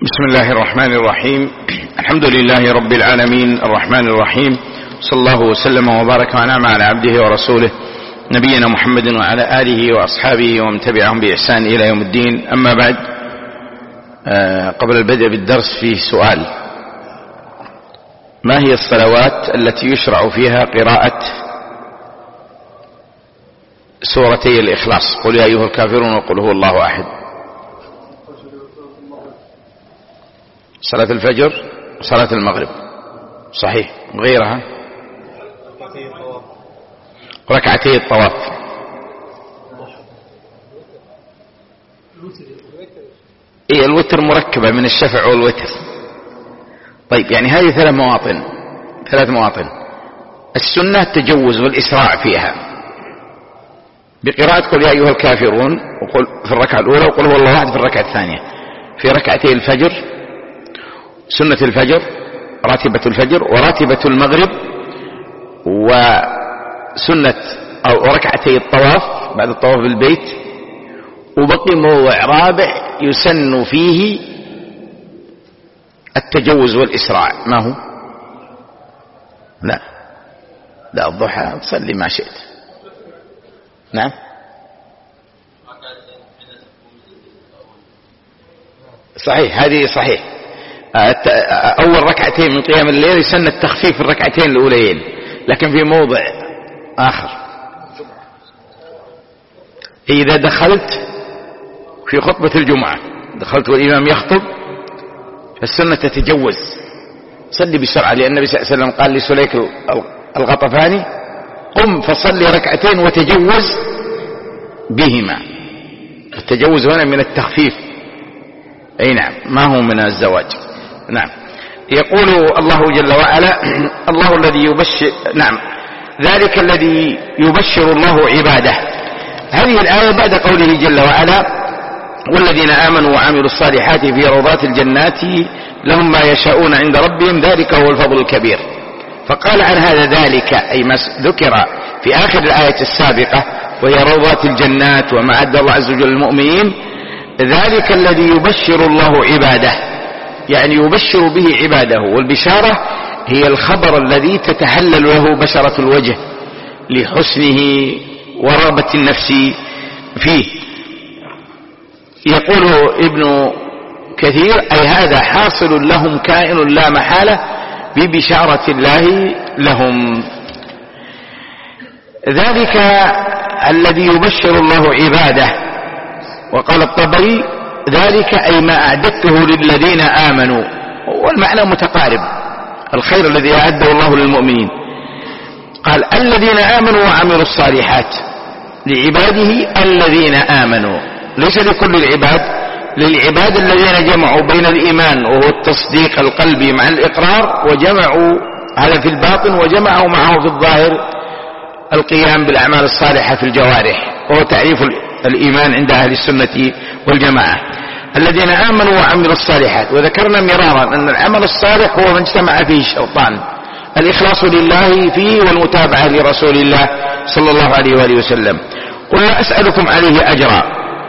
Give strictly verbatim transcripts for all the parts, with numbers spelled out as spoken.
بسم الله الرحمن الرحيم. الحمد لله رب العالمين الرحمن الرحيم، صلى الله وسلم وبارك وانعم على عبده ورسوله نبينا محمد وعلى آله وأصحابه ومن تبعهم بإحسان إلى يوم الدين. أما بعد، قبل البدء بالدرس فيه سؤال: ما هي الصلوات التي يشرع فيها قراءة سورتي الإخلاص، قل يا أيها الكافرون وقل هو الله أحد؟ صلاة الفجر وصلاة المغرب، صحيح. غيرها ركعتي الطواف. إيه، الوتر مركبة من الشفع والوتر. طيب، يعني هذه ثلاث مواطن ثلاث مواطن السنة التجوز والإسراع فيها بقراءة قل يا أيها الكافرون وقل في الركعة الأولى، وقل هو الله أحد في الركعة الثانية. في ركعتي الفجر سنة الفجر، راتبة الفجر وراتبة المغرب، وسنة أو ركعتي الطواف بعد الطواف بالبيت. وبقي موضع رابع يسن فيه التجوز والإسراع، ما هو؟ لا لا الضحى تصلي ما شئت. نعم، صحيح، هذه صحيح. أول ركعتين من قيام الليل يسن التخفيف في الركعتين الأوليين، لكن في موضع آخر إذا دخلت في خطبة الجمعة، دخلت والإمام يخطب، فالسنة تتجوز، صلي بسرعة، لأن النبي صلى الله عليه وسلم قال لسليك الغطفاني: قم فصلي ركعتين وتجوز بهما. التجوز هنا من التخفيف، أي نعم، ما هو من الزواج. نعم. يقول الله جل وعلا: الله الذي يبشر، نعم، ذلك الذي يبشر الله عباده. هذه الآية بعد قوله جل وعلا: والذين آمنوا وعملوا الصالحات في روضات الجنات لهم ما يشاءون عند ربهم ذلك هو الفضل الكبير. فقال عن هذا ذلك، أي ما ذكر في آخر الآية السابقة، وهي روضات الجنات وما أعد الله عز وجل للمؤمنين، ذلك الذي يبشر الله عباده، يعني يبشر به عباده. والبشارة هي الخبر الذي تتهلل له بشرة الوجه لحسنه ورغبة النفس فيه. يقول ابن كثير: أي هذا حاصل لهم كائن لا محالة ببشارة الله لهم. ذلك الذي يبشر الله عباده. وقال الطبري: ذلك أي ما أعددته للذين آمنوا، والمعنى متقارب، الخير الذي أعده الله للمؤمنين. قال: الذين آمنوا وعملوا الصالحات، لعباده الذين آمنوا، ليس لكل العباد، للعباد الذين جمعوا بين الإيمان وهو التصديق القلبي مع الإقرار، وجمعوا هذا في الباطن، وجمعوا معه في الظاهر القيام بالأعمال الصالحة في الجوارح، وهو تعريف الإيمان عند أهل السنة والجماعة. الذين آمنوا وعملوا الصالحات. وذكرنا مرارا أن العمل الصالح هو من اجتمع فيه الشرطان: الإخلاص لله فيه، والمتابعة لرسول الله صلى الله عليه وآله وسلم. قل لا أسألكم عليه أجرا،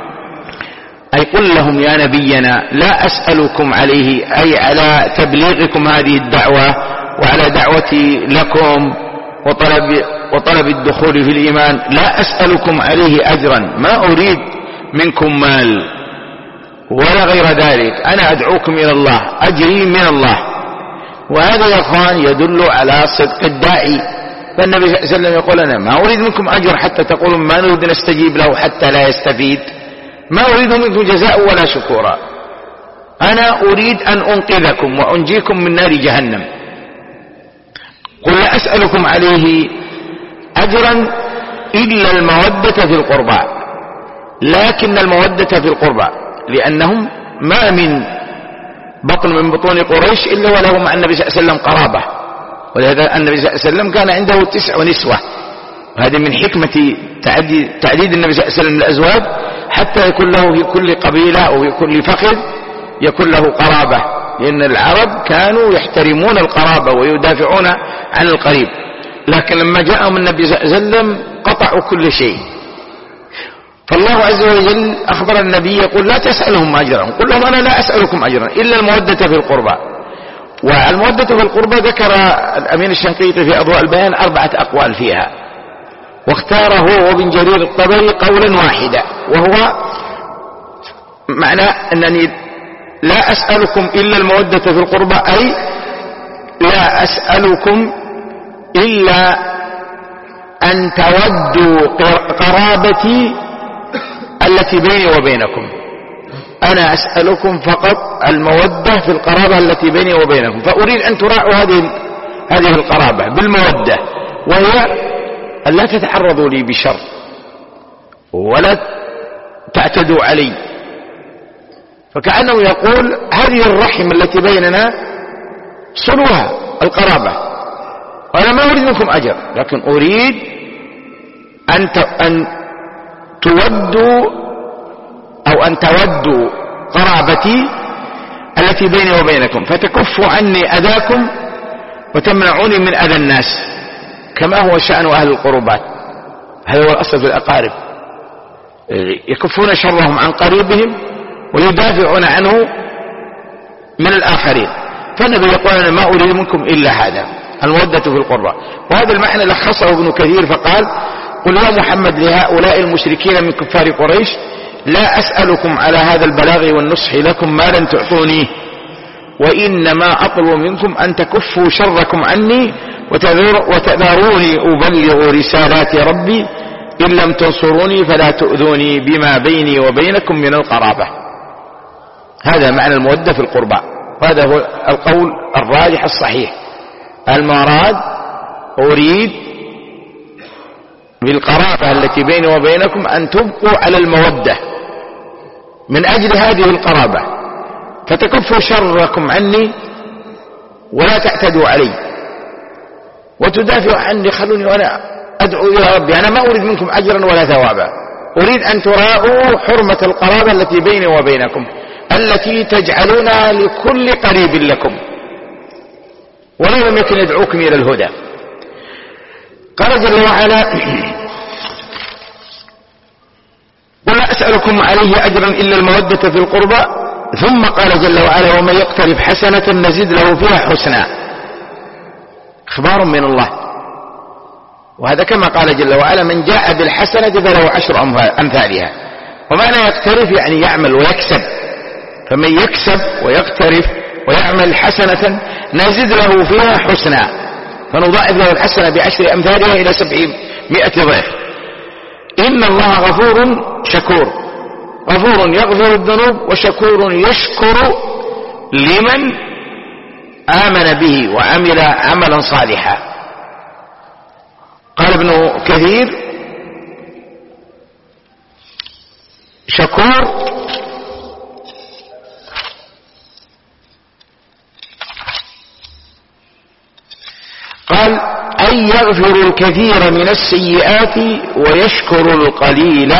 أي قل لهم يا نبينا: لا أسألكم عليه، أي على تبليغكم هذه الدعوة وعلى دعوتي لكم وطلب, وطلب الدخول في الإيمان. لا أسألكم عليه أجرا، ما أريد منكم مال ولا غير ذلك، أنا أدعوكم إلى الله، أجري من الله. وهذا يا أخوان يدل على صدق الداعي. فالنبي صلى الله عليه وسلم يقول: أنا ما أريد منكم أجر حتى تقولوا ما نريد نستجيب له حتى لا يستفيد، ما أريد منكم جزاء ولا شكورا، أنا أريد أن أنقذكم وأنجيكم من نار جهنم. قل لا أسألكم عليه أجرا إلا المودة في القربى، لكن المودة في القربى، لأنهم ما من بطن من بطون قريش إلا وله مع النبي صلى الله عليه وسلم قرابة، ولهذا النبي صلى الله عليه وسلم كان عنده تسع نسوة. وهذه من حكمة تعديد النبي صلى الله عليه وسلم الأزواج، حتى يكون له في كل قبيلة أو في كل فخذ يكون له قرابة، لأن العرب كانوا يحترمون القرابة ويدافعون عن القريب. لكن لما جاءهم النبي صلى الله عليه وسلم قطعوا كل شيء. فالله عز وجل أخبر النبي يقول لا تسألهم أجرا، قل لهم أنا لا أسألكم أجرا إلا المودة في القربى. والمودة في القربى ذكر الأمين الشنقيطي في أضواء البيان أربعة أقوال فيها، واختار هو وابن جرير الطبري قولا واحدا، وهو معنى أنني لا أسألكم إلا المودة في القربى، أي لا أسألكم إلا أن تودوا قرابتي التي بيني وبينكم، أنا أسألكم فقط المودة في القرابة التي بيني وبينكم، فأريد أن تراعوا هذه هذه القرابة بالمودة، وهي أن لا تتعرضوا لي بشر ولا تعتدوا علي. فكأنه يقول هذه الرحم التي بيننا صلوها القرابة، وأنا ما أريد منكم أجر، لكن أريد أن أن تودوا أو أن تودوا قرابتي التي بيني وبينكم، فتكفوا عني أذاكم وتمنعوني من أذى الناس، كما هو شأن أهل القربات. هذا هو الأصل في الأقارب، يكفون شرهم عن قريبهم ويدافعون عنه من الآخرين. فالنبي يقول أنا ما أريد منكم إلا هذا، المودة في القربى. وهذا المعنى لخصه ابن كثير فقال قل يا محمد لهؤلاء المشركين من كفار قريش لا أسألكم على هذا البلاغ والنصح لكم ما لن تعطونيه، وإنما أطلب منكم أن تكفوا شركم عني وتذروني أبلغ رسالات ربي، إن لم تنصروني فلا تؤذوني بما بيني وبينكم من القرابة. هذا معنى المودة في القربى، وهذا هو القول الراجح الصحيح. المراد أريد بالقرابة التي بيني وبينكم أن تبقوا على المودة من أجل هذه القرابة، فتكفوا شركم عني ولا تعتدوا علي وتدافعوا عني، خلوني وأنا أدعو إلى ربي، أنا ما أريد منكم أجرا ولا ثوابا، أريد أن تراعوا حرمة القرابة التي بيني وبينكم التي تجعلونها لكل قريب لكم، ولو لم يكن يدعوكم إلى الهدى. قال جل وعلا ولا أسألكم عليه أجرا إلا المودة في القربى، ثم قال جل وعلا ومن يقترف حسنة نزد له فيها حسنا، إخبار من الله. وهذا كما قال جل وعلا من جاء بالحسنة فله عشر أمثالها، ومعنى يقترف يعني يعمل ويكسب، فمن يكسب ويقترف ويعمل حسنة نزد له فيها حسنا، فنضاعف له الحسنة بعشر أمثالها إلى سبعمائة ضعف. إن الله غفور شكور، غفور يغفر الذنوب وشكور يشكر لمن آمن به وعمل عملا صالحا. قال ابن كثير شكور قال أي يغفر الكثير من السيئات ويشكر القليل.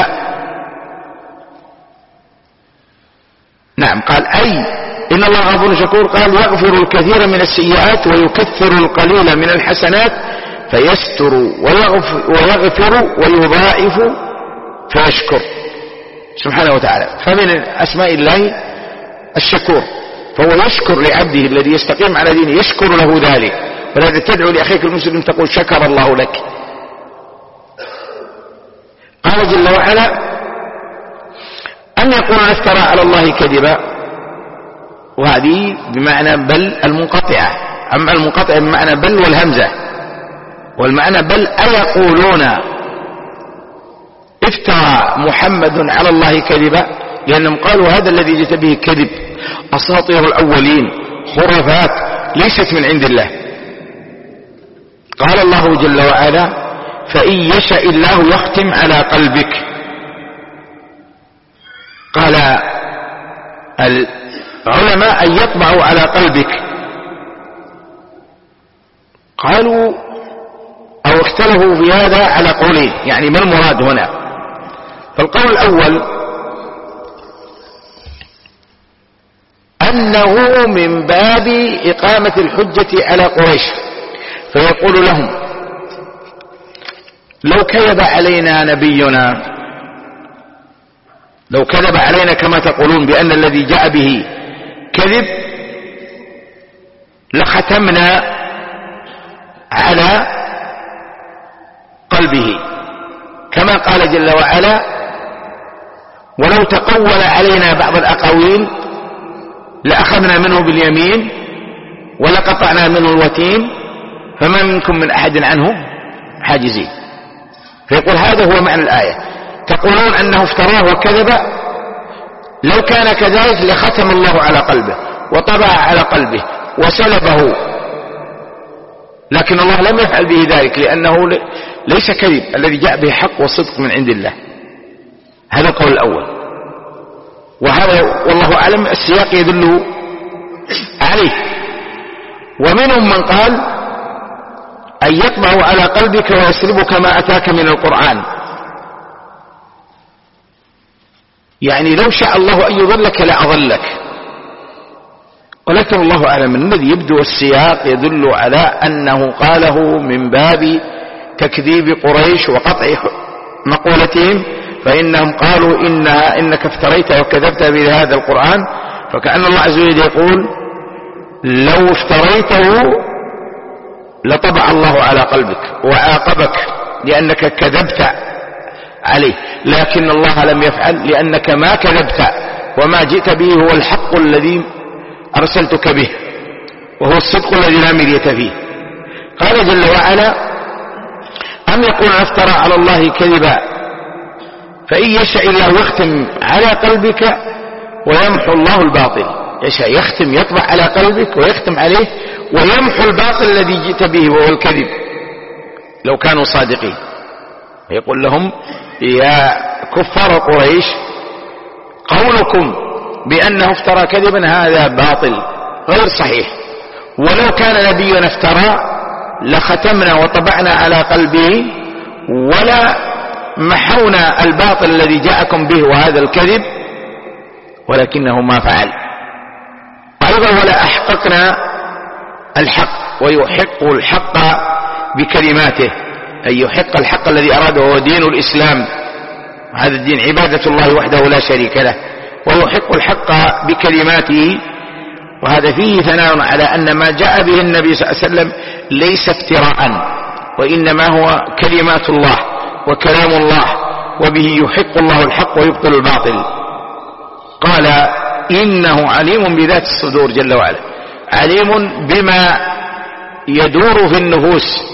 نعم قال أي إن الله غفور شكور، قال يغفر الكثير من السيئات ويكثر القليل من الحسنات، فيستر ويغفر, ويغفر ويضاعف فيشكر سبحانه وتعالى. فمن أسماء الله الشكور، فهو يشكر لعبده الذي يستقيم على دينه، يشكر له ذلك. ولذا تدعو لأخيك المسلم تقول شكر الله لك. قال جل وعلا أن يقول افترى على الله كذبا، وهذه بمعنى بل المنقطعة، أما المنقطعة بمعنى بل والهمزة، والمعنى بل أيقولون افترى محمد على الله كذبا، لأنهم قالوا هذا الذي جئت به كذب، أساطير الأولين، خرافات ليست من عند الله. قال الله جل وعلا فإن يشاء الله يختم على قلبك. قال العلماء أن يطبعوا على قلبك، قالوا أو اختلفوا في هذا على قولين، يعني ما المراد هنا؟ فالقول الأول أنه من باب إقامة الحجة على قريش، فيقول لهم لو كذب علينا نبينا لو كذب علينا كما تقولون بأن الذي جاء به كذب لختمنا على قلبه كما قال جل وعلا ولو تقول علينا بعض الأقاويل لأخذنا منه باليمين ولقطعنا منه الوتين فما منكم من أحد عنه حاجزين. فيقول هذا هو معنى الآية. تقولون أنه افتراه وكذب، لو كان كذلك لختم الله على قلبه وطبع على قلبه وسلبه، لكن الله لم يفعل به ذلك لأنه ليس كذب، الذي جاء به حق وصدق من عند الله. هذا القول الأول، وهذا والله أعلم السياق يدل عليه. ومنهم من قال أن يطبع على قلبك ويسلبك ما أتاك من القرآن، يعني لو شاء الله أن يضلك لأضلك، ولكن الله أعلم أن الذي يبدو السياق يدل على أنه قاله من باب تكذيب قريش وقطع مقولتهم، فإنهم قالوا إنها إنك افتريت وكذبت بهذا القرآن، فكأن الله عز وجل يقول لو افتريته لطبع الله على قلبك وعاقبك لأنك كذبت عليه، لكن الله لم يفعل لأنك ما كذبت وما جئت به هو الحق الذي أرسلتك به وهو الصدق الذي لا مرية فيه. قال جل وعلا أم يقولون افترى على الله كذبا فإن يشاء الله يختم على قلبك ويمحو الله الباطل. يشاء يختم يطبع على قلبك ويختم عليه ويمحو الباطل الذي جئت به وهو الكذب لو كانوا صادقين. يقول لهم يا كفار قريش قولكم بأنه افترى كذبا هذا باطل غير صحيح، ولو كان نبينا افترى لختمنا وطبعنا على قلبه ولا محونا الباطل الذي جاءكم به وهذا الكذب، ولكنه ما فعل. أيضا ولا أحققنا الحق ويحق الحق بكلماته، أي يحق الحق الذي أراده هو دين الإسلام، هذا الدين عبادة الله وحده لا شريك له، ويحق الحق بكلماته. وهذا فيه ثناء على أن ما جاء به النبي صلى الله عليه وسلم ليس افتراء، وإنما هو كلمات الله وكلام الله، وبه يحق الله الحق ويبطل الباطل. قال إنه عليم بذات الصدور جل وعلا، عليم بما يدور في النفوس.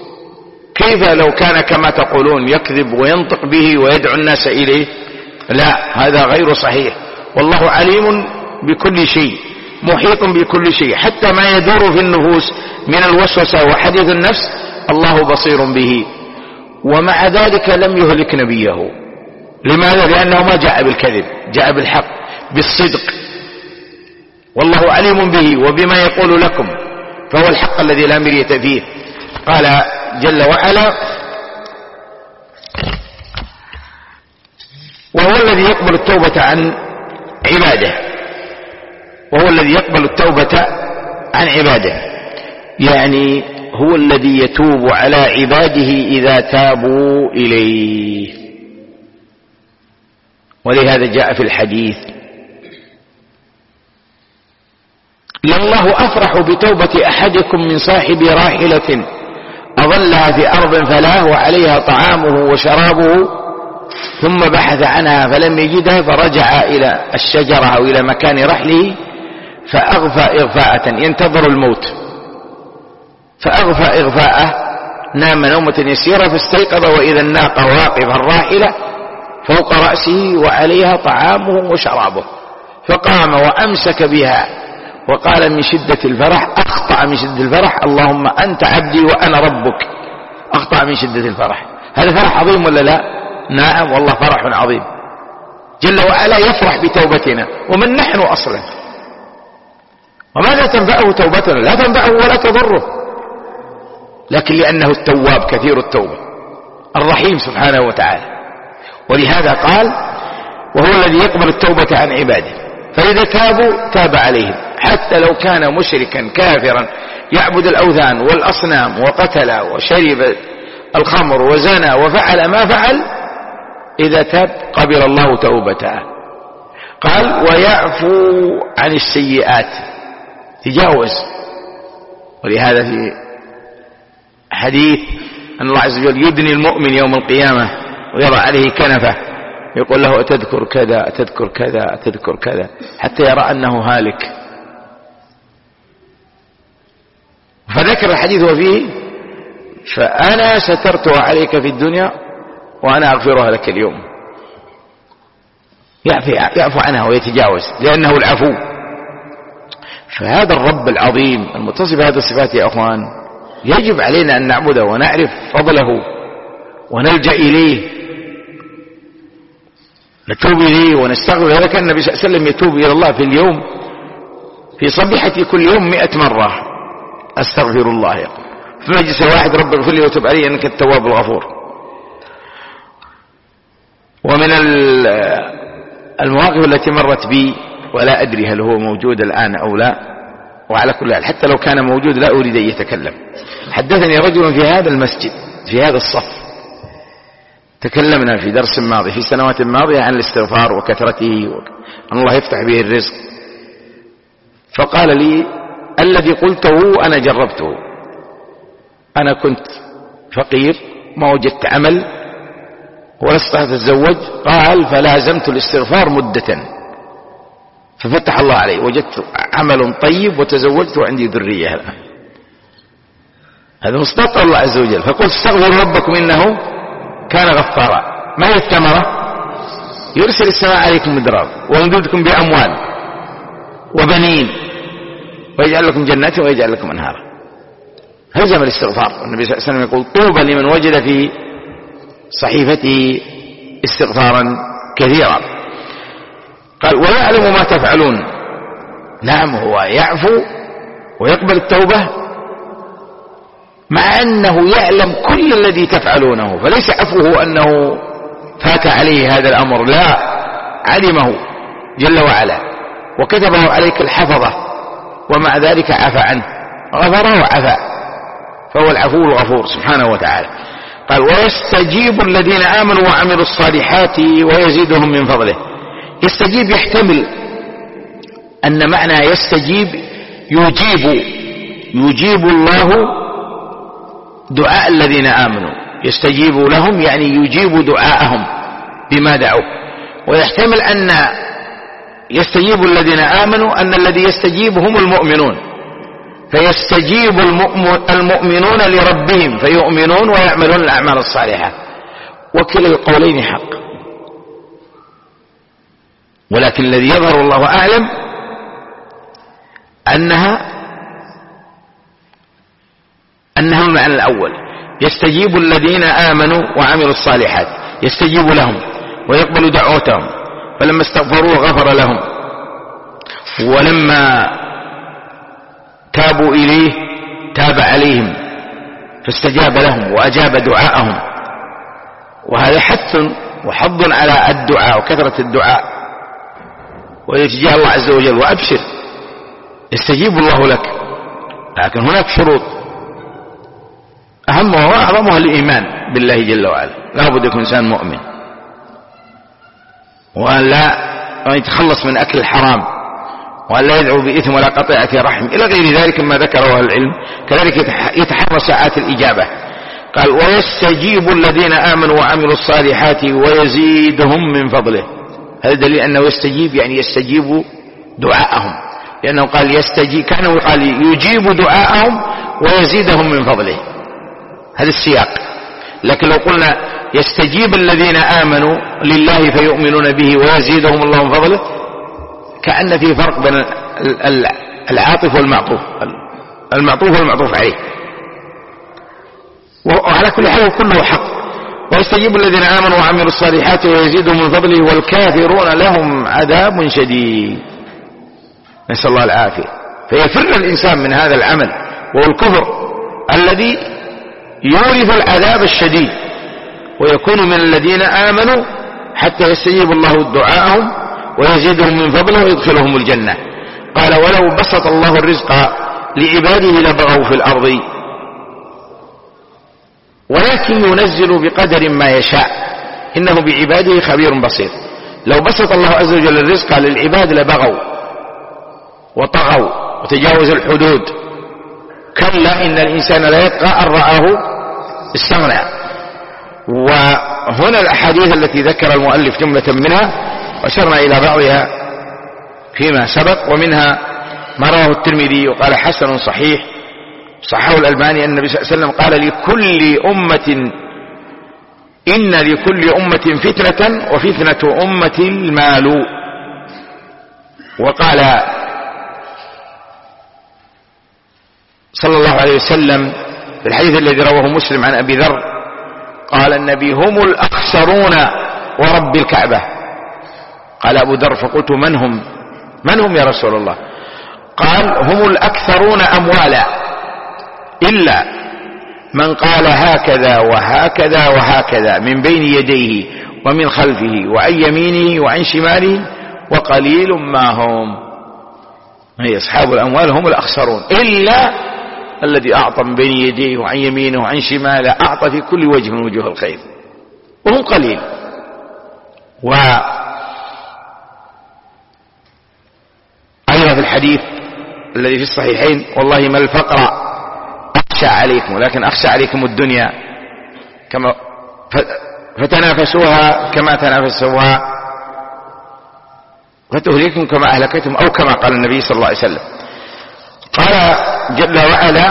كيف لو كان كما تقولون يكذب وينطق به ويدعو الناس إليه؟ لا، هذا غير صحيح. والله عليم بكل شيء محيط بكل شيء، حتى ما يدور في النفوس من الوسوسة وحديث النفس الله بصير به. ومع ذلك لم يهلك نبيه. لماذا؟ لأنه ما جاء بالكذب، جاء بالحق بالصدق، والله عليم به وبما يقول لكم، فهو الحق الذي لا مرية فيه. قال جل وعلا وهو الذي يقبل التوبة عن عباده، وهو الذي يقبل التوبة عن عباده، يعني هو الذي يتوب على عباده إذا تابوا إليه. ولهذا جاء في الحديث لله أفرح بتوبة أحدكم من صاحب راحلة أظلها في أرض فلاه وعليها طعامه وشرابه ثم بحث عنها فلم يجدها فرجع إلى الشجرة أو إلى مكان رحله فأغفى إغفاءة ينتظر الموت، فأغفى إغفاءه، نام نومة يسيرة فاستيقظ وإذا الناقة واقفة الراحلة فوق رأسه وعليها طعامه وشرابه، فقام وأمسك بها وقال من شدة الفرح، أخطأ من شدة الفرح، اللهم أنت عبدي وأنا ربك، أخطأ من شدة الفرح. هذا فرح عظيم ولا لا؟ نعم والله فرح عظيم. جل وعلا يفرح بتوبتنا، ومن نحن أصلا، وماذا تنفعه توبتنا؟ لا تنفعه ولا تضره، لكن لأنه التواب كثير التوبة الرحيم سبحانه وتعالى. ولهذا قال وهو الذي يقبل التوبة عن عباده، فإذا تابوا تاب عليهم، حتى لو كان مشركا كافرا يعبد الأوثان والأصنام وقتل وشرب الخمر وزنى وفعل ما فعل، إذا تاب قبل الله توبته. قال ويعفو عن السيئات، تجاوز. ولهذا في حديث أن الله عز وجل يدني المؤمن يوم القيامة ويضع عليه كنفه يقول له أتذكر كذا أتذكر كذا أتذكر كذا حتى يرى أنه هالك. فذكر الحديث وفيه فأنا سترتها عليك في الدنيا وأنا أغفرها لك اليوم. يعفو عنها ويتجاوز لأنه العفو. فهذا الرب العظيم المتصف بهذه الصفات يا أخوان يجب علينا أن نعبده ونعرف فضله ونلجأ إليه، نتوب إليه ونستغفر. هذا كان النبي صلى الله عليه وسلم يتوب إلى الله في اليوم في صبيحة كل يوم مئة مرة أستغفر الله، يقول في مجلس واحد رب اغفر لي وتب علي أنك التواب الغفور. ومن المواقف التي مرت بي ولا أدري هل هو موجود الآن أو لا، وعلى كل حال حتى لو كان موجود لا أريد أن يتكلم. حدثني رجل في هذا المسجد في هذا الصف، تكلمنا في درس ماضي في سنوات ماضية عن الاستغفار وكثرته وأن الله يفتح به الرزق، فقال لي الذي قلته أنا جربته، أنا كنت فقير ما وجدت عمل ولا استطعت أتزوج، قال فلازمت الاستغفار مدة ففتح الله علي وجدت عمل طيب وتزوجت وعندي ذرية الآن. هذا مصداق الله عز وجل. فقلت استغفروا ربكم إنه كان غفارا. ما هي الثمرة؟ يرسل السماء عليكم مدرارا ويمددكم بأموال وبنين ويجعل لكم جنات ويجعل لكم أنهارا. هزم الاستغفار. النبي صلى الله عليه وسلم يقول طوبى لمن وجد في صحيفته استغفارا كثيرا. قال ويعلم ما تفعلون. نعم هو يعفو ويقبل التوبة مع أنه يعلم كل الذي تفعلونه، فليس عفوه أنه فات عليه هذا الأمر، لا، علمه جل وعلا وكتبه عليك الحفظة ومع ذلك عفى عنه، غفره وعفى، فهو العفو الغفور سبحانه وتعالى. قال ويستجيب الذين آمنوا وعملوا الصالحات ويزيدهم من فضله. يستجيب يحتمل أن معنى يستجيب يجيب يجيب الله دعاء الذين آمنوا، يستجيب لهم يعني يجيب دعاءهم بما دعوا. ويحتمل أن يستجيب الذين آمنوا أن الذي يستجيب هم المؤمنون، فيستجيب المؤمنون لربهم فيؤمنون ويعملون الأعمال الصالحة. وكلا القولين حق، ولكن الذي يظهر الله أعلم أنها أنها المعنى الأول، يستجيب الذين آمنوا وعملوا الصالحات، يستجيب لهم ويقبل دعوتهم، فلما استغفروه غفر لهم، ولما تابوا إليه تاب عليهم فاستجاب لهم وأجاب دعاءهم. وهذا حث وحض على الدعاء وكثرة الدعاء ويتجاه الله عز وجل. وأبشر يستجيب الله لك، لكن هناك شروط أهمها وأعظمها الإيمان بالله جل وعلا. لا بد يكون إنسان مؤمن، وأن لا يتخلص من أكل الحرام، وأن لا يدعو بإثم ولا قطيعة رحم إلى غير ذلك مما ذكره أهل العلم. كذلك يتحرى ساعات الإجابة. قال ويستجيب الذين آمنوا وعملوا الصالحات ويزيدهم من فضله. هذا دليل أنه يستجيب يعني يستجيب دعاءهم، لأنه قال يستجيب، كانه قال يجيب دعاءهم ويزيدهم من فضله، هذا السياق. لكن لو قلنا يستجيب الذين آمنوا لله فيؤمنون به ويزيدهم الله من فضله، كأن في فرق بين العاطف والمعطوف، المعطوف والمعطوف عليه. وعلى كل حال كله حق. ويستجيب الذين آمنوا وعملوا الصالحات ويزيدهم من فضله والكافرون لهم عذاب شديد، نسأل الله العافية. فيفر الإنسان من هذا العمل وهو الكفر الذي يورث العذاب الشديد، ويكون من الذين آمنوا حتى يستجيب الله دعاءهم ويزيدهم من فضله ويدخلهم الجنة. قال ولو بسط الله الرزق لعباده لبغوا في الأرض ولكن ينزل بقدر ما يشاء. إنه بعباده خبير بصير. لو بسط الله عز وجل الرزق للعباد لبغوا وطغوا وتجاوزوا الحدود. كلا إن الإنسان لا يطغى أن رآه استغنى. وهنا الأحاديث التي ذكر المؤلف جملة منها وأشرنا إلى بعضها فيما سبق، ومنها ما رواه الترمذي وقال حسن صحيح صححه الألباني أن النبي صلى الله عليه وسلم قال لكل أمة إن لكل أمة فتنة وفتنة أمة المال. وقال صلى الله عليه وسلم في الحديث الذي رواه مسلم عن أبي ذر قال النبي هم الأخسرون ورب الكعبة. قال أبو ذر فقلت من هم من هم يا رسول الله؟ قال هم الأكثرون أموالا إلا من قال هكذا وهكذا وهكذا من بين يديه ومن خلفه وعن يمينه وعن شماله وقليل ما هم. هي أصحاب الأموال هم الأخسرون إلا الذي أعطى من بين يديه وعن يمينه وعن شماله، أعطى في كل وجه من وجوه الخير وهم قليل. وأيضا في الحديث الذي في الصحيحين والله ما الفقر أخشى عليكم ولكن أخشى عليكم الدنيا كما فتنافسوها كما تنافسوها فتهلككم كما أهلكتم أو كما قال النبي صلى الله عليه وسلم. قال جل وعلا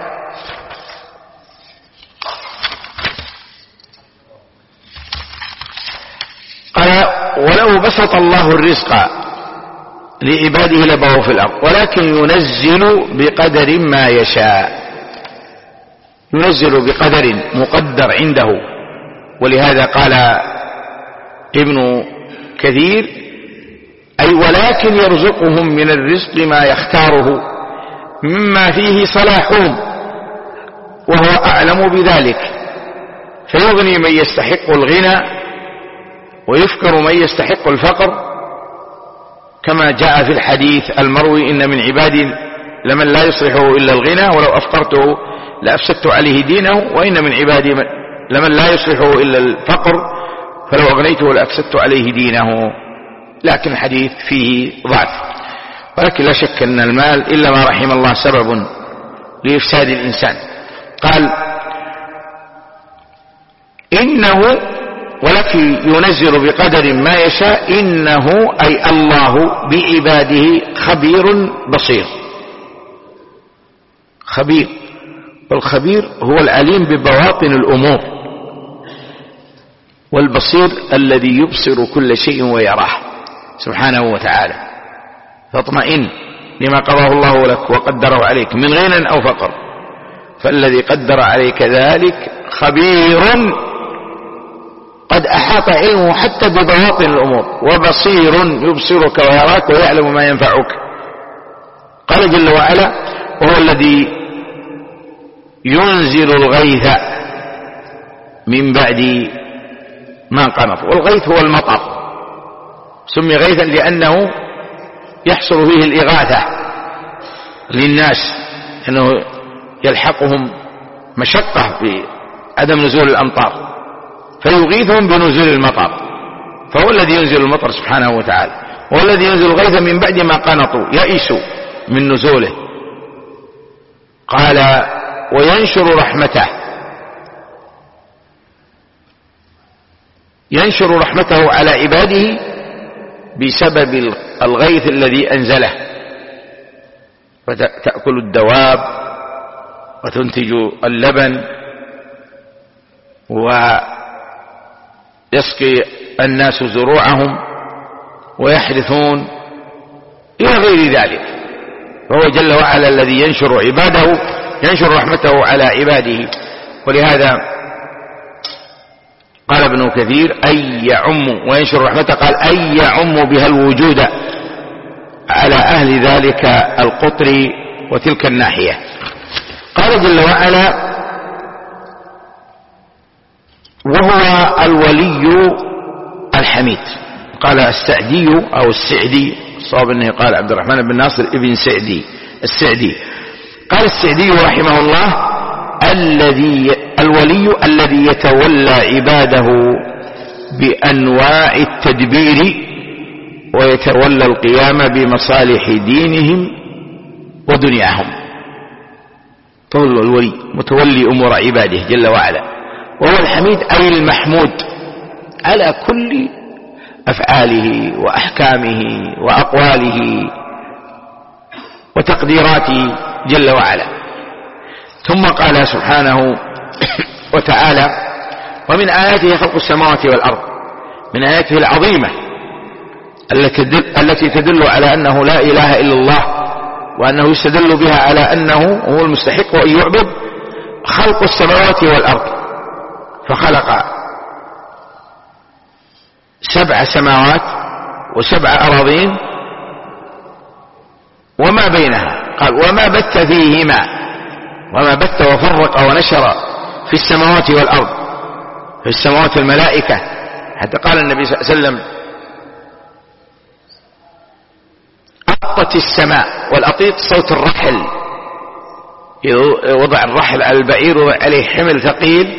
قال ولو بسط الله الرزق لعباده لبغوا في الأرض ولكن ينزل بقدر ما يشاء. ينزل بقدر مقدر عنده. ولهذا قال ابن كثير أي ولكن يرزقهم من الرزق ما يختاره مما فيه صلاحهم وهو أعلم بذلك، فيغني من يستحق الغنى ويفقر من يستحق الفقر، كما جاء في الحديث المروي إن من عبادي لمن لا يصلحه إلا الغنى ولو أفقرته لأفسدت عليه دينه، وإن من عبادي لمن لا يصلحه إلا الفقر فلو أغنيته لأفسدت عليه دينه. لكن الحديث فيه ضعف، ولكن لا شك أن المال إلا ما رحم الله سبب لإفساد الإنسان. قال إنه ولكن ينزل بقدر ما يشاء إنه أي الله بعباده خبير بصير. خبير، والخبير هو العليم ببواطن الأمور، والبصير الذي يبصر كل شيء ويراه سبحانه وتعالى. فاطمئن لما قضاه الله لك وقدره عليك من غنى أو فقر، فالذي قدر عليك ذلك خبير قد أحاط علمه حتى ببواطن الأمور، وبصير يبصرك ويراك ويعلم ما ينفعك. قال جل وعلا وهو الذي ينزل الغيث من بعد ما قنط. والغيث هو المطر، سمي غيثا لأنه يحصل فيه الإغاثة للناس، أنه يلحقهم مشقة بعدم نزول الأمطار فيغيثهم بنزول المطر، فهو الذي ينزل المطر سبحانه وتعالى، وهو الذي ينزل الغيث من بعد ما قنطوا يئسوا من نزوله. قال وينشر رحمته، ينشر رحمته على عباده بسبب الغيث الذي أنزله، فتأكل الدواب وتنتج اللبن ويسقي الناس زروعهم ويحرثون إلى غير ذلك. فهو جل وعلا الذي ينشر عباده، ينشر رحمته على عباده. ولهذا قال ابن كثير أي يعم، وينشر رحمته قال أي يعم بها الوجود على أهل ذلك القطر وتلك الناحية. قال جل وعلا وهو الولي الحميد. قال السعدي أو السعدي، الصواب أنه قال عبد الرحمن بن ناصر ابن سعدي السعدي. قال السعدي رحمه الله الذي الولي الذي يتولى عباده بأنواع التدبير ويتولى القيام بمصالح دينهم ودنياهم. طول الولي متولي أمور عباده جل وعلا، وهو الحميد أي المحمود على كل أفعاله وأحكامه وأقواله وتقديراته جل وعلا. ثم قال سبحانه وتعالى: ومن آياته خلق السماوات والأرض، من آياته العظيمة التي تدل على أنه لا إله إلا الله، وأنه يستدل بها على أنه هو المستحق أن يعبد، خلق السماوات والأرض، فخلق سبع سماوات وسبع أراضين وما بينها، قال وما بث فيهما، وما بث وفرق ونشر في السماوات والأرض. في السماوات الملائكة، حتى قال النبي صلى الله عليه وسلم: أطت السماء، والأطيط صوت الرحل، وضع الرحل على البعير وضع عليه حمل ثقيل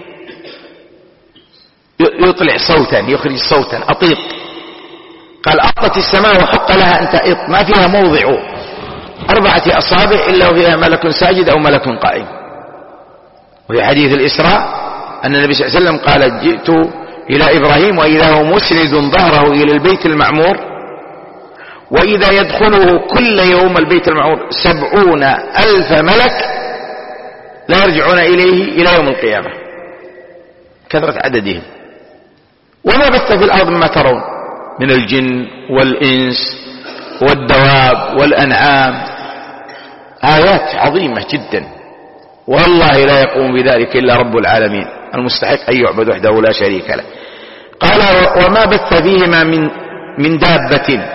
يطلع صوتا، يخرج صوتا، أطيط. قال أطت السماء وحق لها أن تأط، ما فيها موضع أربعة أصابع إلا وفيها ملك ساجد أو ملك قائم. وفي حديث الإسراء أن النبي صلى الله عليه وسلم قال: جئت إلى إبراهيم وإذا هو مسند ظهره إلى البيت المعمور، وإذا يدخله كل يوم البيت المعمور سبعون ألف ملك لا يرجعون إليه إلى يوم القيامة، كثرة عددهم. وما بث في الأرض مما ترون من الجن والإنس والدواب والأنعام، آيات عظيمة جدا، والله لا يقوم بذلك إلا رب العالمين المستحق أن يعبد وحده لا شريك له. قال: وما بث فيهما من من دابة.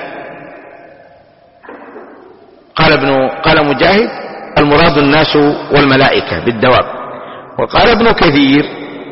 قال ابن قال مجاهد: المراد الناس والملائكة بالدواب. وقال ابن كثير: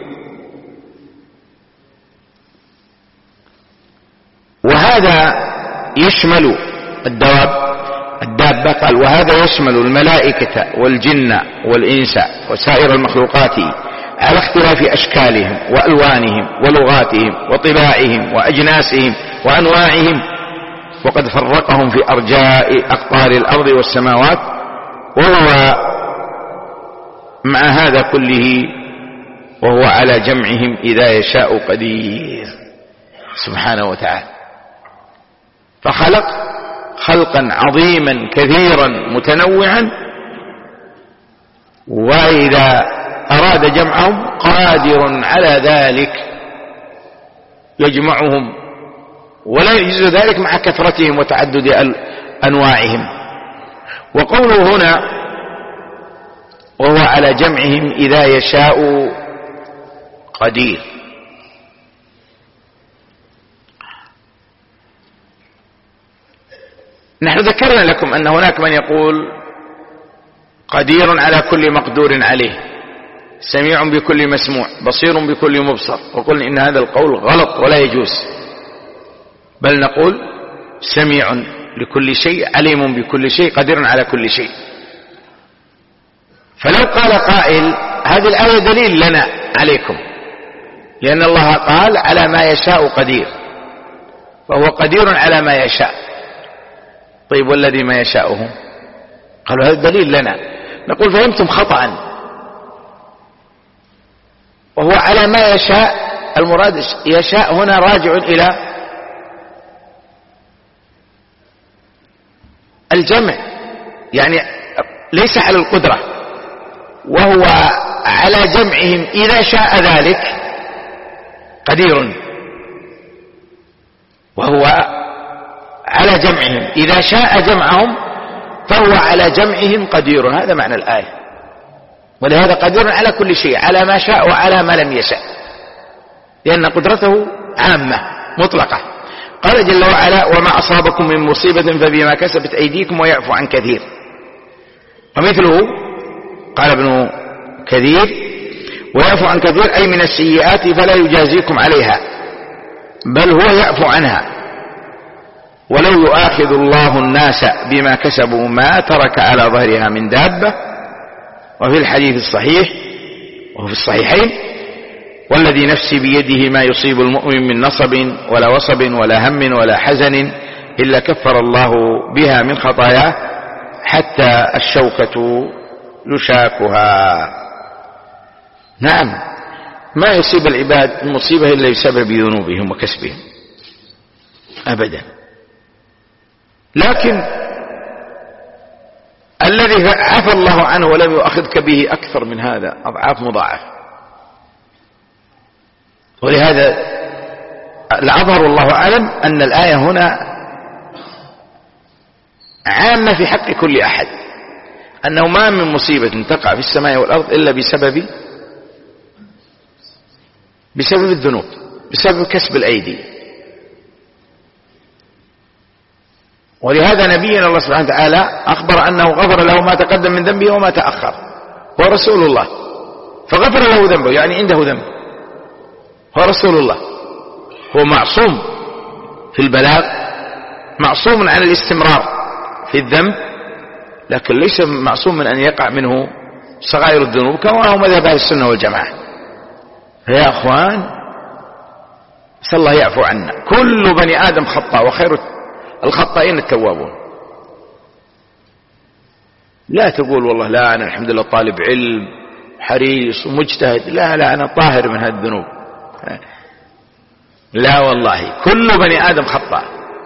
وهذا يشمل الدواب الدابة، قال وهذا يشمل الملائكة والجن والإنس وسائر المخلوقات على اختلاف أشكالهم وألوانهم ولغاتهم وطباعهم وأجناسهم وأنواعهم، وقد فرقهم في أرجاء أقطار الأرض والسماوات، وهو مع هذا كله وهو على جمعهم إذا يشاء قدير سبحانه وتعالى. فخلق خلقا عظيما كثيرا متنوعا، وإذا أراد جمعهم قادر على ذلك يجمعهم، ولا يجوز ذلك مع كثرتهم وتعدد أنواعهم. وقوله هنا وهو على جمعهم إذا يشاء قدير، نحن ذكرنا لكم أن هناك من يقول قدير على كل مقدور عليه، سميع بكل مسموع، بصير بكل مبصر، وقلنا إن هذا القول غلط ولا يجوز، بل نقول سميع لكل شيء، عليم بكل شيء، قدير على كل شيء. فلو قال قائل هذه الآية دليل لنا عليكم، لأن الله قال على ما يشاء قدير، فهو قدير على ما يشاء. طيب والذي ما يشاءه؟ قالوا هذا دليل لنا. نقول فهمتم خطأ، وهو على ما يشاء، المراد يشاء هنا راجع إلى الجمع، يعني ليس على القدرة، وهو على جمعهم إذا شاء ذلك قدير، وهو على جمعهم إذا شاء جمعهم فهو على جمعهم قدير. هذا معنى الآية، ولهذا قدير على كل شيء، على ما شاء وعلى ما لم يشاء، لأن قدرته عامة مطلقة. قال جل وعلا: وما أصابكم من مصيبة فبما كسبت أيديكم ويعفو عن كثير. ومثله قال ابن كثير: ويعفو عن كثير أي من السيئات فلا يجازيكم عليها، بل هو يعفو عنها، ولو يؤاخذ الله الناس بما كسبوا ما ترك على ظهرها من دابة. وفي الحديث الصحيح وفي الصحيحين والذي نفسي بيده ما يصيب المؤمن من نصب ولا وصب ولا هم ولا حزن إلا كفر الله بها من خطاياه حتى الشوكة يشاكها. نعم، ما يصيب العباد المصيبة إلا بسبب ذنوبهم وكسبهم أبدا. لكن الذي عفى الله عنه ولم يؤاخذك به أكثر من هذا أضعاف مضاعفة. ولهذا الأظهر والله أعلم أن الآية هنا عامة في حق كل أحد، أنه ما من مصيبة تقع في السماء والأرض إلا بسبب بسبب الذنوب، بسبب كسب الأيدي. ولهذا نبينا الله سبحانه وتعالى أخبر أنه غفر له ما تقدم من ذنبه وما تأخر، هو رسول الله، فغفر له ذنبه، يعني عنده ذنب، هو رسول الله، هو معصوم في البلاغ، معصوم عن الاستمرار في الذنب، لكن ليس معصوم من أن يقع منه صغائر الذنوب كما هو مذهب أهل السنة والجماعة. يا أخوان، نسأل الله يعفو عنا. كل بني آدم خطاء وخير الخطائين التوابون. لا تقول والله لا أنا الحمد لله طالب علم حريص ومجتهد، لا لا أنا طاهر من هالذنوب، لا والله، كل بني آدم خطاء،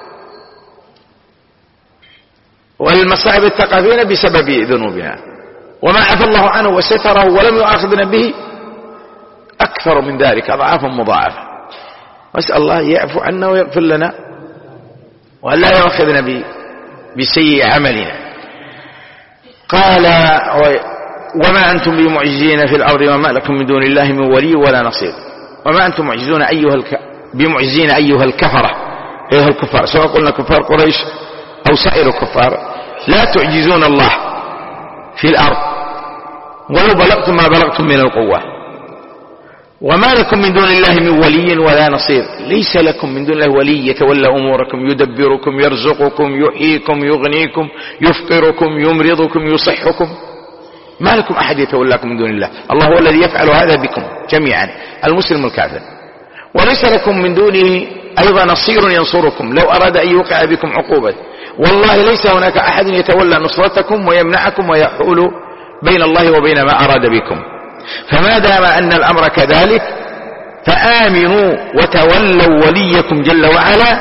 والمصائب تقع فينا بسبب ذنوبنا، وما عفى الله عنه وستره ولم يؤاخذنا به أكثر من ذلك أضعافا مضاعفة. واسأل الله يعفو عنا ويغفر لنا ولا يؤاخذنا بسيء عملنا. قال وما أنتم بمعجزين في الأرض وما لكم من دون الله من ولي ولا نصير. وما أنتم معجزون أيها الك... بمعجزين أيها الكفرة، أيها الكفار، سواء قلنا كفار قريش أو سائر الكفار، لا تعجزون الله في الأرض ولو بلغتم ما بلغتم من القوة. وما لكم من دون الله من ولي ولا نصير، ليس لكم من دون الله ولي يتولى أموركم، يدبركم، يرزقكم، يحييكم، يغنيكم، يفقركم، يمرضكم، يصحكم، ما لكم أحد يتولاكم من دون الله. الله هو الذي يفعل هذا بكم جميعا، المسلم والكافر. وليس لكم من دونه أيضا نصير ينصركم لو أراد أن يوقع بكم عقوبة. والله ليس هناك أحد يتولى نصرتكم ويمنعكم ويحول بين الله وبين ما أراد بكم. فما دام أن الأمر كذلك فآمنوا وتولوا وليكم جل وعلا،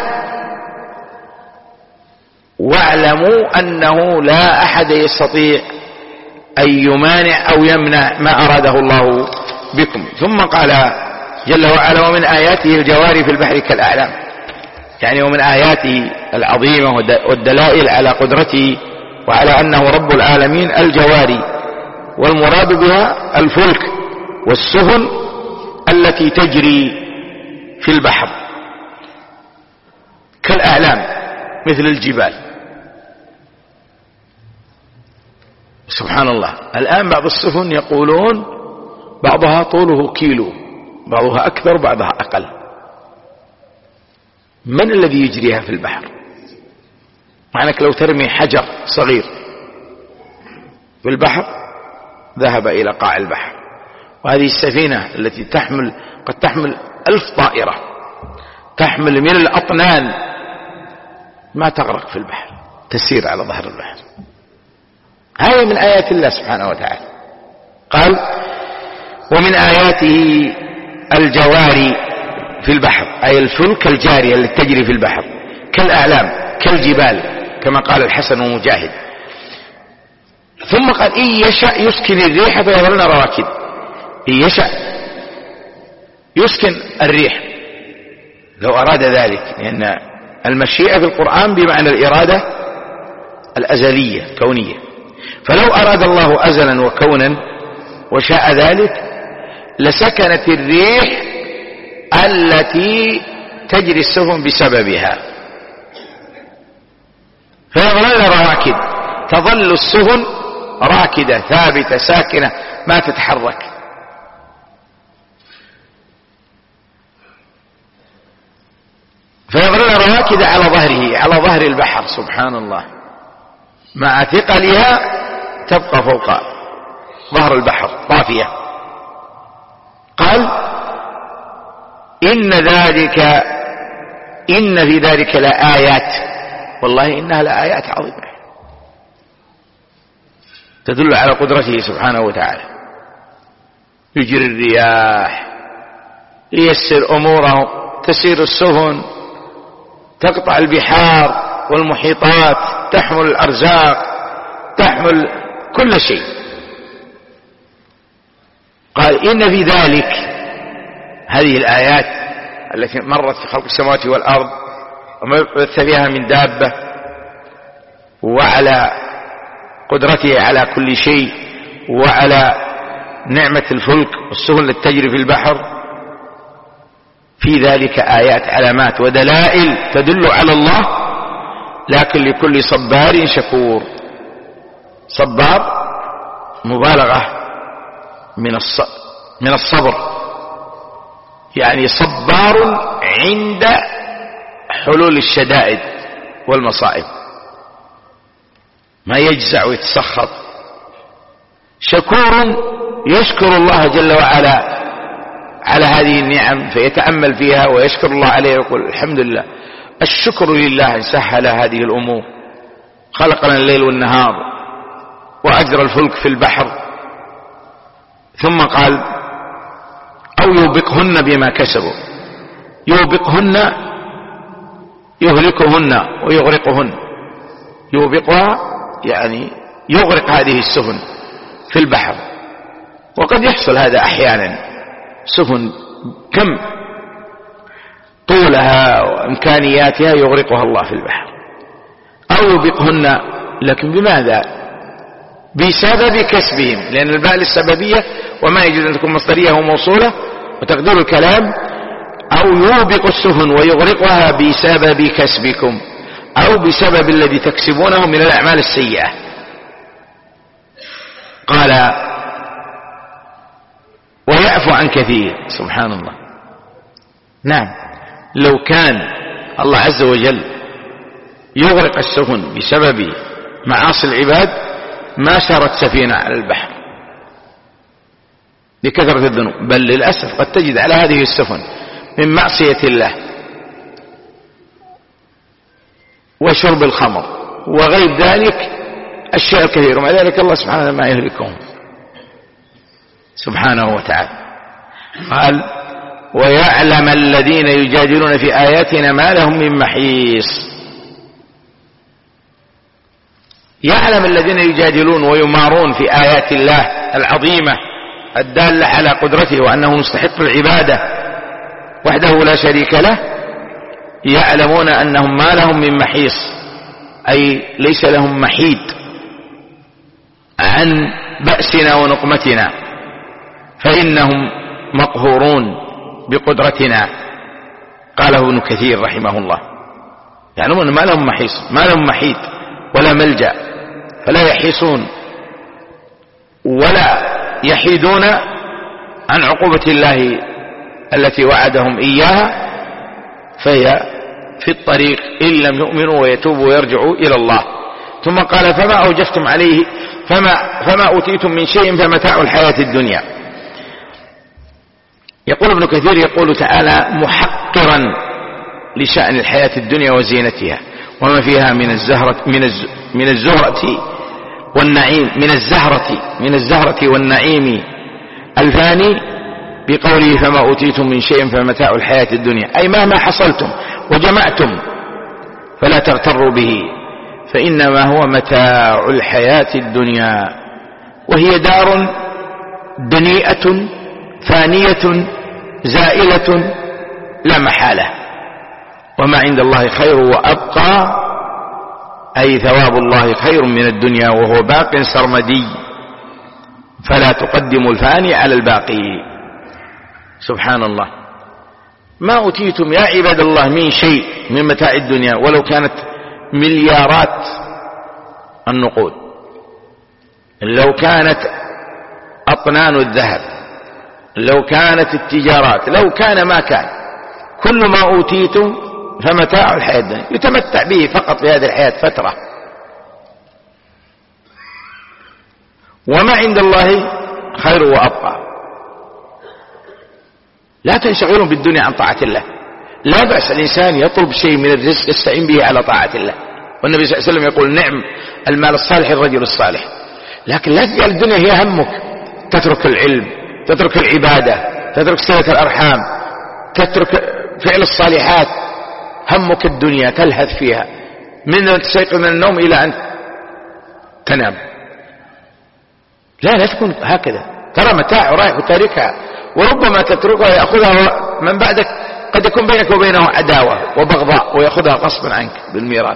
واعلموا أنه لا أحد يستطيع أن يمانع أو يمنع ما أراده الله بكم. ثم قال جل وعلا ومن آياته الجواري في البحر كالأعلام، يعني ومن آياته العظيمة والدلائل على قدرته وعلى أنه رب العالمين الجواري، والمراد بها الفلك والسفن التي تجري في البحر كالأعلام مثل الجبال. سبحان الله، الآن بعض السفن يقولون بعضها طوله كيلو، بعضها أكثر بعضها أقل. من الذي يجريها في البحر؟ معناك لو ترمي حجر صغير في البحر ذهب إلى قاع البحر. وهذه السفينة التي تحمل قد تحمل ألف طائرة، تحمل من الأطنان، ما تغرق في البحر، تسير على ظهر البحر. هذا من آيات الله سبحانه وتعالى. قال ومن آياته الجواري في البحر، أي الفلك الجارية التي تجري في البحر كالأعلام كالجبال كما قال الحسن ومجاهد. ثم قال إن يشاء يسكن الريح فيظلن رواكد، إن يشاء يسكن الريح لو أراد ذلك، لأن المشيئة في القرآن بمعنى الإرادة الأزلية كونية، فلو أراد الله أزلا وكونا وشاء ذلك لسكنت الريح التي تجري السفن بسببها فيظلن رواكد، تظل السفن راكدة ثابتة ساكنة ما تتحرك. فيظلن رواكد على ظهره، على ظهر البحر. سبحان الله، مع ثقلها تبقى فوق ظهر البحر طافية. قال إن ذلك إن في ذلك لآيات، والله إنها لآيات عظيمة تدل على قدرته سبحانه وتعالى. يجري الرياح، ييسر أموره، تسير السفن، تقطع البحار والمحيطات، تحمل الأرزاق، تحمل كل شيء. قال إن في ذلك، هذه الآيات التي مرت في خلق السماوات والأرض وما بث فيها من دابة، وعلى قدرته على كل شيء، وعلى نعمة الفلك والسفن التي تجري في البحر، في ذلك آيات علامات ودلائل تدل على الله، لكن لكل صبار شكور. صبار مبالغة من من الصبر، يعني صبار عند حلول الشدائد والمصائب، ما يجزع ويتسخط. شكور يشكر الله جل وعلا على هذه النعم فيتأمل فيها ويشكر الله عليه ويقول الحمد لله. الشكر لله أن سهل هذه الأمور، خلق لنا الليل والنهار وأجرى الفلك في البحر، ثم قال أو يوبقهن بما كسبوا. يوبقهن يهلكهن ويغرقهن. يوبقها يعني يغرق هذه السفن في البحر، وقد يحصل هذا أحيانا، سفن كم طولها وإمكانياتها يغرقها الله في البحر. أو يوبقهن، لكن بماذا؟ بسبب كسبهم، لأن الباء للسببية وما يجوز أن تكون مصدرية وموصولة، وتقدير الكلام أو يوبق السفن ويغرقها بسبب كسبكم، أو بسبب الذي تكسبونه من الأعمال السيئة. قال ويعفو عن كثير. سبحان الله. نعم، لو كان الله عز وجل يغرق السفن بسبب معاصي العباد ما سارت سفينة على البحر لكثرة الذنوب، بل للأسف قد تجد على هذه السفن من معصية الله وشرب الخمر وغير ذلك أشياء كثيرة، ومع ذلك الله سبحانه ما يهلكهم سبحانه وتعالى. قال ويعلم الذين يجادلون في آياتنا ما لهم من محيص. يعلم الذين يجادلون ويمارون في آيات الله العظيمة الدالة على قدرته وأنه مستحق العبادة وحده لا شريك له، يعلمون أنهم ما لهم من محيص، أي ليس لهم محيد عن بأسنا ونقمتنا، فإنهم مقهورون بقدرتنا. قاله ابن كثير رحمه الله، يعلمون ما لهم محيص، ما لهم محيد ولا ملجأ، فلا يحيصون ولا يحيدون عن عقوبة الله التي وعدهم إياها، فهي في الطريق إن لم يؤمنوا ويتوبوا ويرجعوا إلى الله. ثم قال فما أوجفتم عليه فما, فما أوتيتم من شيء فمتاع الحياة الدنيا. يقول ابن كثير يقول تعالى محقرا لشأن الحياة الدنيا وزينتها وما فيها من الزهرة من الز من الزهرة والنعيم من الزهرة من الزهرة والنعيم الفاني، بقوله فما أوتيتم من شيء فمتاع الحياة الدنيا، أي مهما حصلتم وجمعتم فلا تغتروا به، فإنما هو متاع الحياة الدنيا، وهي دار دنيئة فانية زائلة لا محالة، وما عند الله خير وأبقى، أي ثواب الله خير من الدنيا وهو باق سرمدي، فلا تقدموا الفاني على الباقي. سبحان الله. ما أوتيتم يا عباد الله من شيء من متاع الدنيا، ولو كانت مليارات النقود، لو كانت أطنان الذهب، لو كانت التجارات، لو كان ما كان، كل ما أوتيتم فمتاع الحياة الدنيا، يتمتع به فقط في هذه الحياة فترة، وما عند الله خير وأبقى. لا تنشغلون بالدنيا عن طاعة الله. لا بأس الإنسان يطلب شيء من الرزق يستعين به على طاعة الله، والنبي صلى الله عليه وسلم يقول نعم المال الصالح الرجل الصالح. لكن لا تجعل الدنيا هي همك، تترك العلم، تترك العبادة، تترك صلة الأرحام، تترك فعل الصالحات، همك الدنيا تلهث فيها من أن تستيقظ من النوم إلى أن تنام. لا لا تكون هكذا، ترى متاع رايح وتاركها، وربما تتركها يأخذها من بعدك، قد يكون بينك وبينه عداوة وبغضاء ويأخذها غصبا عنك بالميراث.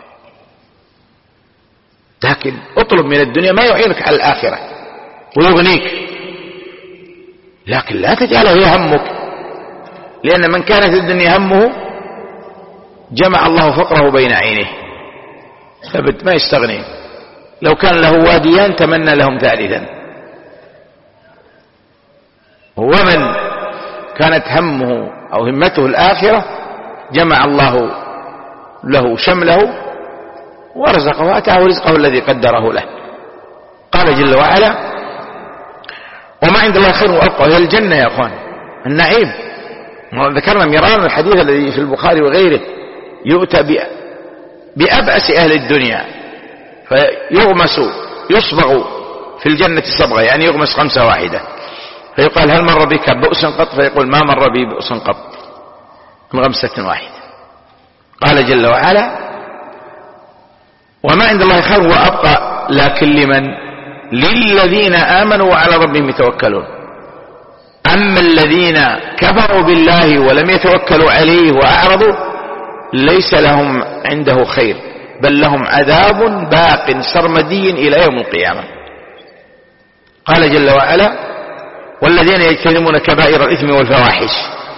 لكن اطلب من الدنيا ما يعينك على الآخرة ويغنيك، لكن لا تجعله هي همك، لأن من كانت الدنيا همه جمع الله فقره بين عينيه ثبت ما يستغني. لو كان له واديان تمنى لهم ثالثا. ومن كانت همه أو همته الآخرة جمع الله له شمله ورزقه وأتاه رزقه الذي قدره له. قال جل وعلا وما عند الله خير وأبقى، هي الجنة يا أخوان، النعيم. ذكرنا مرارا الحديث الذي في البخاري وغيره، يؤتى بأبأس أهل الدنيا فيغمس يصبغ في الجنة صبغة، يعني يغمس خمسة واحدة، فيقال هل مر بك بؤس قط؟ فيقول ما مر بي بؤس قط، من غمسة واحدة. قال جل وعلا وما عند الله خير وأبقى، لكن لمن؟ للذين آمنوا وعلى ربهم يتوكلون. أما الذين كفروا بالله ولم يتوكلوا عليه وأعرضوا ليس لهم عنده خير، بل لهم عذاب باق سرمدي إلى يوم القيامة. قال جل وعلا والذين يجتنبون كبائر الإثم والفواحش.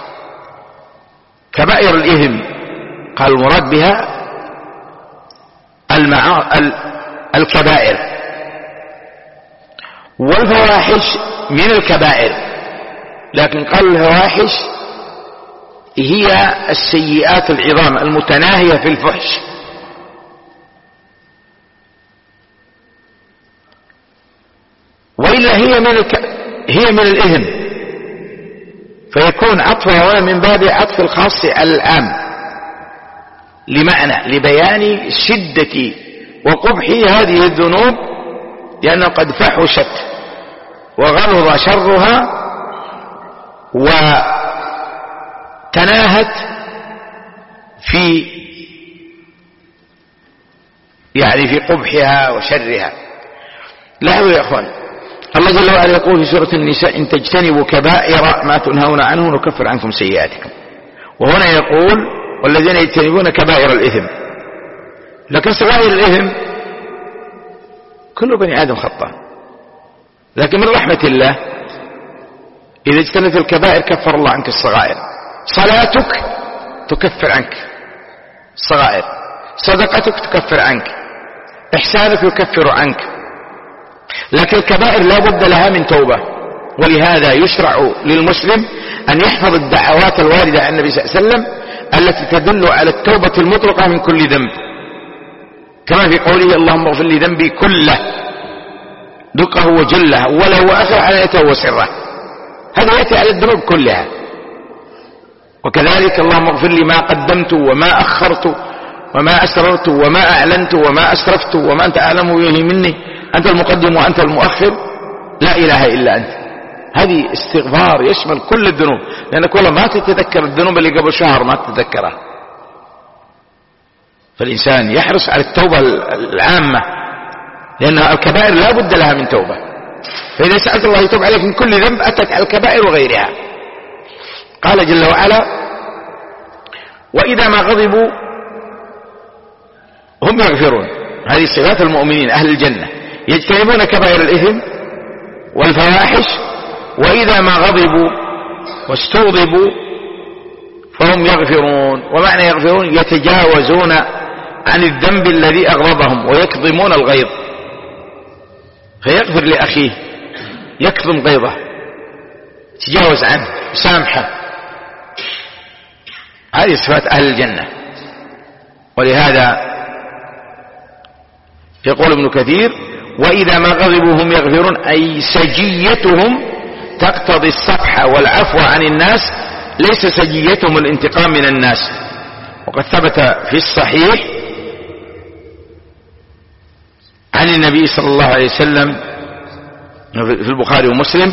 كبائر الإثم قال المراد بها المعا... الكبائر، والفواحش من الكبائر، لكن قال الفواحش هي السيئات العظام المتناهية في الفحش. وإلا هي من الك... هي من الإثم، فيكون عطفها هنا من باب عطف الخاص على العام، لمعنى لبيان شدة وقبح هذه الذنوب، لأنه قد فحشت وغلظ شرها وتناهت في يعني في قبحها وشرها. لاحظوا يا اخوان، الله جل وعلا يقول في سورة النساء إن تجتنبوا كبائر ما تنهون عنه نكفر عنكم سيئاتكم. وهنا يقول والذين يجتنبون كبائر الإثم، لكن صغائر الإثم كل بني آدم خطأ، لكن من رحمة الله إذا اجتنبت الكبائر كفر الله عنك الصغائر. صلاتك تكفر عنك الصغائر، صدقتك تكفر عنك، إحسانك يكفر عنك، لكن الكبائر لا بد لها من توبة. ولهذا يشرع للمسلم أن يحفظ الدعوات الواردة عن النبي صلى الله عليه وسلم التي تدل على التوبة المطلقة من كل ذنب، كما في قوله اللهم اغفر لي ذنبي كله دقه وجله وله وأخر علانيته وسره، هذا يأتي على الذنوب كلها. وكذلك اللهم اغفر لي ما قدمت وما أخرت وما أسررت وما أعلنت وما أسرفت وما أنت أعلم به مني، أنت المقدم وأنت المؤخر لا إله إلا أنت. هذه استغفار يشمل كل الذنوب، لأن كل ما تتذكر الذنوب اللي قبل شهر ما تتذكرها. فالإنسان يحرص على التوبة العامة، لأن الكبائر لا بد لها من توبة. فإذا سألت الله يتوب عليك من كل ذنب أتت على الكبائر وغيرها. قال جل وعلا وإذا ما غضبوا هم يغفرون. هذه صفات المؤمنين أهل الجنة، يجتنبون كبائر الإثم والفواحش، وإذا ما غضبوا واستغضبوا فهم يغفرون. ومعنى يغفرون يتجاوزون عن الذنب الذي أغضبهم ويكظمون الغيظ، فيغفر لأخيه يكظم غيظه يتجاوز عنه يسامحه. هذه صفات أهل الجنة. ولهذا يقول ابن كثير وإذا ما غضبوا هم يغفرون، أي سجيتهم تقتضي الصفح والعفو عن الناس ليس سجيتهم الانتقام من الناس. وقد ثبت في الصحيح عن النبي صلى الله عليه وسلم في البخاري ومسلم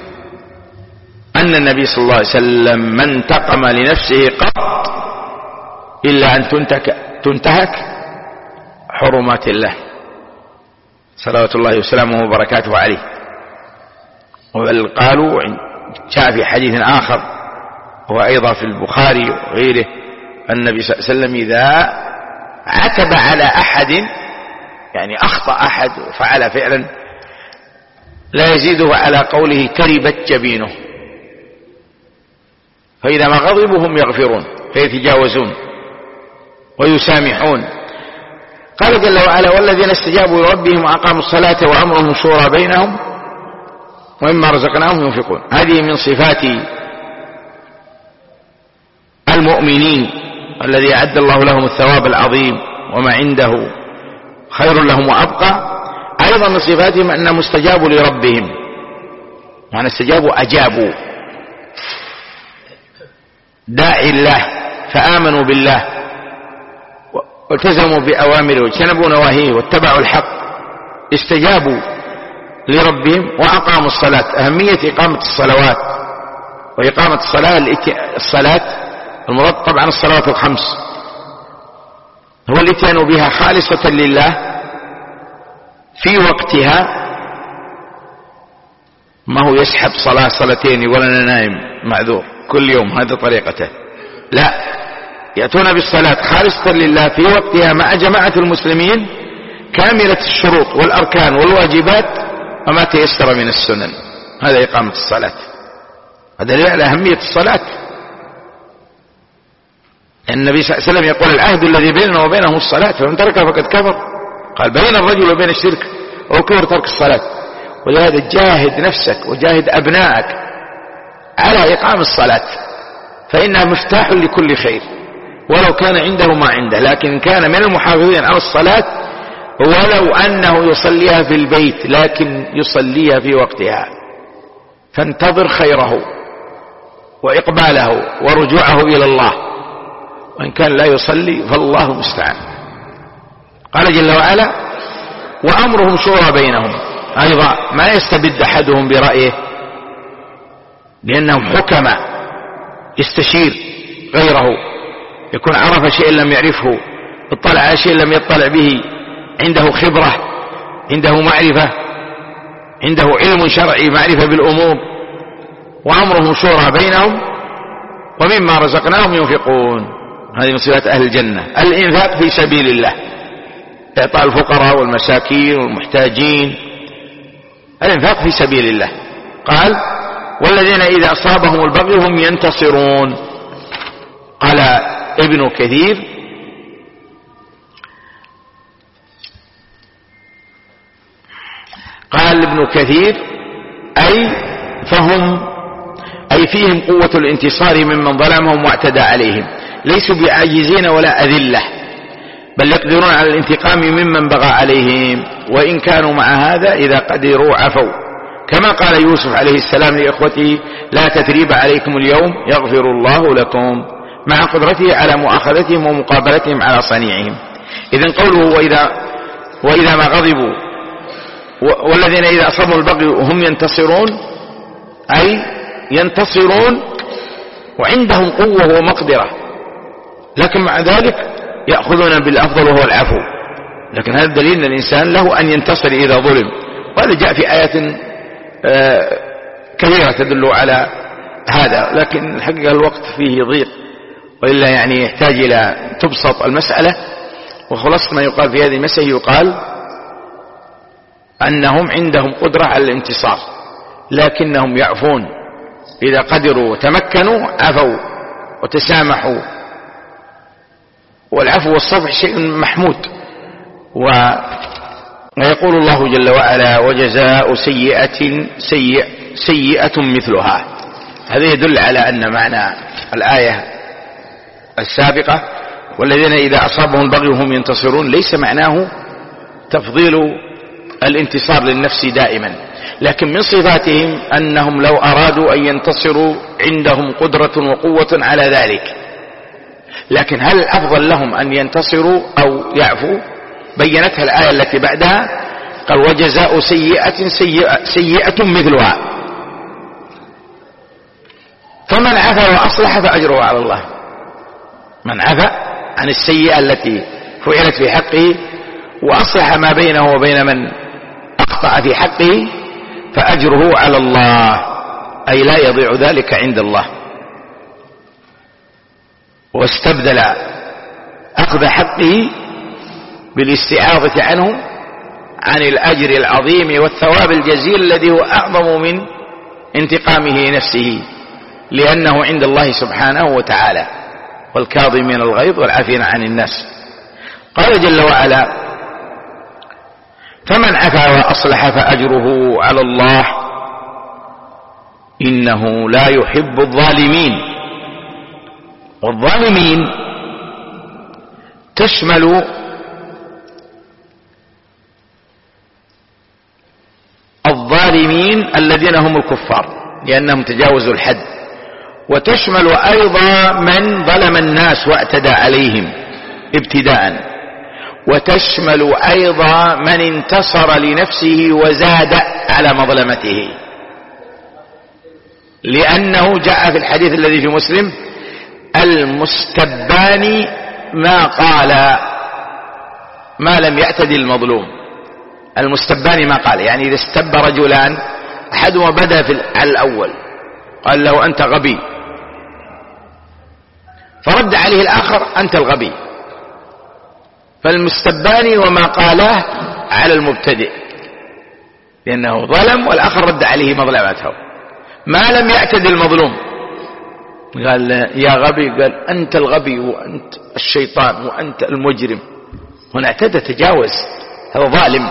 أن النبي صلى الله عليه وسلم ما انتقم لنفسه قط إلا أن تنتهك حرمات الله صلوات الله وسلامه وبركاته عليه. وبل قالوا جاء في حديث آخر وأيضا في البخاري وغيره النبي صلى الله عليه وسلم إذا عتب على أحد يعني أخطأ أحد وفعل فعلا لا يزيده على قوله تربت جبينه، فإذا ما غضبوا هم يغفرون فيتجاوزون ويسامحون. قال جل وعلا والذين استجابوا لربهم وأقاموا الصلاة وأمرهم شورى بينهم ومما رزقناهم ينفقون. هذه من صفات المؤمنين الذي أعد الله لهم الثواب العظيم وما عنده خير لهم وأبقى. أيضا من صفاتهم أنهم استجابوا لربهم، يعني استجابوا أجابوا داعي الله فآمنوا بالله والتزموا بأوامره واجتنبوا نواهيه واتبعوا الحق، استجابوا لربهم وأقاموا الصلاة. أهمية إقامة الصلوات وإقامة الصلاة الصلاة المراد طبعا الصلوات الخمس هو الاتيان بها خالصة لله في وقتها، ما هو يسحب صلاة صلاتين يقول أنا نايم معذور كل يوم هذا طريقته، لا، يأتون بالصلاة خالصة لله في وقتها مع جماعة المسلمين كاملة الشروط والأركان والواجبات وما تيسر من السنن. هذا إقامة الصلاة. هذا دليل على أهمية الصلاة. النبي صلى الله عليه وسلم يقول العهد الذي بيننا وبينهم الصلاة فمن تركها فقد كفر. قال بين الرجل وبين الشرك وكفر ترك الصلاة. ولهذا جاهد نفسك وجاهد أبنائك على إقام الصلاة فإنها مفتاح لكل خير ولو كان عنده ما عنده، لكن كان من المحافظين على الصلاة ولو أنه يصليها في البيت لكن يصليها في وقتها، فانتظر خيره وإقباله ورجوعه إلى الله، وإن كان لا يصلي فالله المستعان. قال جل وعلا وأمرهم شورى بينهم. أيضا ما يستبد أحدهم برأيه لأنهم حكماء، يستشير غيره، يكون عرف شيء لم يعرفه، اطلع على شيء لم يطلع به، عنده خبرة، عنده معرفة، عنده علم شرعي، معرفة بالأمور. وأمرهم شورى بينهم ومما رزقناهم ينفقون. هذه من صفات أهل الجنة، الإنفاق في سبيل الله، إعطاء الفقراء والمساكين والمحتاجين، الإنفاق في سبيل الله. قال والذين إذا أصابهم البغي هم ينتصرون. قال ابن كثير قال ابن كثير أي فهم أي فيهم قوة الانتصار ممن ظلمهم واعتدى عليهم، ليسوا بعاجزين ولا أذلة، بل يقدرون على الانتقام ممن بغى عليهم، وإن كانوا مع هذا إذا قدروا عفوا، كما قال يوسف عليه السلام لإخوته لا تثريب عليكم اليوم يغفر الله لكم، مع قدرته على مؤاخذتهم ومقابلتهم على صنيعهم. إذن قوله وإذا, وإذا ما غضبوا والذين إذا أصابوا البغي هم ينتصرون، أي ينتصرون وعندهم قوة ومقدرة، لكن مع ذلك يأخذون بالأفضل وهو العفو. لكن هذا دليل أن الإنسان له أن ينتصر إذا ظلم، وهذا جاء في آيات كثيرة تدل على هذا، لكن الحقيقة الوقت فيه ضيق، وإلا يعني يحتاج إلى تبسط المسألة. وخلاصة ما يقال في هذه المسألة يقال أنهم عندهم قدرة على الانتصار، لكنهم يعفون إذا قدروا وتمكنوا عفوا وتسامحوا، والعفو والصفح شيء محمود. ويقول الله جل وعلا وجزاء سيئة سيئة, سيئة مثلها. هذا يدل على أن معنى الآية السابقة والذين إذا أصابهم البغي هم ينتصرون ليس معناه تفضيل الانتصار للنفس دائما، لكن من صفاتهم أنهم لو أرادوا أن ينتصروا عندهم قدرة وقوة على ذلك. لكن هل الأفضل لهم أن ينتصروا أو يعفوا؟ بينتها الآية التي بعدها، قال وجزاء سيئة سيئة, سيئة مثلها، فمن عفا وأصلح فأجره على الله. من عفا عن السيئة التي فعلت في حقه وأصلح ما بينه وبين من أخطأ في حقه فأجره على الله، أي لا يضيع ذلك عند الله. واستبدل أخذ حقه بالاستعاضة عنه عن الأجر العظيم والثواب الجزيل الذي هو أعظم من انتقامه نفسه، لأنه عند الله سبحانه وتعالى، والكاظمين الغيظ والعافين عن الناس. قال جل وعلا فمن عفا وأصلح فأجره على الله إنه لا يحب الظالمين. والظالمين تشمل الظالمين الذين هم الكفار لأنهم تجاوزوا الحد، وتشمل أيضا من ظلم الناس واعتدى عليهم ابتداء، وتشمل أيضا من انتصر لنفسه وزاد على مظلمته، لأنه جاء في الحديث الذي في مسلم المستبان ما قال ما لم يعتدي المظلوم. المستبان ما قال، يعني إذا استب رجلان أحدهما بدأ في على الأول قال له أنت غبي، فرد عليه الآخر أنت الغبي، فالمستبان وما قاله على المبتدئ لأنه ظلم، والآخر رد عليه مظلمته. ما لم يعتدي المظلوم قال يا غبي، قال أنت الغبي وأنت الشيطان وأنت المجرم. هنا اعتدى، تجاوز، هذا ظالم.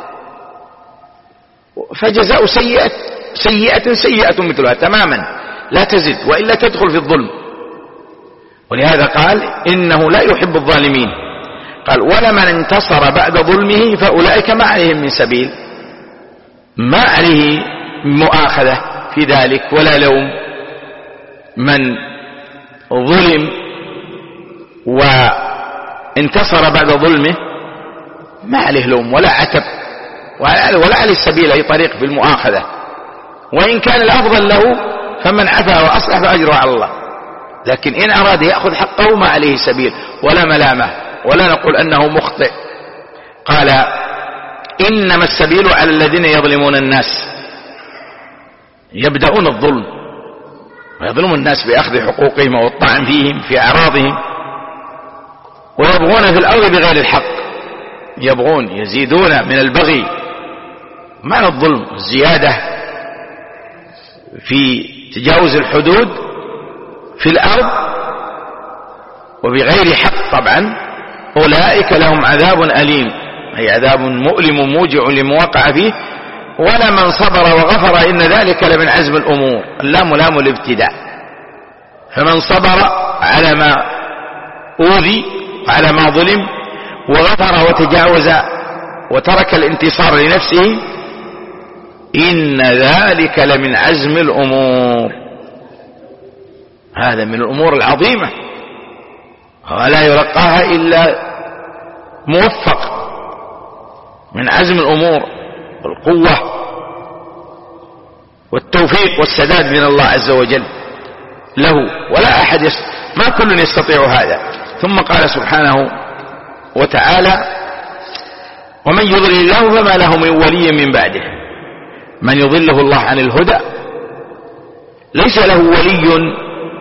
فجزاء سيئة سيئة سيئة مثلها تماما لا تزد، وإلا تدخل في الظلم. ولهذا قال إنه لا يحب الظالمين. قال ولمن انتصر بعد ظلمه فأولئك ما عليهم من سبيل، ما عليه مؤاخذة في ذلك ولا لوم. من ظلم وانتصر بعد ظلمه ما عليه لوم ولا عتب ولا عليه السبيل أي طريق في المؤاخذة، وإن كان الأفضل له فمن عفا وأصلح فأجره على الله. لكن إن أراد يأخذ حقه ما عليه سبيل ولا ملامة، ولا نقول أنه مخطئ. قال إنما السبيل على الذين يظلمون الناس، يبدأون الظلم ويظلمون الناس بأخذ حقوقهم والطعن فيهم في أعراضهم، ويبغون في الأرض بغير الحق، يبغون يزيدون من البغي. معنى الظلم الزيادة في تجاوز الحدود في الأرض وبغير حق. طبعا أولئك لهم عذاب أليم، أي عذاب مؤلم موجع لموقع فيه. ولمن صبر وغفر إن ذلك لمن عزم الأمور. اللام لام الابتداء، فمن صبر على ما أوذي وعلى ما ظلم وغفر وتجاوز وترك الانتصار لنفسه إن ذلك لمن عزم الأمور. هذا من الأمور العظيمة ولا يلقاها إلا موفق، من عزم الأمور والقوة والتوفيق والسداد من الله عز وجل له، ولا أحد يست... ما كل يستطيع هذا. ثم قال سبحانه وتعالى ومن يضلل الله فما له من ولي من بعده. من يضله الله عن الهدى ليس له ولي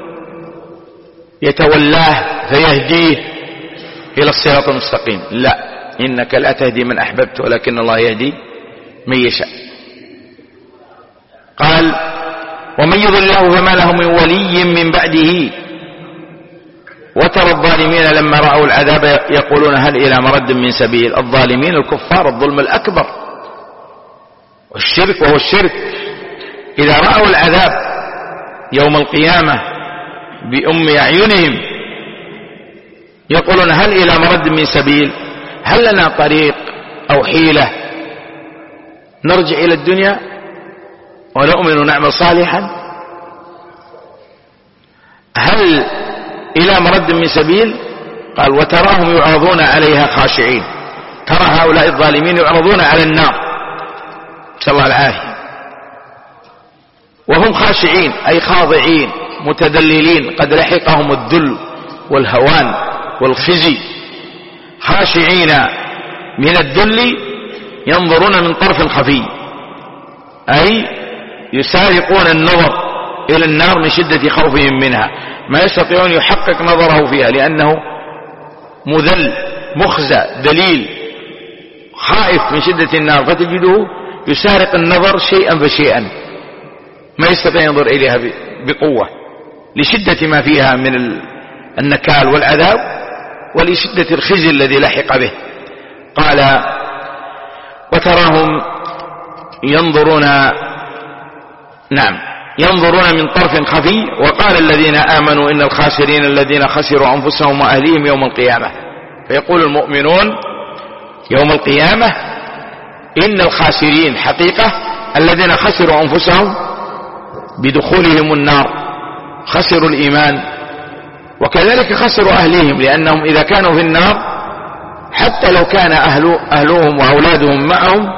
يتولاه فيهديه إلى الصراط المستقيم، لا، إنك لا تهدي من أحببت ولكن الله يهدي من يشاء. قال ومن يضلل الله فما له من ولي من بعده. وترى الظالمين لما رأوا العذاب يقولون هل إلى مرد من سبيل. الظالمين الكفار، الظلم الأكبر والشرك، وهو الشرك. إذا رأوا العذاب يوم القيامة بأم أعينهم يقولون هل إلى مرد من سبيل، هل لنا طريق أو حيلة نرجع إلى الدنيا ونؤمن ونعمل صالحا؟ هل إلى مرد من سبيل؟ قال وتراهم يعرضون عليها خاشعين. ترى هؤلاء الظالمين يعرضون على النار، نسأل الله العافية، وهم خاشعين أي خاضعين متذللين، قد لحقهم الذل والهوان والخزي، خاشعين من الذل ينظرون من طرف خفي، أي يسارقون النظر إلى النار من شدة خوفهم منها، ما يستطيعون يحقق نظره فيها لأنه مذل مخزى ذليل خائف من شدة النار، فتجده يسارق النظر شيئا فشيئا، ما يستطيع ينظر إليها بقوة لشدة ما فيها من النكال والعذاب ولشدة الخزي الذي لحق به. قال وتراهم ينظرون نعم ينظرون من طرف خفي. وقال الذين آمنوا إن الخاسرين الذين خسروا أنفسهم وأهليهم يوم القيامة. فيقول المؤمنون يوم القيامة إن الخاسرين حقيقة الذين خسروا أنفسهم بدخولهم النار، خسروا الإيمان، وكذلك خسروا أهليهم، لأنهم إذا كانوا في النار حتى لو كان أهل أهلهم وأولادهم معهم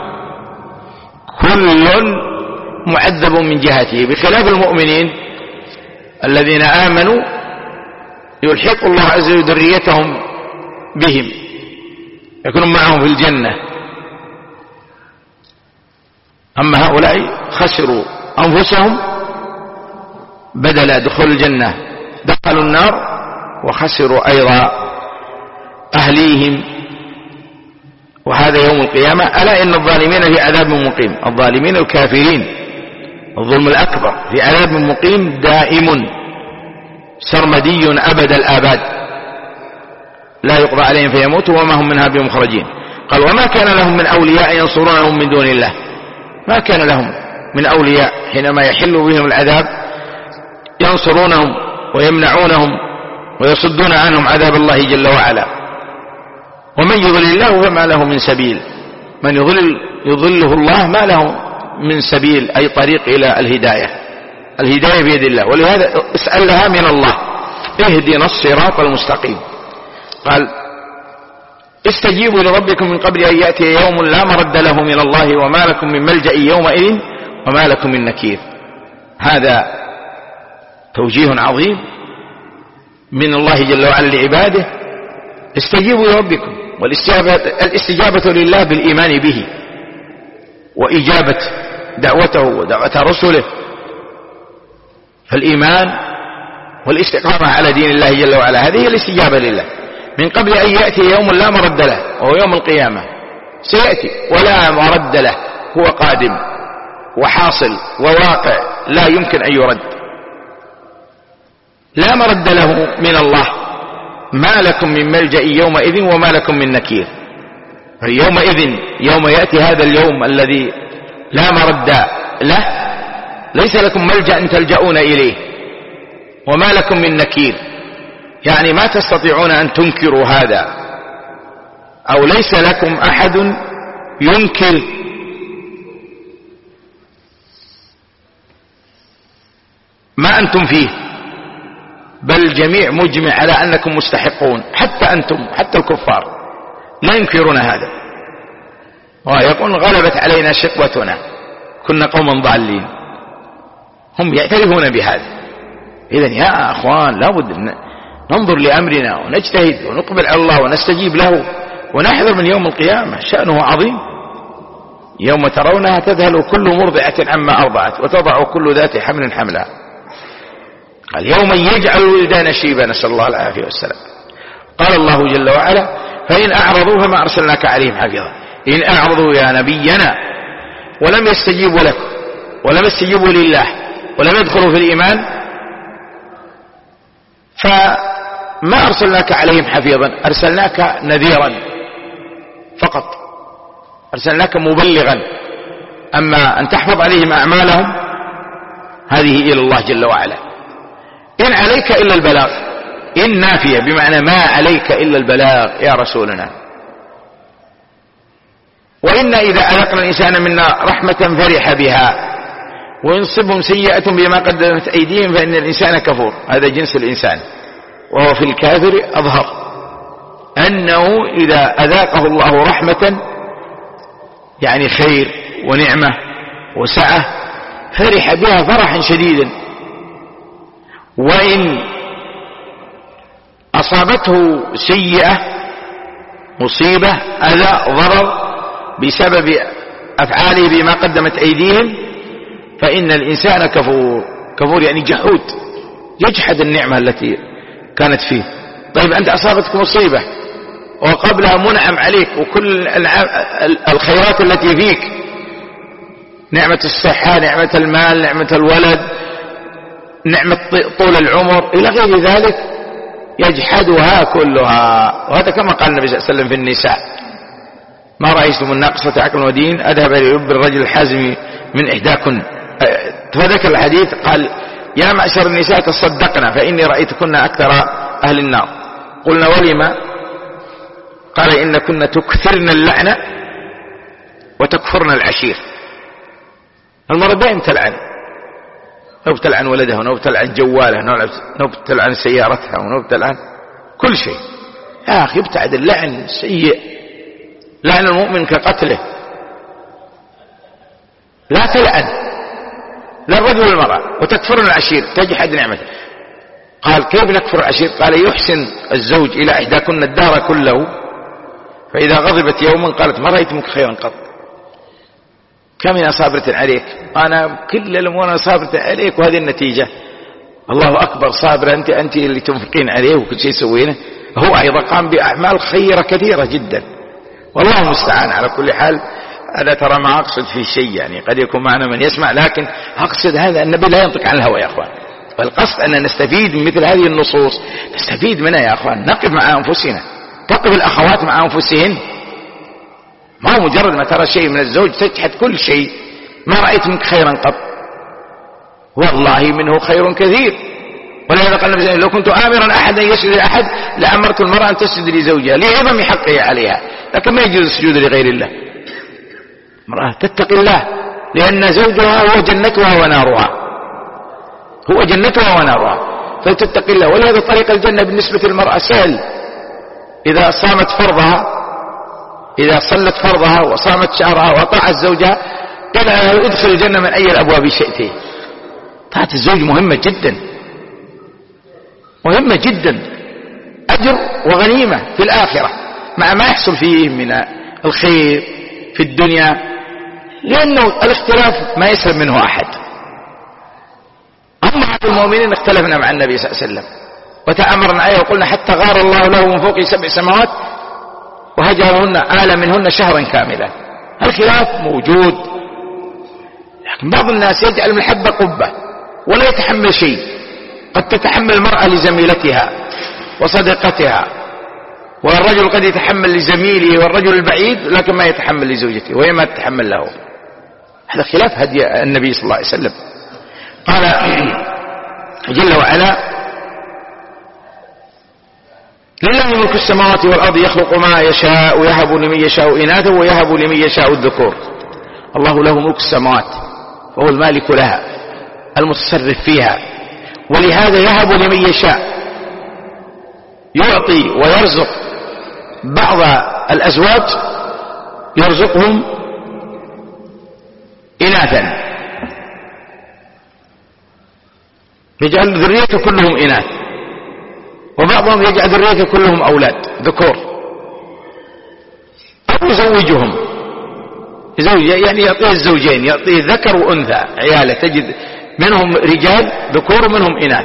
كل معذب من جهته، بخلاف المؤمنين الذين آمنوا يلحق الله عز وجل ذريتهم بهم، يكونون معهم في الجنة. أما هؤلاء خسروا أنفسهم بدل دخول الجنة دخلوا النار وخسروا أيضا أهليهم، وهذا يوم القيامة. ألا إن الظالمين في عذاب مقيم، الظالمين الكافرين الظلم الأكبر في عذاب مقيم دائم سرمدي أبد الآباد لا يقضى عليهم فيموتوا وما هم منها بمخرجين. قال وما كان لهم من أولياء ينصرونهم من دون الله، ما كان لهم من أولياء حينما يحل بهم العذاب ينصرونهم ويمنعونهم ويصدون عنهم عذاب الله جل وعلا. ومن يضلل الله فما له من سبيل، من يضلل يضله الله ما له من سبيل أي طريق إلى الهداية، الهداية بيد الله، ولهذا اسألها من الله اهدنا الصراط المستقيم. قال استجيبوا لربكم من قبل أن يأتي يوم لا مرد له من الله وما لكم من ملجأ يومئذ وما لكم من نكير. هذا توجيه عظيم من الله جل وعلا لعباده، استجيبوا لربكم، والاستجابة لله بالإيمان به وإجابة دعوته ودعوة رسله، فالإيمان والاستقامة على دين الله جل وعلا هذه هي الاستجابة لله. من قبل أن يأتي يوم لا مرد له وهو يوم القيامة، سيأتي ولا مرد له، هو قادم وحاصل وواقع لا يمكن أن يرد، لا مرد له من الله، ما لكم من ملجأ يومئذ وما لكم من نكير. يومئذ يوم يأتي هذا اليوم الذي لا مرد له ليس لكم ملجأ تلجؤون إليه وما لكم من نكير، يعني ما تستطيعون أن تنكروا هذا، أو ليس لكم أحد ينكر ما أنتم فيه، بل الجميع مجمع على أنكم مستحقون، حتى أنتم حتى الكفار لا ينكرون هذا، ويقول غلبت علينا شقوتنا كنا قوما ضالين، هم يعترفون بهذا. إذن يا أخوان لابد ننظر لأمرنا ونجتهد ونقبل على الله ونستجيب له ونحذر من يوم القيامة، شأنه عظيم. يوم ترونها تذهل كل مرضعة عما أرضعت وتضع كل ذات حمل حملها. قال يوم يجعل الولدان شيبا، نسأل الله العافية والسلام. قال الله جل وعلا فإن أعرضوا فما أرسلناك عليهم حفيظا. إن أعرضوا يا نبينا ولم يستجيبوا لك ولم يستجيبوا لله ولم يدخلوا في الإيمان فما أرسلناك عليهم حفيظا، أرسلناك نذيرا فقط، أرسلناك مبلغا. أما أن تحفظ عليهم أعمالهم هذه إلى الله جل وعلا. إن عليك إلا البلاغ، إن نافية بمعنى ما عليك إلا البلاغ يا رسولنا. وإن إذا أذقنا الإنسان منا رحمة فرح بها وإن تصبهم سيئة بما قدمت أيديهم فإن الإنسان كفور. هذا جنس الإنسان، وهو في الكافر أظهر أنه إذا أذاقه الله رحمة يعني خير ونعمة وسعة فرح بها فرحا شديدا، وإن أصابته سيئة مصيبة أذى ضرر بسبب أفعاله بما قدمت أيديهم فإن الإنسان كفور. كفور يعني جحود، يجحد النعمة التي كانت فيه. طيب أنت أصابتك مصيبة وقبلها منعم عليك وكل الخيرات التي فيك، نعمة الصحة، نعمة المال، نعمة الولد، نعمة طول العمر إلى غير ذلك، يجحدها كلها. وهذا كما قال النبي صلى الله عليه وسلم في النساء: ما رأيتم الناقصة عقل ودين أذهب للب الرجل الحازم من إحداكن. فذكر الحديث قال: يا معشر النساء تصدقنا فإني رأيتكن أكثر أهل النار. قلنا: ولما؟ قال: إن كنا تكثرن اللعنة وتكفرن العشير. المرأة دائما تلعن، نوب تلعن ولدها، ونوب تلعن جوالها، نوب تلعن سيارتها، ونوب تلعن كل شيء. يا أخي ابتعد، اللعن سيء، لعن المؤمن كقتله. لا تلعن لا الرجل والمرأة. وتكفرن العشير، تجحد نعمته. قال: كيف نكفر العشير؟ قال: يحسن الزوج إلى إحداكن الدهر كله فإذا غضبت يوما قالت: ما رأيت منك خيرا قط. كم من صابرة عليك، أنا كل الأمور صابرة عليك وهذه النتيجة. الله أكبر، صابرة أنت، أنت اللي تنفقين عليه وكل شيء سوينه. هو أيضا قام بأعمال خيرة كثيرة جدا، والله المستعان. على كل حال أنا ترى ما أقصد في شيء، يعني قد يكون معنا من يسمع، لكن أقصد هذا النبي لا ينطق عن الهوى يا أخوان. والقصد أن نستفيد من مثل هذه النصوص، نستفيد منها يا أخوان. نقف مع أنفسنا، تقف الأخوات مع أنفسهن. ما هو مجرد ما ترى شيء من الزوج تجحد كل شيء. ما رأيت منك خيرا قط، والله منه خير كثير. ولهذا قال النبي: لو كنت آمرا أحدا يسجد لأحد لأمرت المرأة أن تسجد لزوجها لعظم حقه عليها، لكن ما يجوز السجود لغير الله. امرأة تتقي الله، لأن زوجها هو جنتها ونارها، هو جنتها ونارها، فتتقي الله. ولهذا طريق الجنة بالنسبة للمرأة سهل. إذا صامت فرضها، إذا صلت فرضها وصامت شهرها وأطاعت زوجها قال: ادخل الجنة من أي الأبواب شئت. طاعة الزوج مهمة جدا، مهمة جدا، أجر وغنيمة في الآخرة مع ما يحصل فيه من الخير في الدنيا، لأنه الاختلاف ما يسلم منه أحد. أما المؤمنين اختلفنا مع النبي صلى الله عليه وسلم وتأمرنا عليه وقلنا: حتى غار الله له من فوق سبع سماوات وهجرهن آل منهن شهرا كاملا. الخلاف موجود، لكن بعض الناس يجعل المحبة قبة ولا يتحمل شيء. قد تتحمل المرأة لزميلتها وصديقتها، والرجل قد يتحمل لزميله والرجل البعيد، لكن ما يتحمل لزوجته وهي ما تتحمل له. هذا خلاف هدي النبي صلى الله عليه وسلم. قال جل وعلا: لله ملك السماوات والأرض يخلق ما يشاء ويهب لمن يشاء إناثا ويهب لمن يشاء الذكور. الله له ملك السماوات، فهو المالك لها المتصرف فيها، ولهذا يهب لمن يشاء، يعطي ويرزق بعض الأزواج، يرزقهم إناثا، يجعل ذريته كلهم إناث، وبعضهم يجعل ذريته كلهم أولاد ذكور، أو يزوجهم، يزوج يعني يعطيه الزوجين، يعطيه ذكر وأنثى عياله، تجد منهم رجال ذكور ومنهم إناث.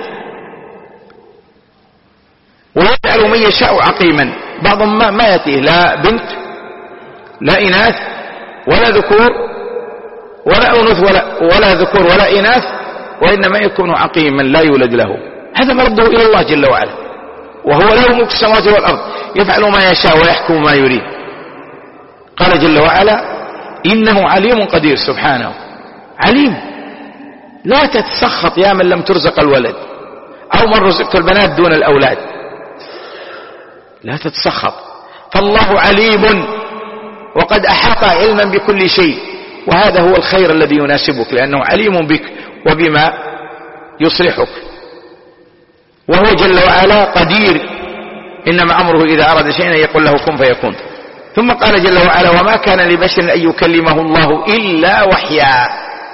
ويجعل من يشاء عقيما، بعضهم ما, ما يأتيه لا بنت لا إناث ولا ذكور ولا أنثى ولا, ولا ذكور ولا إناث، وإنما يكون عقيما لا يولد له. هذا مرده إلى الله جل وعلا، وهو له ملك السماوات والأرض يفعل ما يشاء ويحكم ما يريد. قال جل وعلا: إنه عليم قدير. سبحانه عليم. لا تتسخط يا من لم ترزق الولد أو من رزقت البنات دون الأولاد، لا تتسخط، فالله عليم وقد أحاط علما بكل شيء، وهذا هو الخير الذي يناسبك، لأنه عليم بك وبما يصلحك، وهو جل وعلا قدير، إنما أمره إذا أراد شيئا يقول له كن فيكون. ثم قال جل وعلا وما كان لبشر أن يكلمه الله إلا وحيا،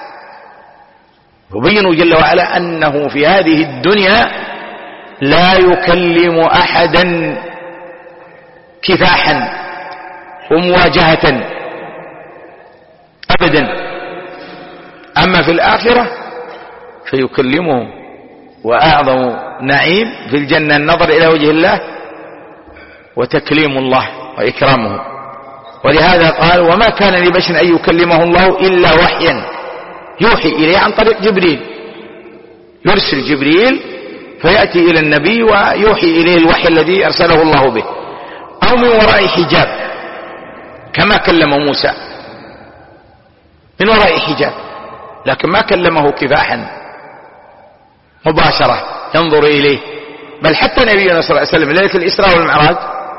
يبين جل وعلا أنه في هذه الدنيا لا يكلم أحدا كفاحا ومواجهة أبدا، أما في الآخرة فيكلمه، وأعظم نعيم في الجنة النظر إلى وجه الله وتكليم الله وإكرامه. ولهذا قال وما كان لبشر أن يكلمه الله إلا وحيا يوحي إليه عن طريق جبريل، يرسل جبريل فيأتي إلى النبي ويوحي إليه الوحي الذي أرسله الله به، أو من وراء حجاب كما كلم موسى من وراء حجاب، لكن ما كلمه كفاحا مباشرة ينظر إليه. بل حتى نبينا صلى الله عليه وسلم ليلة الإسراء والمعراج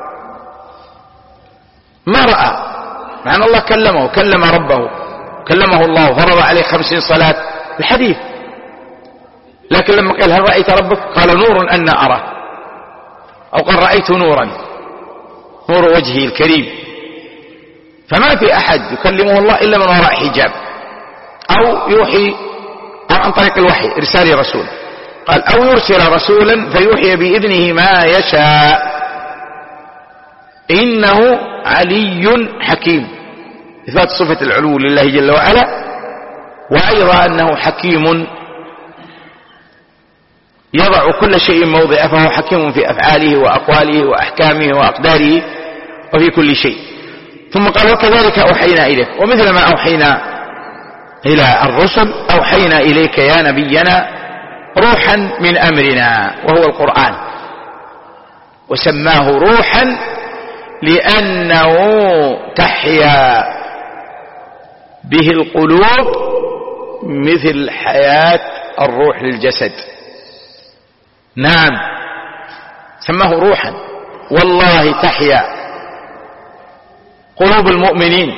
ما رأى، مع أن الله كلمه، كلم ربه، كلمه الله، فرض عليه خمسين صلاة الحديث، لكن لما قال هل رأيت ربك قال نور أن أرى، أو قال رأيت نورا، نور وجهه الكريم. فما في أحد يكلمه الله إلا من وراء حجاب، أو يوحي، أو عن طريق الوحي إرسال رسول، قال أو يرسل رسولا فيوحي بإذنه ما يشاء إنه علي حكيم، إثبات صفة العلو لله جل وعلا، وأيضا أنه حكيم يضع كل شيء موضعه، فهو حكيم في أفعاله وأقواله وأحكامه وأقداره وفي كل شيء. ثم قال وكذلك أوحينا إليك، ومثل ما أوحينا إلى الرسل أوحينا إليك يا نبينا روحا من أمرنا، وهو القرآن، وسماه روحا لأنه تحيا به القلوب مثل حياة الروح للجسد. نعم سماه روحا، والله تحيا قلوب المؤمنين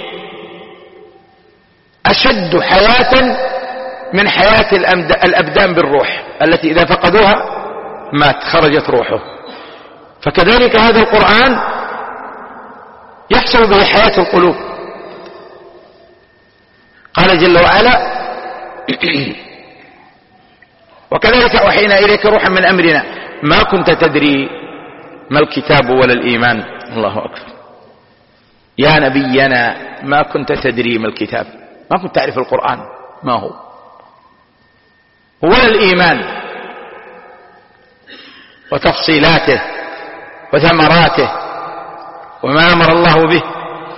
أشد حياة من حياة الأبدان بالروح التي إذا فقدوها مات، خرجت روحه. فكذلك هذا القرآن يحصل به حياة القلوب. قال جل وعلا وكذلك أوحينا إليك روحا من أمرنا ما كنت تدري ما الكتاب ولا الإيمان. الله أكبر. يا نبينا ما كنت تدري ما الكتاب، ما كنت تعرف القرآن ما هو، ولا الإيمان وتفصيلاته وثمراته وما أمر الله به،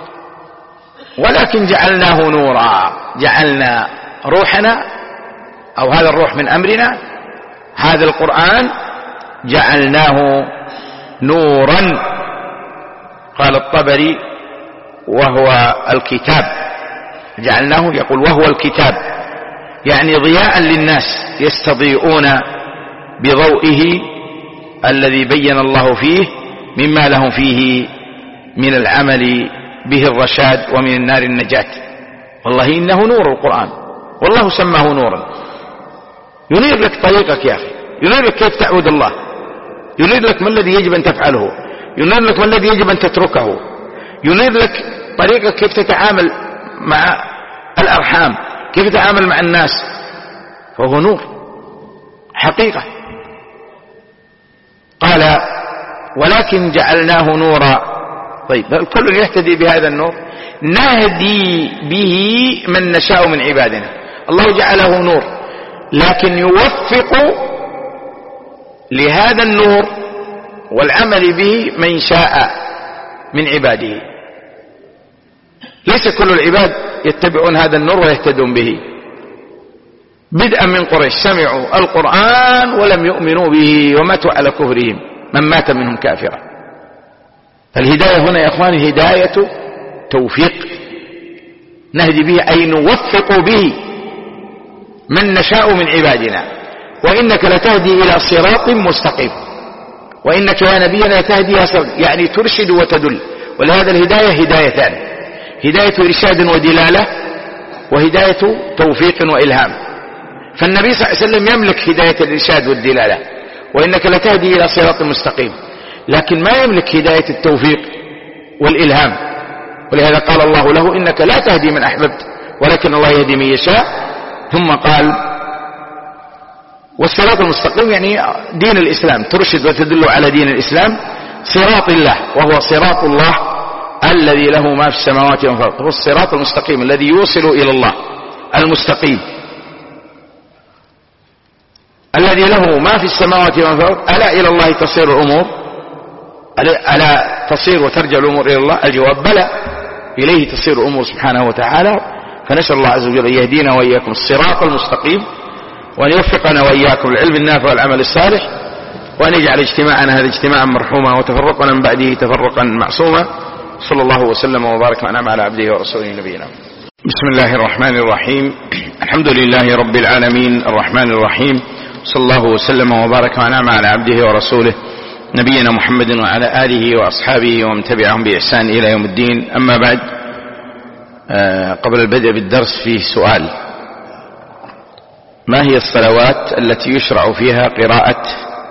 ولكن جعلناه نورا، جعلنا روحنا أو هذا الروح من أمرنا، هذا القرآن جعلناه نورا. قال الطبري وهو الكتاب، جعلناه يقول وهو الكتاب، يعني ضياء للناس يستضيئون بضوئه الذي بين الله فيه مما لهم فيه من العمل به الرشاد ومن النار النجاة. والله إنه نور القرآن، والله سماه نورا، ينير لك طريقك يا أخي، ينير لك كيف تعبد الله، ينير لك ما الذي يجب أن تفعله، ينير لك ما الذي يجب أن تتركه، ينير لك طريقك كيف تتعامل مع الأرحام، كيف تتعامل مع الناس، فهو نور حقيقة. قال ولكن جعلناه نورا. طيب الكل يهتدي بهذا النور، نهدي به من نشاء من عبادنا. الله جعله نور، لكن يوفق لهذا النور والعمل به من شاء من عباده. ليس كل العباد يتبعون هذا النور ويهتدون به، بدءا من قريش سمعوا القرآن ولم يؤمنوا به وماتوا على كفرهم، من مات منهم كافرا. فالهداية هنا يا اخواني هداية توفيق، نهدي به أي نوفق به من نشاء من عبادنا. وإنك لتهدي إلى صراط مستقيم، وإنك يا نبينا لتهدي يعني ترشد وتدل. ولهذا الهداية هدايتان، هداية إرشاد ودلالة وهداية توفيق وإلهام. فالنبي صلى الله عليه وسلم يملك هداية الإرشاد والدلالة، وإنك لتهدي إلى صراط مستقيم، لكن ما يملك هداية التوفيق والإلهام. ولهذا قال الله له إنك لا تهدي من أحببت ولكن الله يهدي من يشاء. ثم قال والصراط المستقيم يعني دين الإسلام، ترشد وتدل على دين الإسلام، صراط الله، وهو صراط الله الذي له ما في السماوات وما في الأرض، هو الصراط المستقيم الذي يوصل إلى الله، المستقيم الذي له ما في السماوات وما في الأرض. ألا إلى الله تصير الأمور؟ ألا تصير وترجع الأمور إلى الله؟ الجواب بلى، إليه تصير الأمور سبحانه وتعالى. فنسأل الله عز وجل أن يهدينا وإياكم الصراط المستقيم، وأن يوفقنا وإياكم العلم النافع والعمل الصالح، وأن يجعل اجتماعنا هذا اجتماعا مرحوما وتفرقنا من بعده تفرقا معصوما. صلى الله وسلم وبارك وأنعم على عبده ورسوله نبينا. بسم الله الرحمن الرحيم. الحمد لله رب العالمين الرحمن الرحيم، صلى الله وسلم وبارك وأنعم على عبده ورسوله نبينا محمد وعلى آله وأصحابه ومن تبعهم بإحسان إلى يوم الدين. أما بعد، قبل البدء بالدرس فيه سؤال: ما هي الصلوات التي يشرع فيها قراءة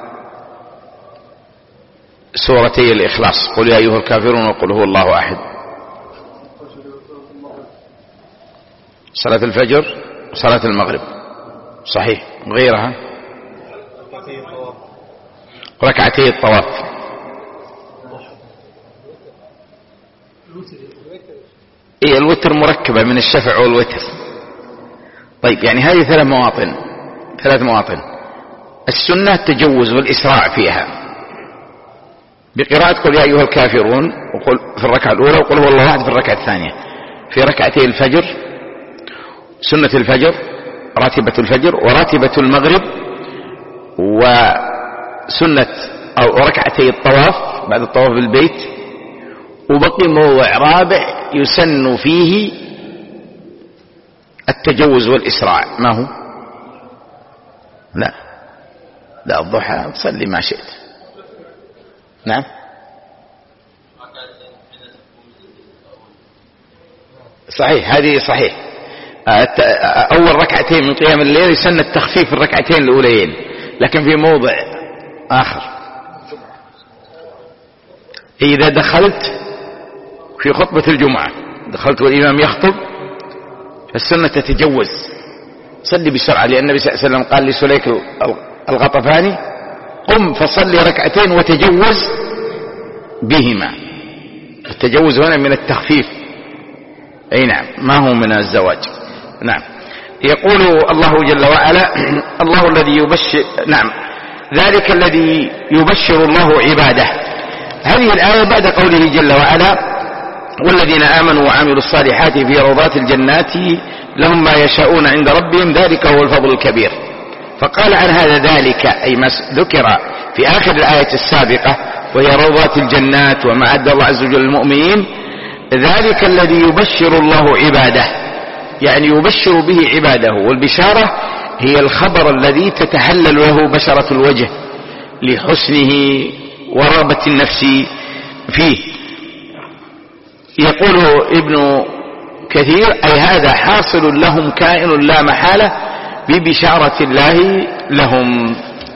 سورتي الإخلاص، قل يا أيها الكافرون وقل هو الله أحد؟ صلاة الفجر وصلاة المغرب، صحيح. غيرها ركعتي الطواف. إيه، الوتر مركبة من الشفع والوتر. طيب، يعني هذه ثلاث مواطن ثلاث مواطن السنة التجوز والإسراع فيها بقراءة قل يا أيها الكافرون وقل في الركعة الأولى، وقل هو الله أحد في الركعة الثانية. في ركعتي الفجر سنة الفجر، راتبة الفجر وراتبة المغرب، وسنة أو ركعتي الطواف بعد الطواف بالبيت. وبقي موضع رابع يسن فيه التجوز والإسراع، ما هو؟ لا لا الضحى تصلي ما شئت. نعم، صحيح، هذه صحيح. أول ركعتين من قيام الليل يسن التخفيف الركعتين الأوليين، لكن في موضع آخر إذا دخلت في خطبة الجمعة، دخلت والإمام يخطب، فالسنة تتجوز، صلي بسرعة، لأن النبي صلى الله عليه وسلم قال لسليك الغطفاني: قم فصلي ركعتين وتجوز بهما. التجوز هنا من التخفيف، أي نعم، ما هو من الزواج. نعم. يقول الله جل وعلا: الله الذي يبشر، نعم، ذلك الذي يبشر الله عباده. هذه الآية بعد قوله جل وعلا: والذين آمنوا وعملوا الصالحات في روضات الجنات لهم ما يشاءون عند ربهم ذلك هو الفضل الكبير. فقال عن هذا ذلك، أي ما ذكر في آخر الآية السابقة وهي روضات الجنات وما أعد الله عز وجل للمؤمنين، ذلك الذي يبشر الله عباده، يعني يبشر به عباده. والبشارة هي الخبر الذي تتحلل له بشرة الوجه لحسنه ورغبة النفس فيه. يقول ابن كثير: أي هذا حاصل لهم كائن لا محالة ببشارة الله لهم.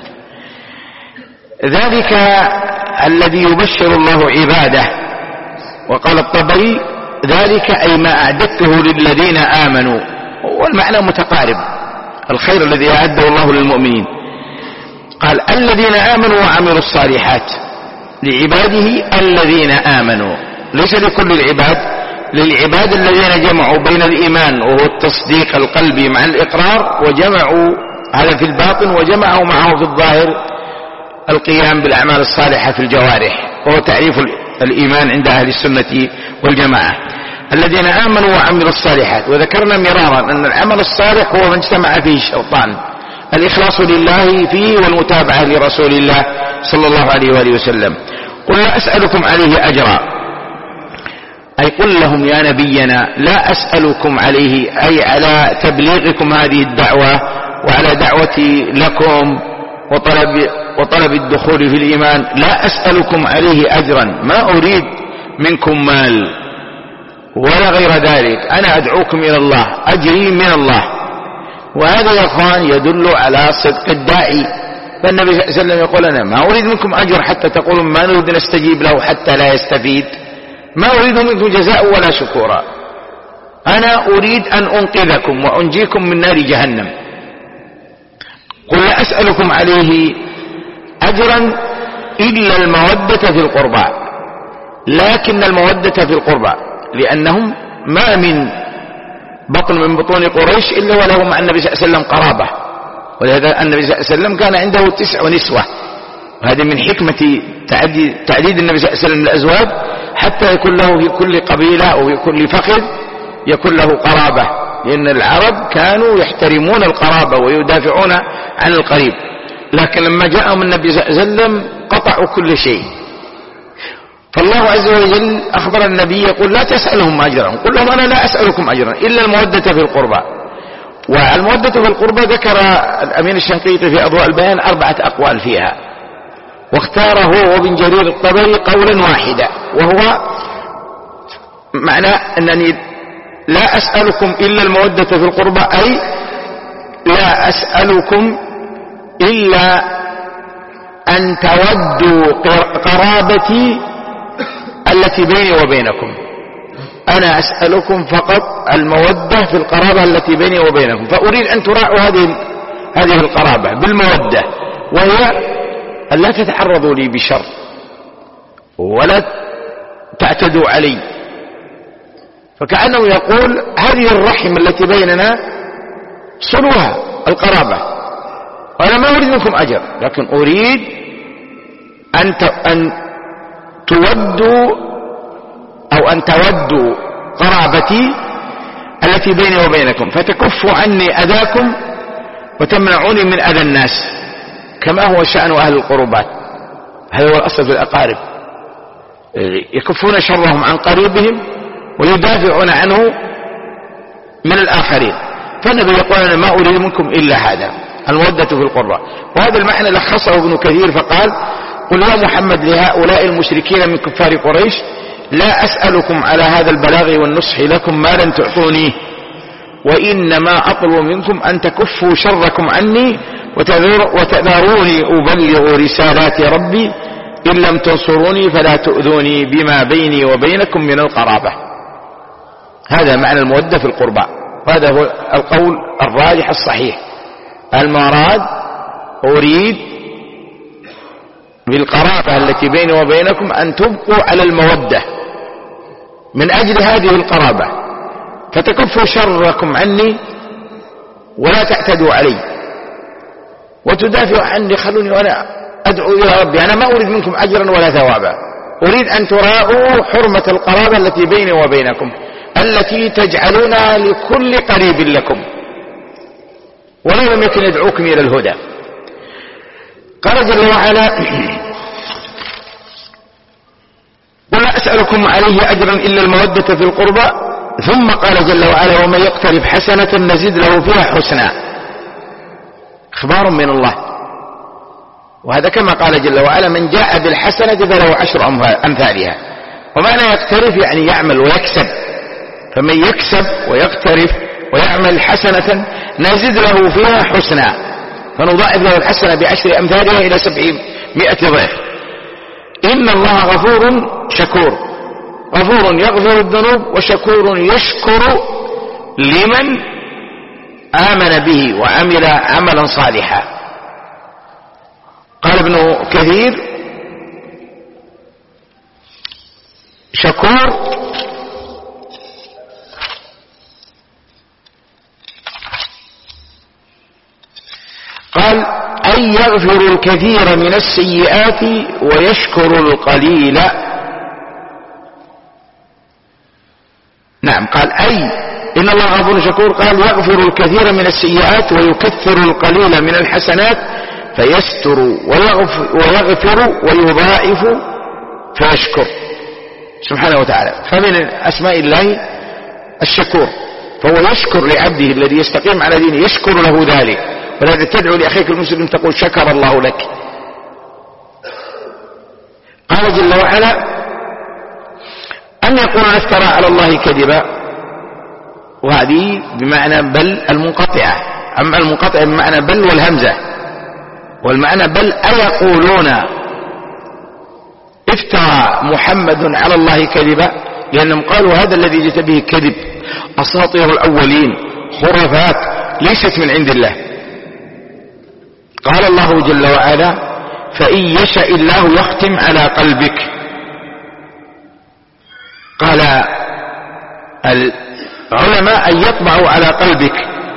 ذلك الذي يبشر الله عباده. وقال الطبري: ذلك أي ما أعددته للذين آمنوا، والمعنى متقارب، الخير الذي أعده الله للمؤمنين. قال: الذين آمنوا وعملوا الصالحات، لعباده الذين آمنوا، ليس لكل العباد، للعباد الذين جمعوا بين الإيمان وهو التصديق القلبي مع الإقرار، وجمعوا هذا في الباطن، وجمعوا معه في الظاهر القيام بالأعمال الصالحة في الجوارح، وهو تعريف الإيمان عند أهل السنة والجماعة. الذين آمنوا وعملوا الصالحات. وذكرنا مرارا أن العمل الصالح هو من اجتمع فيه الشرطان: الإخلاص لله فيه والمتابعة لرسول الله صلى الله عليه وآله وسلم. قل لا أسألكم عليه أجرا، أي قل لهم يا نبينا: لا أسألكم عليه، أي على تبليغكم هذه الدعوة وعلى دعوتي لكم وطلب, وطلب الدخول في الإيمان، لا أسألكم عليه أجرا، ما أريد منكم مال، ولا غير ذلك، أنا أدعوكم إلى الله، أجري من الله. وهذا يا أخوان يدل على صدق الداعي. فالنبي صلى الله عليه وسلم يقول أنا ما أريد منكم أجر حتى تقولون ما نريد نستجيب له حتى لا يستفيد، ما أريد منكم جزاء ولا شكورا، أنا أريد أن أنقذكم وأنجيكم من نار جهنم. قل لا أسألكم عليه أجرا إلا المودة في القربى، لكن المودة في القربى لأنهم ما من بطن من بطون قريش إلا وله مع النبي صلى الله عليه وسلم قرابة، ولهذا النبي صلى الله عليه وسلم كان عنده تسع نسوة، وهذه من حكمة تعديد النبي صلى الله عليه وسلم الأزواج حتى يكون له في كل قبيلة أو في كل فخذ يكون له قرابة، لأن العرب كانوا يحترمون القرابة ويدافعون عن القريب. لكن لما جاءهم النبي صلى الله عليه وسلم قطعوا كل شيء. فالله عز وجل أخبر النبي يقول لا تسألهم أجرا، قل لهم أنا لا أسألكم أجرا إلا المودة في القربى. والمودة في القربى ذكر الأمين الشنقيطي في أضواء البيان أربعة أقوال فيها، واختار هو وابن جرير الطبري قولا واحدا، وهو معنى أنني لا أسألكم إلا المودة في القربى، أي لا أسألكم إلا أن تودوا قرابتي التي بيني وبينكم، أنا أسألكم فقط المودة في القرابة التي بيني وبينكم، فأريد أن تراعوا هذه هذه القرابة بالمودة، وهي أن لا تتعرضوا لي بشر ولا تعتدوا علي. فكأنه يقول هذه الرحم التي بيننا صلوها القرابة، وأنا ما أريد منكم أجر، لكن أريد أن أن تودوا أو أن تودوا قرابتي التي بيني وبينكم، فتكفوا عني أذاكم وتمنعوني من أذى الناس، كما هو شأن أهل القربات. هذا هو الأصل في الأقارب، يكفون شرهم عن قريبهم ويدافعون عنه من الآخرين. فالنبي يقول أنا ما أريد منكم إلا هذا، المودة في القربى. وهذا المعنى لخصه ابن كثير فقال قل يا محمد لهؤلاء المشركين من كفار قريش لا أسألكم على هذا البلاغ والنصح لكم ما لن تعطونيه، وإنما أطلب منكم أن تكفوا شركم عني وتذروني أبلغ رسالات ربي، إن لم تنصروني فلا تؤذوني بما بيني وبينكم من القرابة. هذا معنى المودة في القربى، وهذا هو القول الراجح الصحيح. المراد أريد بالقرابة التي بيني وبينكم أن تبقوا على المودة من أجل هذه القرابة، فتكفوا شركم عني ولا تعتدوا علي وتدافعوا عني، خلوني وأنا أدعو إلى ربي، أنا ما أريد منكم أجرا ولا ثوابا، أريد أن تراعوا حرمة القرابة التي بيني وبينكم التي تجعلونها لكل قريب لكم، ولو لم يكن يدعوكم إلى الهدى. قال جل وعلا ولا أسألكم عليه أجرا إلا المودة في القربى، ثم قال جل وعلا ومن يقترف حسنة نزد له فيها حسنا، إخبار من الله. وهذا كما قال جل وعلا من جاء بالحسنة فله عشر أمثالها. ومعنى يقترف يعني يعمل ويكسب، فمن يكسب ويقترف ويعمل حسنة نزد له فيها حسنا، فنضاعف له الحسنة بعشر أمثالها إلى سبعمائة ضعف. إن الله غفور شكور، غفور يغفر الذنوب وشكور يشكر لمن آمن به وعمل عملا صالحا. قال ابن كثير شكور قال أي يغفر الكثير من السيئات ويشكر القليل. نعم قال أي إن الله غفور شكور، قال يغفر الكثير من السيئات ويكثر القليل من الحسنات فيستر ويغفر, ويغفر ويضاعف فيشكر سبحانه وتعالى. فمن أسماء الله الشكور، فهو يشكر لعبده الذي يستقيم على دينه، يشكر له ذلك. ولذا تدعو لأخيك المسلم تقول شكر الله لك. قال جل وعلا أم يقولون افترى على الله كذبا، وهذه بمعنى بل المنقطعة. أما المنقطعة بمعنى بل والهمزة، والمعنى بل أيقولون افترى محمد على الله كذبا، لأنهم قالوا هذا الذي جئت به كذب، أساطير الأولين، خرافات ليست من عند الله. قال الله جل وعلا فإن يشاء الله يختم على قلبك. قال العلماء أن يطبعوا على قلبك،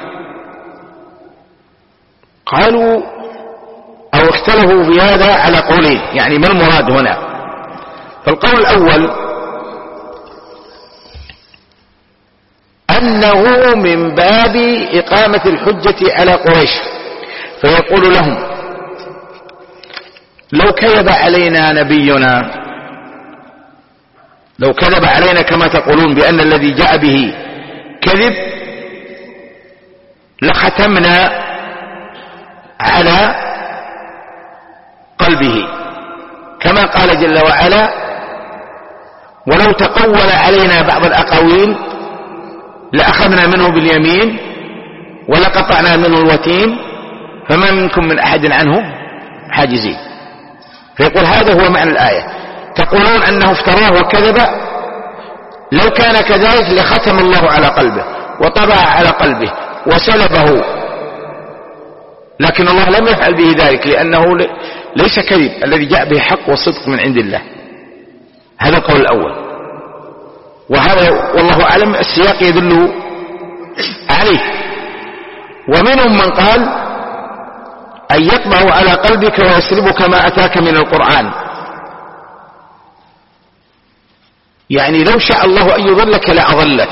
قالوا أو اختلفوا في هذا على قولين، يعني ما المراد هنا؟ فالقول الأول أنه من باب إقامة الحجة على قريش، فيقول لهم لو كذب علينا نبينا، لو كذب علينا كما تقولون بأن الذي جاء به كذب، لختمنا على قلبه، كما قال جل وعلا ولو تقول علينا بعض الأقاويل لأخذنا منه باليمين ولقطعنا منه الوتين فما منكم من أحد عنه حاجزين. فيقول هذا هو معنى الآية، تقولون أنه افتراه وكذب، لو كان كذلك لختم الله على قلبه وطبع على قلبه وسلبه، لكن الله لم يفعل به ذلك لأنه ليس كذب، الذي جاء به حق وصدق من عند الله. هذا القول الأول، وهذا والله أعلم السياق يدل عليه. ومنهم من قال أن يطبع على قلبك ويسلبك ما أتاك من القرآن، يعني لو شاء الله أن يضلك لأضلك،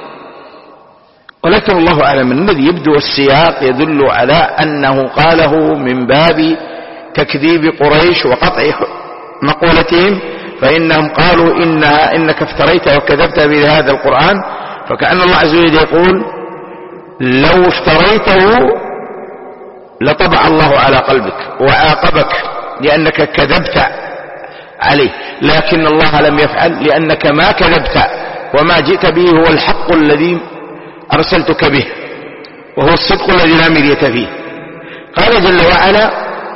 ولكن الله أعلم الذي يبدو السياق يدل على أنه قاله من باب تكذيب قريش وقطع مقولتهم، فإنهم قالوا إنها إنك افتريت وكذبت بهذا القرآن، فكأن الله عز وجل يقول لو افتريته لطبع الله على قلبك وعاقبك لأنك كذبت عليه، لكن الله لم يفعل لأنك ما كذبت، وما جئت به هو الحق الذي أرسلتك به، وهو الصدق الذي لا مرية فيه. قال جل وعلا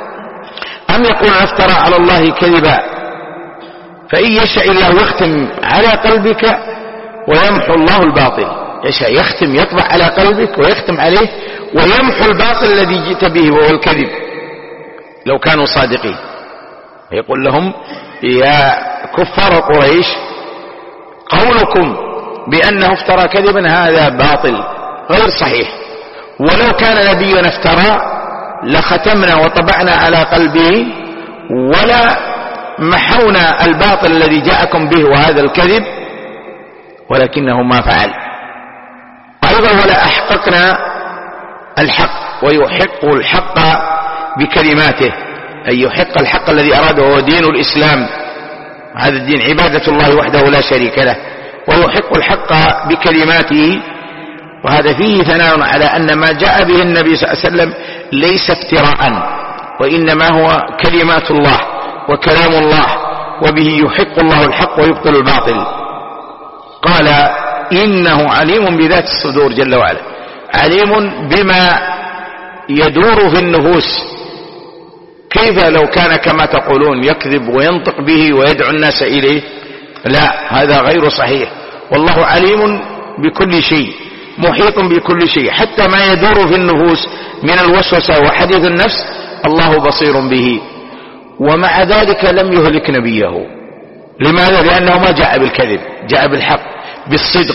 أم يقول افترى على الله كذبا فإن يشاء الله يختم على قلبك ويمحو الله الباطل. يشاء يختم، يطبع على قلبك ويختم عليه ويمحو الباطل الذي جئت به وهو الكذب، لو كانوا صادقين. يقول لهم يا كفار قريش قولكم بأنه افترى كذبا هذا باطل غير صحيح، ولو كان نبينا افترى لختمنا وطبعنا على قلبه ولا محونا الباطل الذي جاءكم به وهذا الكذب، ولكنه ما فعل. أيضا ولا أحققنا الحق، ويحق الحق بكلماته، أي يحق الحق الذي أراده هو دين الإسلام، هذا الدين عبادة الله وحده لا شريك له، ويحق الحق بكلماته. وهذا فيه ثناء على أن ما جاء به النبي صلى الله عليه وسلم ليس افتراء، وإنما هو كلمات الله وكلام الله، وبه يحق الله الحق ويبطل الباطل. قال إنه عليم بذات الصدور جل وعلا، عليم بما يدور في النفوس. كيف لو كان كما تقولون يكذب وينطق به ويدعو الناس إليه؟ لا، هذا غير صحيح. والله عليم بكل شيء، محيط بكل شيء، حتى ما يدور في النفوس من الوسوسة وحديث النفس الله بصير به. ومع ذلك لم يهلك نبيه. لماذا؟ لأنه ما جاء بالكذب، جاء بالحق بالصدق،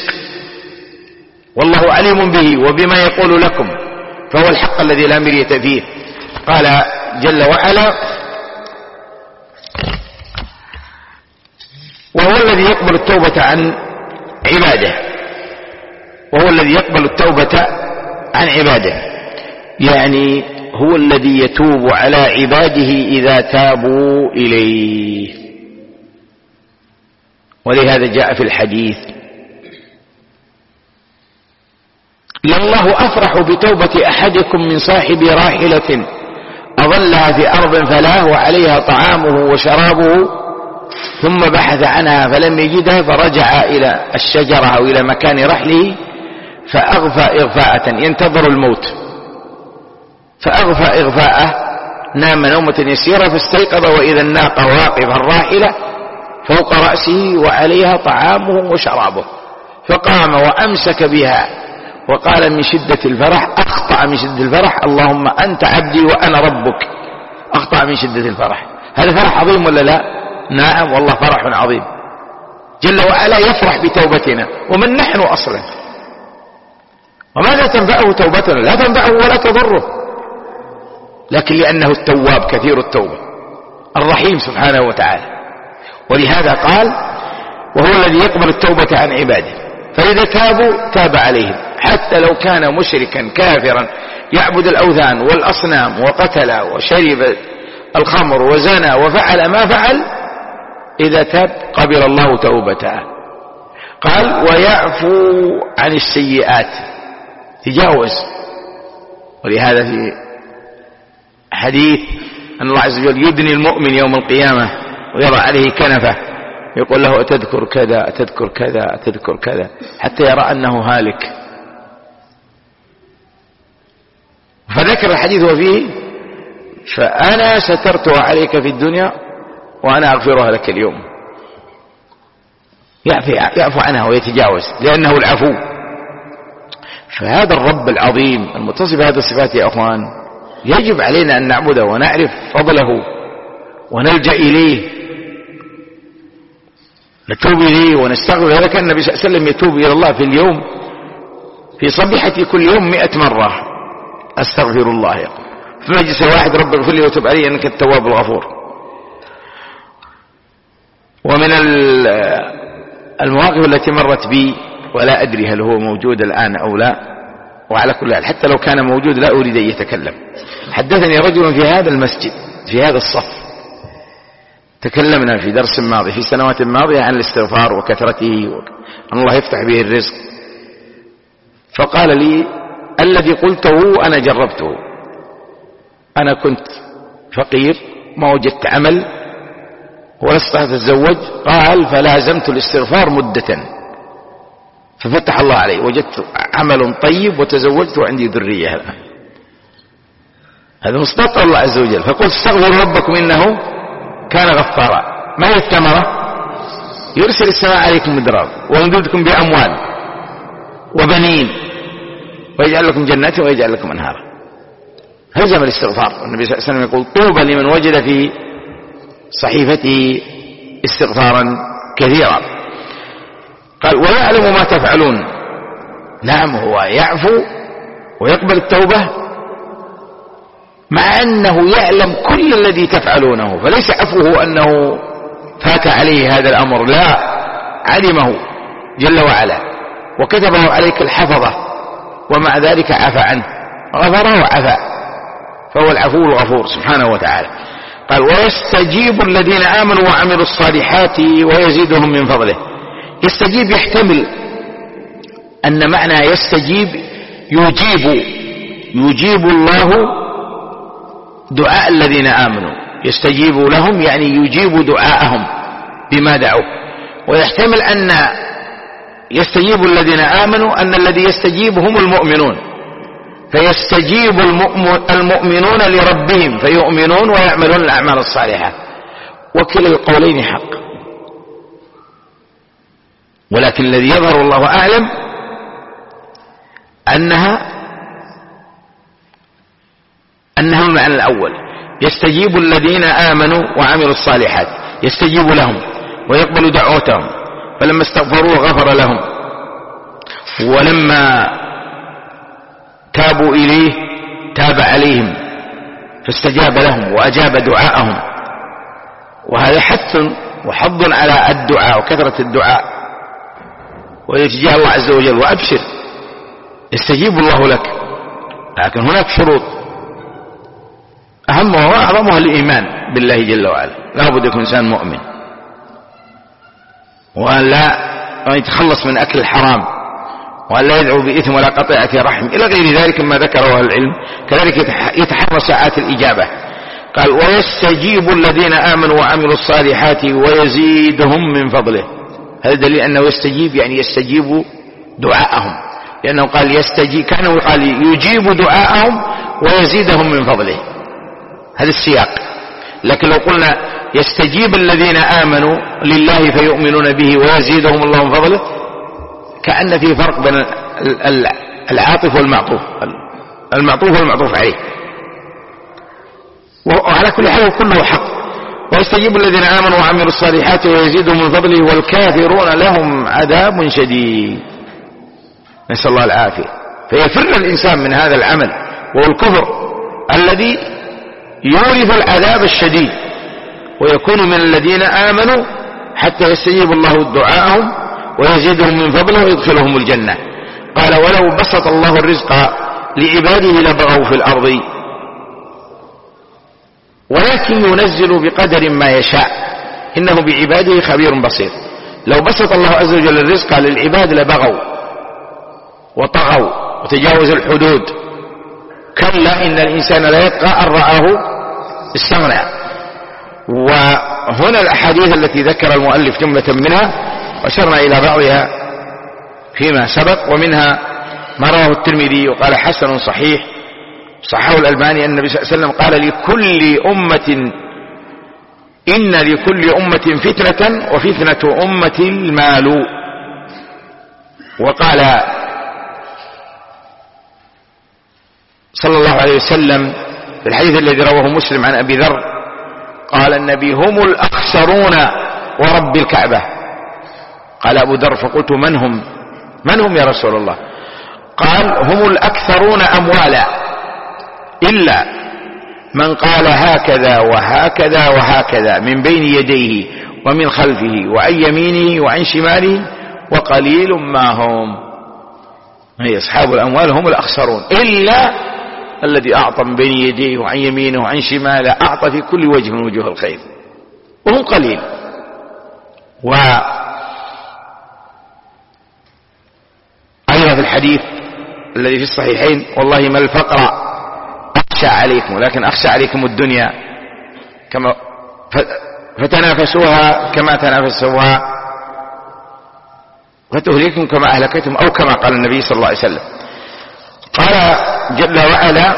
والله عليم به وبما يقول لكم، فهو الحق الذي لا مرية فيه. قال جل وعلا وهو الذي يقبل التوبة عن عباده، وهو الذي يقبل التوبة عن عباده، يعني هو الذي يتوب على عباده إذا تابوا إليه. ولهذا جاء في الحديث لله أفرح بتوبة أحدكم من صاحب راحلة أظلها في أرض فلاه وعليها طعامه وشرابه ثم بحث عنها فلم يجدها فرجع إلى الشجرة أو إلى مكان رحله فأغفى إغفاءة ينتظر الموت، فأغفى إغفاءه، نام نومة يسيرة فاستيقظ وإذا الناقة واقفة الراحلة فوق رأسه وعليها طعامه وشرابه، فقام وأمسك بها وقال من شدة الفرح، أخطأ من شدة الفرح، اللهم أنت عبدي وأنا ربك، أخطأ من شدة الفرح. هذا فرح عظيم ولا لا؟ نعم والله فرح عظيم، جل وعلا يفرح بتوبتنا، ومن نحن أصلا؟ وماذا تنفعه توبتنا؟ لا تنفعه ولا تضره، لكن لأنه التواب كثير التوبة الرحيم سبحانه وتعالى. ولهذا قال وهو الذي يقبل التوبة عن عباده، فإذا تابوا تاب عليهم، حتى لو كان مشركا كافرا يعبد الأوثان والأصنام وقتل وشرب الخمر وزنى وفعل ما فعل، إذا تاب قبل الله توبته. قال ويعفو عن السيئات، تجاوز. ولهذا في حديث أن الله عز وجل يدني المؤمن يوم القيامة ويضع عليه كنفه، يقول له أتذكر كذا أتذكر كذا أتذكر كذا، حتى يرى أنه هالك. فذكر الحديث وفيه فأنا سترتها عليك في الدنيا وأنا أغفرها لك اليوم، يعفو عنها ويتجاوز لأنه العفو. فهذا الرب العظيم المتصف بهذه الصفات يا أخوان يجب علينا أن نعبده ونعرف فضله ونلجأ إليه، نتوب إليه ونستغفر. هذا كان النبي صلى الله عليه وسلم يتوب إلى الله في اليوم في صبيحة كل يوم مئة مرة أستغفر الله، يقول في مجلس واحد رب اغفر لي وتب علي أنك التواب الغفور. ومن المواقف التي مرت بي ولا أدري هل هو موجود الآن أو لا، وعلى كل حال حتى لو كان موجود لا أريد أن يتكلم. حدثني رجل في هذا المسجد في هذا الصف، تكلمنا في درس ماضي في سنوات ماضية عن الاستغفار وكثرته وأن الله يفتح به الرزق، فقال لي الذي قلته أنا جربته، أنا كنت فقير ما وجدت عمل ولا استطعت أتزوج، قال فلازمت الاستغفار مدة ففتح الله علي، وجدت عمل طيب وتزوجت وعندي ذرية الآن. هذا مصداق الله عز وجل. فقلت استغفروا ربكم إنه كان غفارا. ما هي الثمرة؟ يرسل السماء عليكم مدرارا ويمددكم بأموال وبنين ويجعل لكم جنات ويجعل لكم أنهارا. هزم الاستغفار. النبي صلى الله عليه وسلم يقول طوبى لمن وجد في صحيفته استغفارا كثيرا. قال ويعلم ما تفعلون. نعم هو يعفو ويقبل التوبة مع أنه يعلم كل الذي تفعلونه، فليس عفوه أنه فات عليه هذا الأمر، لا، علمه جل وعلا وكتبه عليك الحفظة، ومع ذلك عفى عنه غفره وعفى، فهو العفو الغفور سبحانه وتعالى. قال ويستجيب الذين آمنوا وعملوا الصالحات ويزيدهم من فضله. يستجيب يحتمل أن معنى يستجيب يجيب، يجيب الله دعاء الذين آمنوا، يستجيب لهم يعني يجيب دعاءهم بما دعوا. ويحتمل أن يستجيب الذين آمنوا أن الذي يستجيب هم المؤمنون، فيستجيب المؤمنون لربهم فيؤمنون ويعملون الأعمال الصالحة، وكلا القولين حق. ولكن الذي يظهر الله أعلم أنها أنها المعنى الأول، يستجيب الذين آمنوا وعملوا الصالحات، يستجيب لهم ويقبل دعوتهم، فلما استغفروه غفر لهم، ولما تابوا إليه تاب عليهم فاستجاب لهم وأجاب دعاءهم. وهذا حث وحض على الدعاء وكثرة الدعاء والالتجاء الله عز وجل. وأبشر يستجيب الله لك، لكن هناك شروط أهمها وأعظمها الإيمان بالله جل وعلا، لا بد يكون إنسان مؤمن، وأن لا يتخلص من أكل الحرام، وأن لا يدعو بإثم ولا قطيعة رحم إلى غير ذلك مما ذكره أهل العلم. كذلك يتحرى ساعات الإجابة، قال ويستجيب الذين آمنوا وعملوا الصالحات ويزيدهم من فضله. هذا دليل أنه يستجيب، يعني يستجيب دعاءهم، لأنه قال يستجيب، كانه قال يجيب دعاءهم ويزيدهم من فضله، هذا السياق. لكن لو قلنا يستجيب الذين آمنوا لله فيؤمنون به ويزيدهم الله من فضله، كأن في فرق بين العاطف والمعطوف، المعطوف والمعطوف عليه. وعلى كل حال كله حق. ويستجيب الذين آمنوا وعملوا الصالحات ويزيدهم من فضله والكافرون لهم عذاب شديد، نسأل الله العافية. فيفر الإنسان من هذا العمل وهو الكفر الذي يورث العذاب الشديد، ويكون من الذين آمنوا حتى يستجيب الله دعاءهم ويزيدهم من فضله ويدخلهم الجنة. قال ولو بسط الله الرزق لعباده لبغوا في الأرض ولكن ينزل بقدر ما يشاء إنه بعباده خبير بصير. لو بسط الله عز وجل الرزق للعباد لبغوا وطغوا وتجاوزوا الحدود. كلا إن الإنسان لا يطغى أن رآه استغنى. وهنا الأحاديث التي ذكر المؤلف جملة منها وأشرنا إلى بعضها فيما سبق، ومنها ما رواه الترمذي وقال حسن صحيح صححه الألباني أن النبي صلى الله عليه وسلم قال لكل أمة إن لكل أمة فتنة وفتنة أمة المال. وقال صلى الله عليه وسلم في الحديث الذي رواه مسلم عن أبي ذر قال النبي هم الأخسرون ورب الكعبة. قال أبو ذر فقلت من هم من هم يا رسول الله؟ قال هم الأكثرون أموالا إلا من قال هكذا وهكذا وهكذا من بين يديه ومن خلفه وعن يمينه وعن شماله وقليل ما هم. هي أصحاب الأموال هم الأخسرون إلا الذي أعطى من بين يديه وعن يمينه وعن شماله، أعطى في كل وجه من وجوه الخير وهم قليل. وأيضا في الحديث الذي في الصحيحين والله ما الفقر أخشى عليكم ولكن أخشى عليكم الدنيا كما فتنافسوها كما تنافسوها فتهلككم كما أهلكتم أو كما قال النبي صلى الله عليه وسلم. قال جل وعلا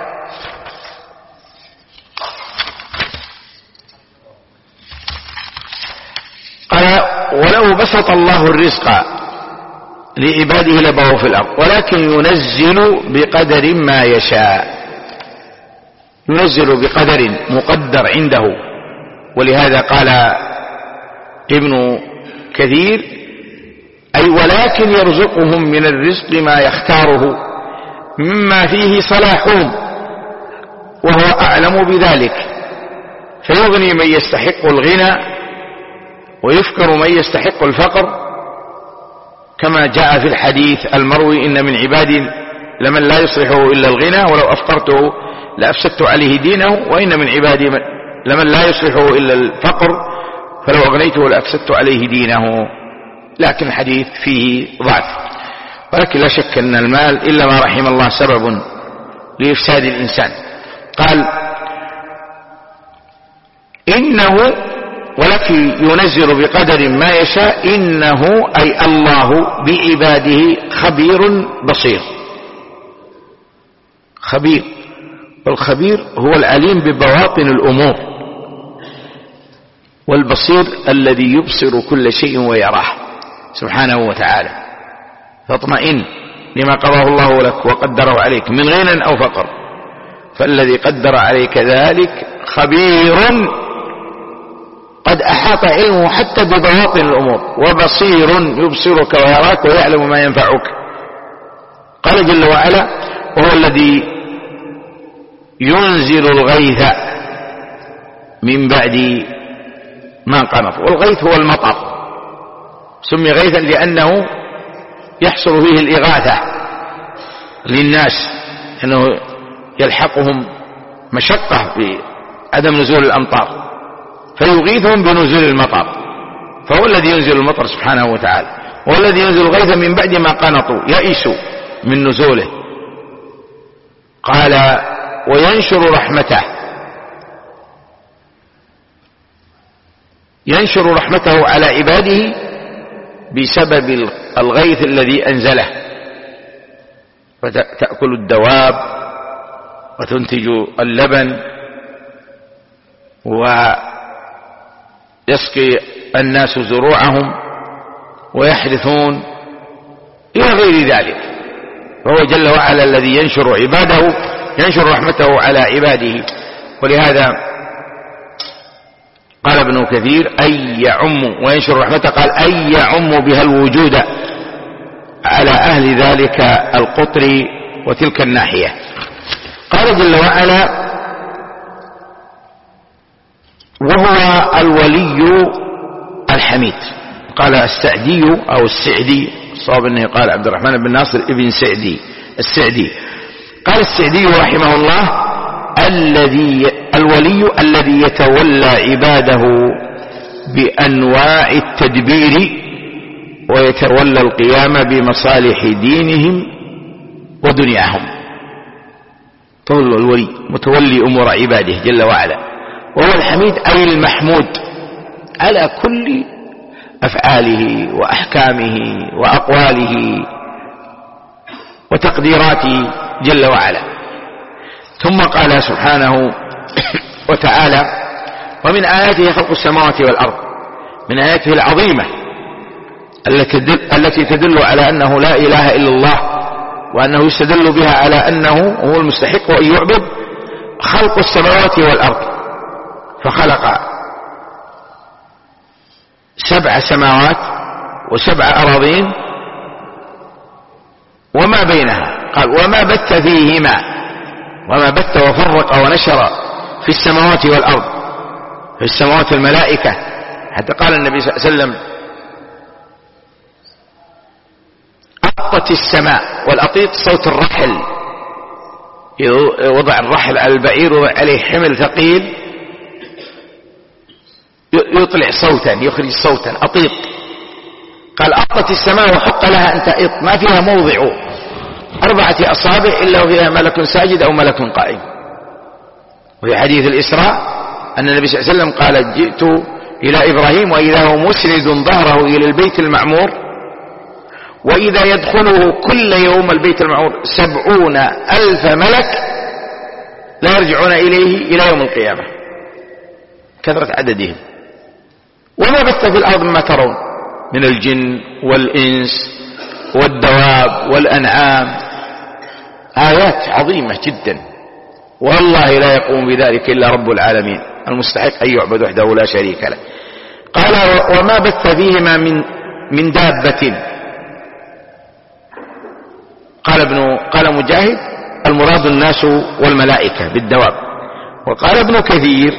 قال ولو بسط الله الرزق لعباده لبغوا في الأرض ولكن ينزل بقدر ما يشاء. ينزل بقدر مقدر عنده. ولهذا قال ابن كثير أي ولكن يرزقهم من الرزق ما يختاره مما فيه صلاحهم وهو أعلم بذلك فيغني من يستحق الغنى ويفقر من يستحق الفقر كما جاء في الحديث المروي إن من عبادي لمن لا يصلحه إلا الغنى ولو أفقرته لأفسدت عليه دينه وإن من عبادي لمن لا يصلحه إلا الفقر فلو أغنيته لأفسدت عليه دينه. لكن الحديث فيه ضعف، ولكن لا شك أن المال إلا ما رحم الله سبب لإفساد الإنسان. قال إنه ولكن ينزل بقدر ما يشاء إنه أي الله بعباده خبير بصير. خبير، والخبير هو العليم ببواطن الأمور، والبصير الذي يبصر كل شيء ويراه سبحانه وتعالى. فاطمئن لما قضاه الله لك وقدره عليك من غنى أو فقر، فالذي قدر عليك ذلك خبير قد أحاط علمه حتى ببواطن الأمور، وبصير يبصرك ويراك ويعلم ما ينفعك. قال جل وعلا وهو الذي ينزل الغيث من بعد ما قنط. والغيث هو المطر، سمي غيثا لأنه يحصل فيه الإغاثة للناس، أنه يلحقهم مشقة بعدم نزول الأمطار فيغيثهم بنزول المطر، فهو الذي ينزل المطر سبحانه وتعالى، وهو الذي ينزل الغيث من بعد ما قنطوا يئسوا من نزوله. قال وينشر رحمته ينشر رحمته على عباده بسبب الغيث الذي أنزله، فتأكل الدواب وتنتج اللبن ويسقي الناس زروعهم ويحرثون إلى غير ذلك. فهو جل وعلا الذي ينشر عباده، ينشر رحمته على عباده. ولهذا قال ابن كثير أي يعم، وينشر رحمته قال أي يعم بها الوجود على أهل ذلك القطر وتلك الناحية. قال جل وعلا وهو الولي الحميد. قال السعدي أو السعدي، صاب أنه قال عبد الرحمن بن ناصر ابن سعدي السعدي، قال السعدي رحمه الله الذي الولي الذي يتولى عباده بأنواع التدبير ويتولى القيام بمصالح دينهم ودنياهم. طول الولي متولي أمور عباده جل وعلا. وهو الحميد أي المحمود على كل أفعاله وأحكامه وأقواله وتقديراته جل وعلا. ثم قال سبحانه وتعالى ومن آياته خلق السماوات والأرض، من آياته العظيمة التي تدل على أنه لا إله إلا الله، وأنه يستدل بها على أنه هو المستحق أن يعبد، خلق السماوات والأرض. فخلق سبع سماوات وسبع أراضين وما بينها، قال وما بث فيهما، وما بث وفرق ونشر في السماوات والأرض. في السماوات الملائكة، حتى قال النبي صلى الله عليه وسلم أطت السماء، والأطيط صوت الرحل، وضع الرحل على البعير وضع عليه حمل ثقيل يطلع صوتا، يخرج صوتا أطيط. قال أطت السماء وحق لها أن تأط، ما فيها موضع أربعة أصابع إلا وفيها ملك ساجد أو ملك قائم. وفي حديث الإسراء أن النبي صلى الله عليه وسلم قال جئت إلى إبراهيم وإذا هو مسند ظهره إلى البيت المعمور، وإذا يدخله كل يوم البيت المعمور سبعون ألف ملك لا يرجعون إليه إلى يوم القيامة، كثرة عددهم. وما بث في الأرض مما ترون من الجن والإنس والدواب والأنعام، آيات عظيمة جدا، والله لا يقوم بذلك إلا رب العالمين المستحق أن يعبد وحده لا شريك له. قال وما بث فيهما من من دابة. قال ابن قال مجاهد المراد الناس والملائكة بالدواب. وقال ابن كثير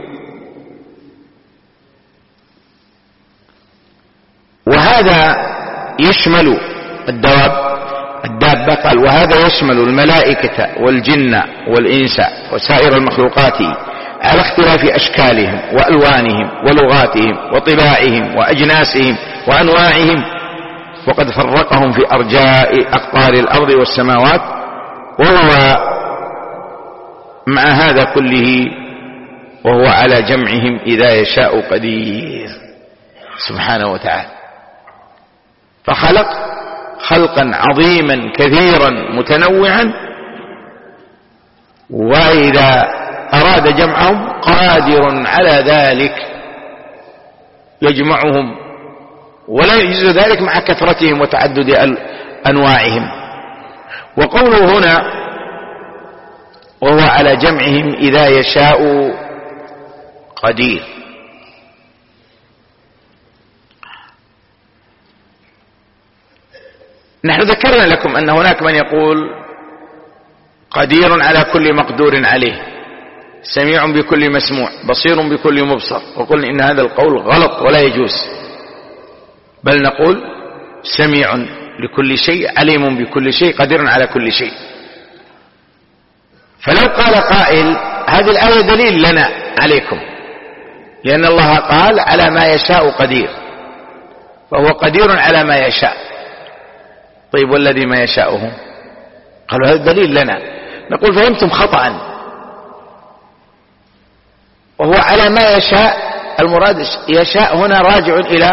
وهذا يشمل الدواب الدابة، قال وهذا يشمل الملائكة والجن والإنس وسائر المخلوقات على اختلاف أشكالهم وألوانهم ولغاتهم وطباعهم وأجناسهم وأنواعهم، وقد فرقهم في أرجاء أقطار الأرض والسماوات، وهو مع هذا كله وهو على جمعهم إذا يشاء قدير سبحانه وتعالى. فخلق خلقا عظيما كثيرا متنوعا، وإذا أراد جمعهم قادر على ذلك يجمعهم، ولا يجوز ذلك مع كثرتهم وتعدد أنواعهم. وقوله هنا وهو على جمعهم إذا يشاء قدير، نحن ذكرنا لكم أن هناك من يقول قدير على كل مقدور عليه، سميع بكل مسموع، بصير بكل مبصر، وقلنا إن هذا القول غلط ولا يجوز، بل نقول سميع لكل شيء، عليم بكل شيء، قدير على كل شيء. فلو قال قائل هذه الآية دليل لنا عليكم، لأن الله قال على ما يشاء قدير، فهو قدير على ما يشاء. طيب والذي ما يشاءه؟ قالوا هذا دليل لنا. نقول فهمتم خطأ، وهو على ما يشاء المراد يشاء هنا راجع إلى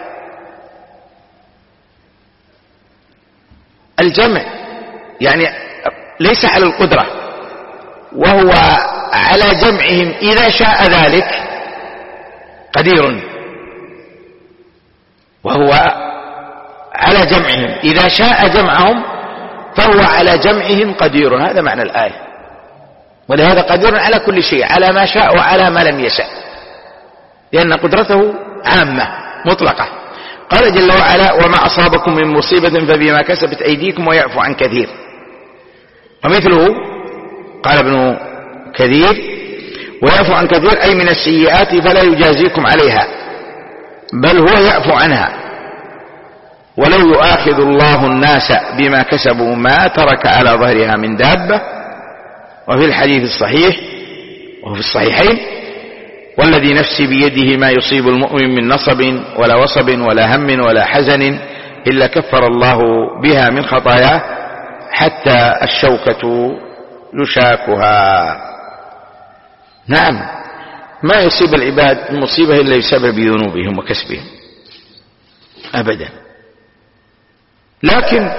الجمع، يعني ليس على القدرة، وهو على جمعهم إذا شاء ذلك قدير، وهو على جمعهم إذا شاء جمعهم فهو على جمعهم قدير. هذا معنى الآية. ولهذا قدير على كل شيء، على ما شاء وعلى ما لم يشاء، لأن قدرته عامة مطلقة. قال جل وعلا: وما أصابكم من مصيبة فبما كسبت أيديكم ويعفو عن كثير. ومثله قال ابن كثير: ويعفو عن كثير أي من السيئات فلا يجازيكم عليها، بل هو يعفو عنها. ولو يؤاخذ الله الناس بما كسبوا ما ترك على ظهرها من دابة. وفي الحديث الصحيح وفي الصحيحين: والذي نفسي بيده ما يصيب المؤمن من نصب ولا وصب ولا هم ولا حزن إلا كفر الله بها من خطاياه حتى الشوكة يشاكها. نعم، ما يصيب العباد المصيبة إلا بسبب ذنوبهم وكسبهم أبدا. لكن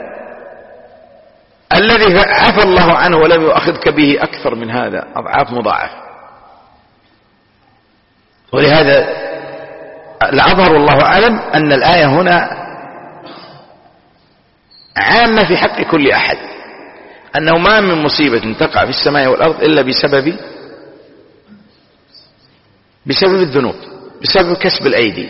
الذي عفى الله عنه ولم يؤاخذك به أكثر من هذا أضعاف مضاعفة. ولهذا الأظهر والله أعلم أن الآية هنا عامة في حق كل أحد، أنه ما من مصيبة تقع في السماء والأرض إلا بسبب بسبب الذنوب، بسبب كسب الأيدي.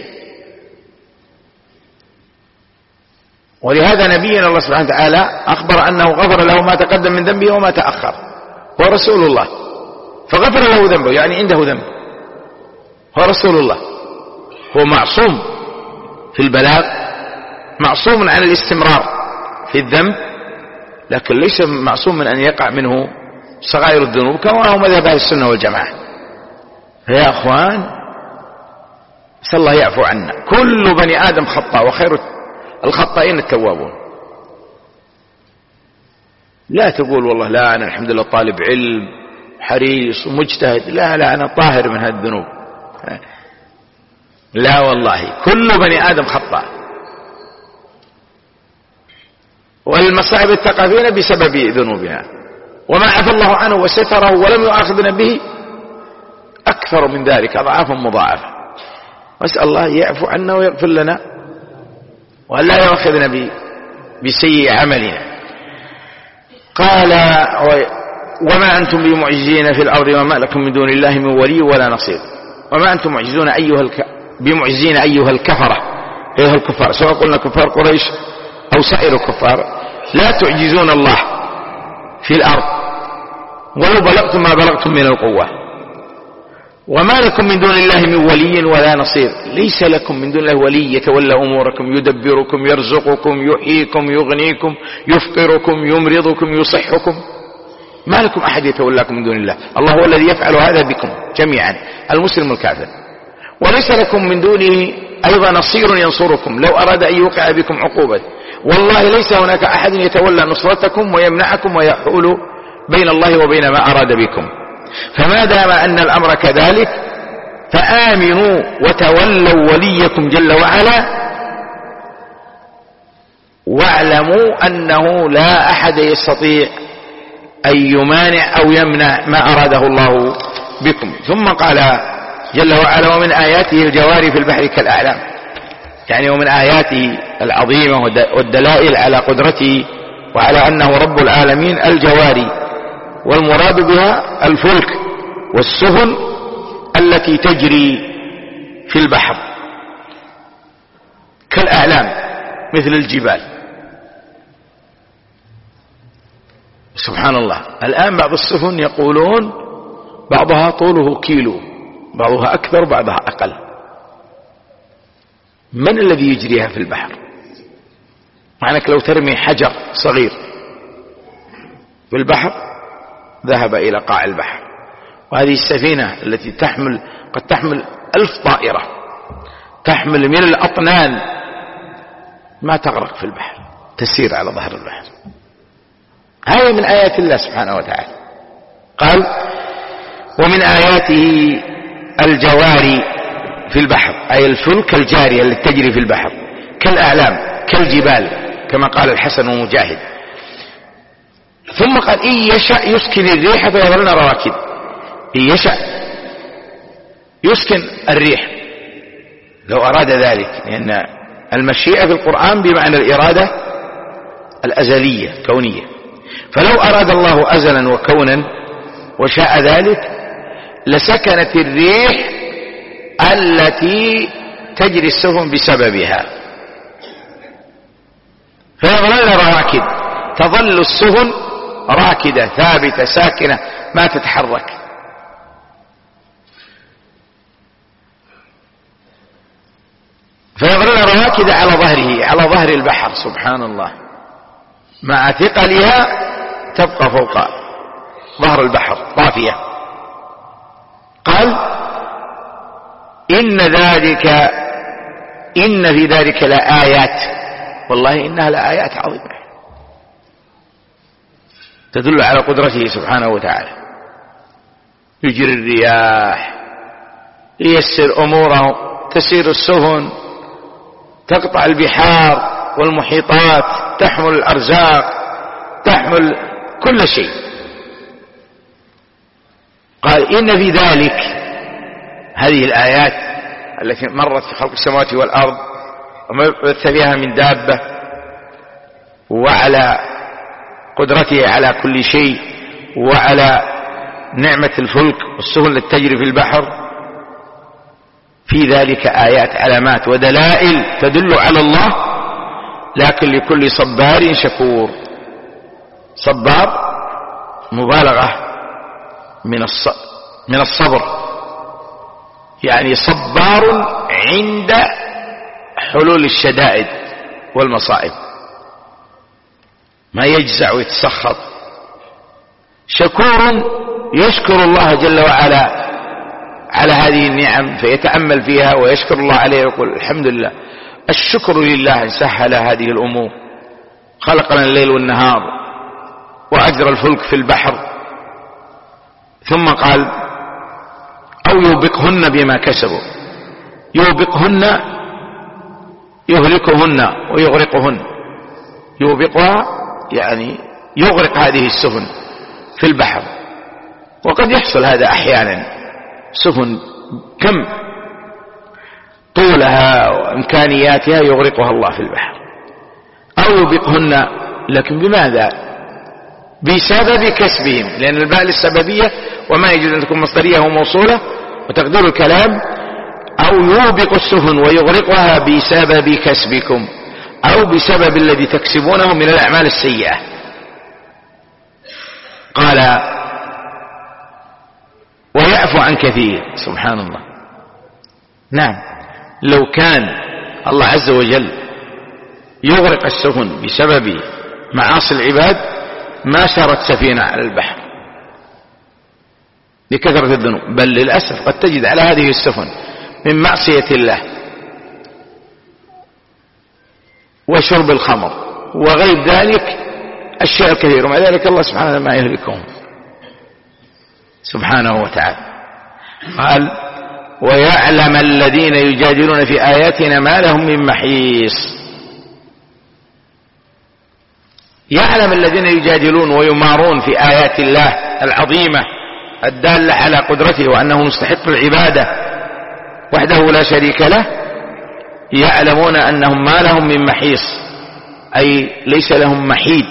ولهذا نبينا الله سبحانه وتعالى أخبر أنه غفر له ما تقدم من ذنبه وما تأخر، هو رسول الله، فغفر له ذنبه، يعني عنده ذنب، هو رسول الله، هو معصوم في البلاغ، معصوم عن الاستمرار في الذنب، لكن ليس معصوم من أن يقع منه صغائر الذنوب كما هو مذهب أهل السنة والجماعة. يا أخوان، نسأل الله يعفو عنا. كل بني آدم خطاء وخير الخطائين التوابون. لا تقول والله لا أنا الحمد لله طالب علم حريص ومجتهد، لا لا أنا طاهر من هذه الذنوب. لا والله، كل بني آدم خطاء، والمصائب تقع فينا بسبب ذنوبنا، وما عفى الله عنه وستره ولم يؤاخذنا به أكثر من ذلك أضعافا مضاعفة. واسأل الله يعفو عنا ويغفر لنا ولا يؤاخذنا بسيء عملنا. قال: وما أنتم بمعجزين في الأرض وما لكم من دون الله من ولي ولا نصير. وما أنتم معجزون أيها الك... بمعجزين أيها الكفرة، أيها الكفار، سواء قلنا كفار قريش أو سائر الكفار، لا تعجزون الله في الأرض ولو بلغتم ما بلغتم من القوة. وما لكم من دون الله من ولي ولا نصير. ليس لكم من دون الله ولي يتولى أموركم، يدبركم، يرزقكم، يحييكم، يغنيكم، يفقركم، يمرضكم، يصحكم. ما لكم أحد يتولاكم من دون الله. الله هو الذي يفعل هذا بكم جميعا، المسلم الكافر. وليس لكم من دونه أيضا نصير ينصركم لو أراد أن يوقع بكم عقوبة. والله ليس هناك أحد يتولى نصرتكم ويمنعكم ويحول بين الله وبين ما أراد بكم. فما دام أن الأمر كذلك فآمنوا وتولوا وليكم جل وعلا، واعلموا أنه لا أحد يستطيع أن يمانع أو يمنع ما أراده الله بكم. ثم قال جل وعلا: ومن آياته الجواري في البحر كالأعلام. يعني ومن آياته العظيمة والدلائل على قدرته وعلى أنه رب العالمين الجواري، والمراد بها الفلك والسفن التي تجري في البحر كالأعلام مثل الجبال. سبحان الله، الآن بعض السفن يقولون بعضها طوله كيلو، بعضها أكثر بعضها أقل. من الذي يجريها في البحر؟ معناك لو ترمي حجر صغير في البحر ذهب إلى قاع البحر. وهذه السفينة التي تحمل قد تحمل ألف طائرة، تحمل من الأطنان، ما تغرق في البحر، تسير على ظهر البحر. هذه من آيات الله سبحانه وتعالى. قال: ومن آياته الجواري في البحر، أي الفلك الجارية التي تجري في البحر كالأعلام كالجبال كما قال الحسن ومجاهد. ثم قال إن يشأ يسكن الريح فيظلن رواكد، إن يشأ يسكن الريح لو أراد ذلك، لأن المشيئة في القرآن بمعنى الإرادة الأزلية الكونية، فلو أراد الله أزلا وكونا وشاء ذلك لسكنت الريح التي تجري السفن بسببها فيظلن رواكد، تظل السفن راكدة ثابتة ساكنة ما تتحرك. فيظلن رواكد على ظهره، على ظهر البحر، سبحان الله، مع ثقلها تبقى فوق ظهر البحر طافية. قال إن ذلك إن في ذلك لآيات، والله إنها لآيات عظيمة تدل على قدرته سبحانه وتعالى. يجري الرياح، ييسر أموره، تسير السفن، تقطع البحار والمحيطات، تحمل الأرزاق، تحمل كل شيء. قال إن في ذلك، هذه الآيات التي مرت في خلق السماوات والأرض وما بث فيها من دابة، وعلى قدرته على كل شيء، وعلى نعمة الفلك والسفن التي تجري في البحر، في ذلك آيات علامات ودلائل تدل على الله، لكن لكل صبار شكور. صبار مبالغة من من الصبر، يعني صبار عند حلول الشدائد والمصائب، ما يجزع ويتسخط. شكور يشكر الله جل وعلا على هذه النعم فيتأمل فيها ويشكر الله عليه ويقول الحمد لله، الشكر لله أن سهل هذه الأمور، خلق لنا الليل والنهار وأجرى الفلك في البحر. ثم قال أو يوبقهن بما كسبوا، يوبقهن يهلكهن ويغرقهن، يوبقها يعني يغرق هذه السفن في البحر، وقد يحصل هذا أحيانا، سفن كم طولها وإمكانياتها يغرقها الله في البحر. أو يوبقهن، لكن بماذا؟ بسبب كسبهم، لأن الباء للسببية وما يجوز أن تكون مصدرية وموصولة، وتقدير الكلام أو يوبق السفن ويغرقها بسبب كسبكم، أو بسبب الذي تكسبونه من الأعمال السيئة. قال ويعفو عن كثير، سبحان الله. نعم، لو كان الله عز وجل يغرق السفن بسبب معاصي العباد ما سارت سفينة على البحر لكثرة الذنوب، بل للأسف قد تجد على هذه السفن من معصية الله وشرب الخمر وغير ذلك الشيء الكثير، ومع ذلك الله سبحانه وتعالى ما يهلكهم سبحانه وتعالى. قال ويعلم الذين يجادلون في آياتنا ما لهم من محيص، يعلم الذين يجادلون ويمارون في آيات الله العظيمة الدالة على قدرته وأنه مستحق العبادة وحده لا شريك له، يعلمون أنهم ما لهم من محيص، أي ليس لهم محيد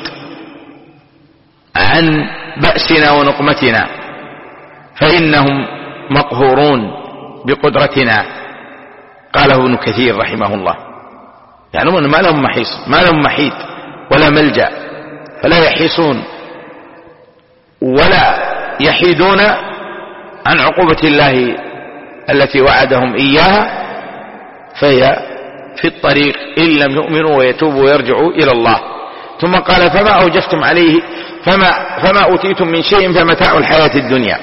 عن بأسنا ونقمتنا، فإنهم مقهورون بقدرتنا. قاله ابن كثير رحمه الله، يعلمون ما لهم محيص، ما لهم محيد ولا ملجأ، فلا يحيصون ولا يحيدون عن عقوبة الله التي وعدهم إياها، فهي في الطريق إن لم يؤمنوا ويتوبوا ويرجعوا إلى الله. ثم قال فما أوجفتم عليه فما, فما أوتيتم من شيء فمتاع الحياة الدنيا.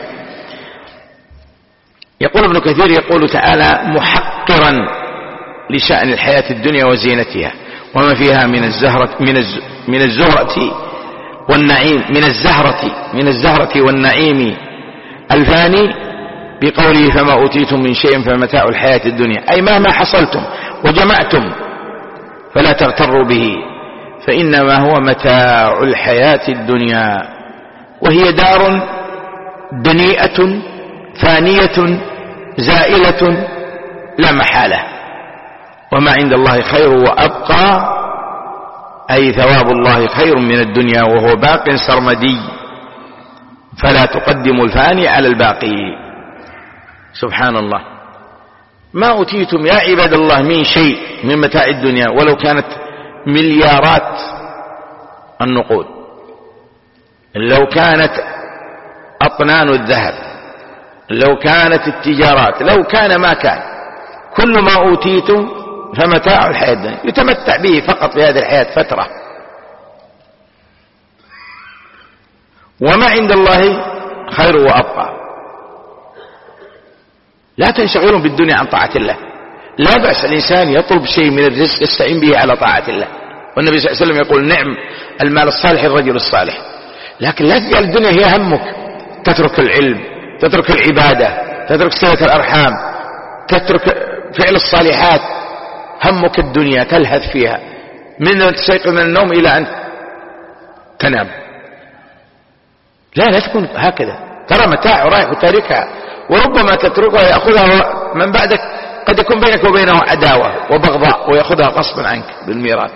يقول ابن كثير يقول تعالى محقرا لشأن الحياة الدنيا وزينتها وما فيها من الزهرة من الز من الزهرة والنعيم من الزهرة من الزهرة والنعيم الفاني بقوله فما أوتيتم من شيء فمتاع الحياة الدنيا، أي مهما حصلتم وجمعتم فلا تغتروا به، فإنما هو متاع الحياة الدنيا، وهي دار دنيئة فانية زائلة لا محالة، وما عند الله خير وأبقى، أي ثواب الله خير من الدنيا وهو باق سرمدي، فلا تقدموا الفاني على الباقي. سبحان الله، ما أوتيتم يا عباد الله من شيء من متاع الدنيا، ولو كانت مليارات النقود، لو كانت أطنان الذهب، لو كانت التجارات، لو كان ما كان، كل ما أوتيتم فمتاع الحياة الدنيا، يتمتع به فقط في هذه الحياة فترة، وما عند الله خير وأبقى. لا تنشغلون بالدنيا عن طاعة الله، لا بأس الإنسان يطلب شيء من الرزق يستعين به على طاعة الله، والنبي صلى الله عليه وسلم يقول نعم المال الصالح الرجل الصالح، لكن لا تجعل الدنيا هي همك، تترك العلم، تترك العبادة، تترك صلة الأرحام، تترك فعل الصالحات، همك الدنيا تلهث فيها من أن تستيقظ من النوم إلى أن تنام. لا لا تكون هكذا، ترى متاع رايح وتاركها، وربما تتركها يأخذها من بعدك، قد يكون بينك وبينه عداوة وبغضاء ويأخذها غصبا عنك بالميراث.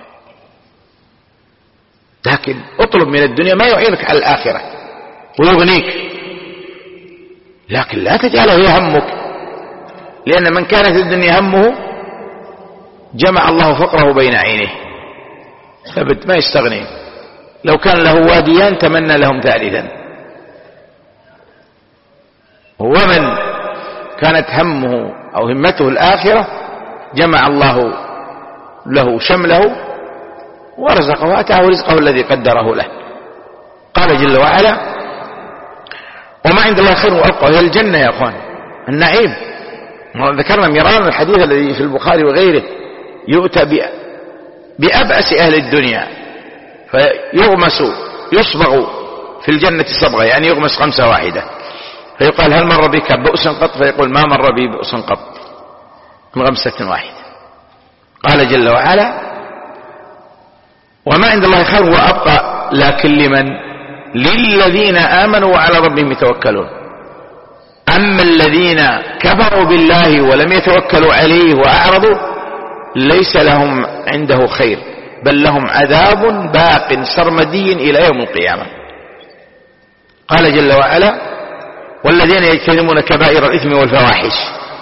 لكن اطلب من الدنيا ما يعينك على الآخرة ويغنيك، لكن لا تجعله هي همك، لأن من كانت الدنيا همه جمع الله فقره بين عينيه، ثبت ما يستغني، لو كان له واديان تمنى لهم ثالثا. ومن كانت همه أو همته الآخرة جمع الله له شمله ورزقه وأتاه رزقه الذي قدره له. قال جل وعلا وما عند الله خير وأبقى، هي الجنة يا أخوان، النعيم. ذكرنا مرارا الحديث الذي في البخاري وغيره، يؤتى بأبأس أهل الدنيا فيغمس يصبغ في الجنة صبغة، يعني يغمس خمسة واحدة، فيقال هل مر بك بؤس قط؟ فيقول ما مر بي بؤس قط، من غمسة واحدة. قال جل وعلا وما عند الله خير وأبقى، لكن لمن؟ للذين آمنوا وعلى ربهم يتوكلون. أما الذين كفروا بالله ولم يتوكلوا عليه وأعرضوا ليس لهم عنده خير، بل لهم عذاب باق سرمدي إلى يوم القيامة. قال جل وعلا والذين يجتنبون كبائر الإثم والفواحش.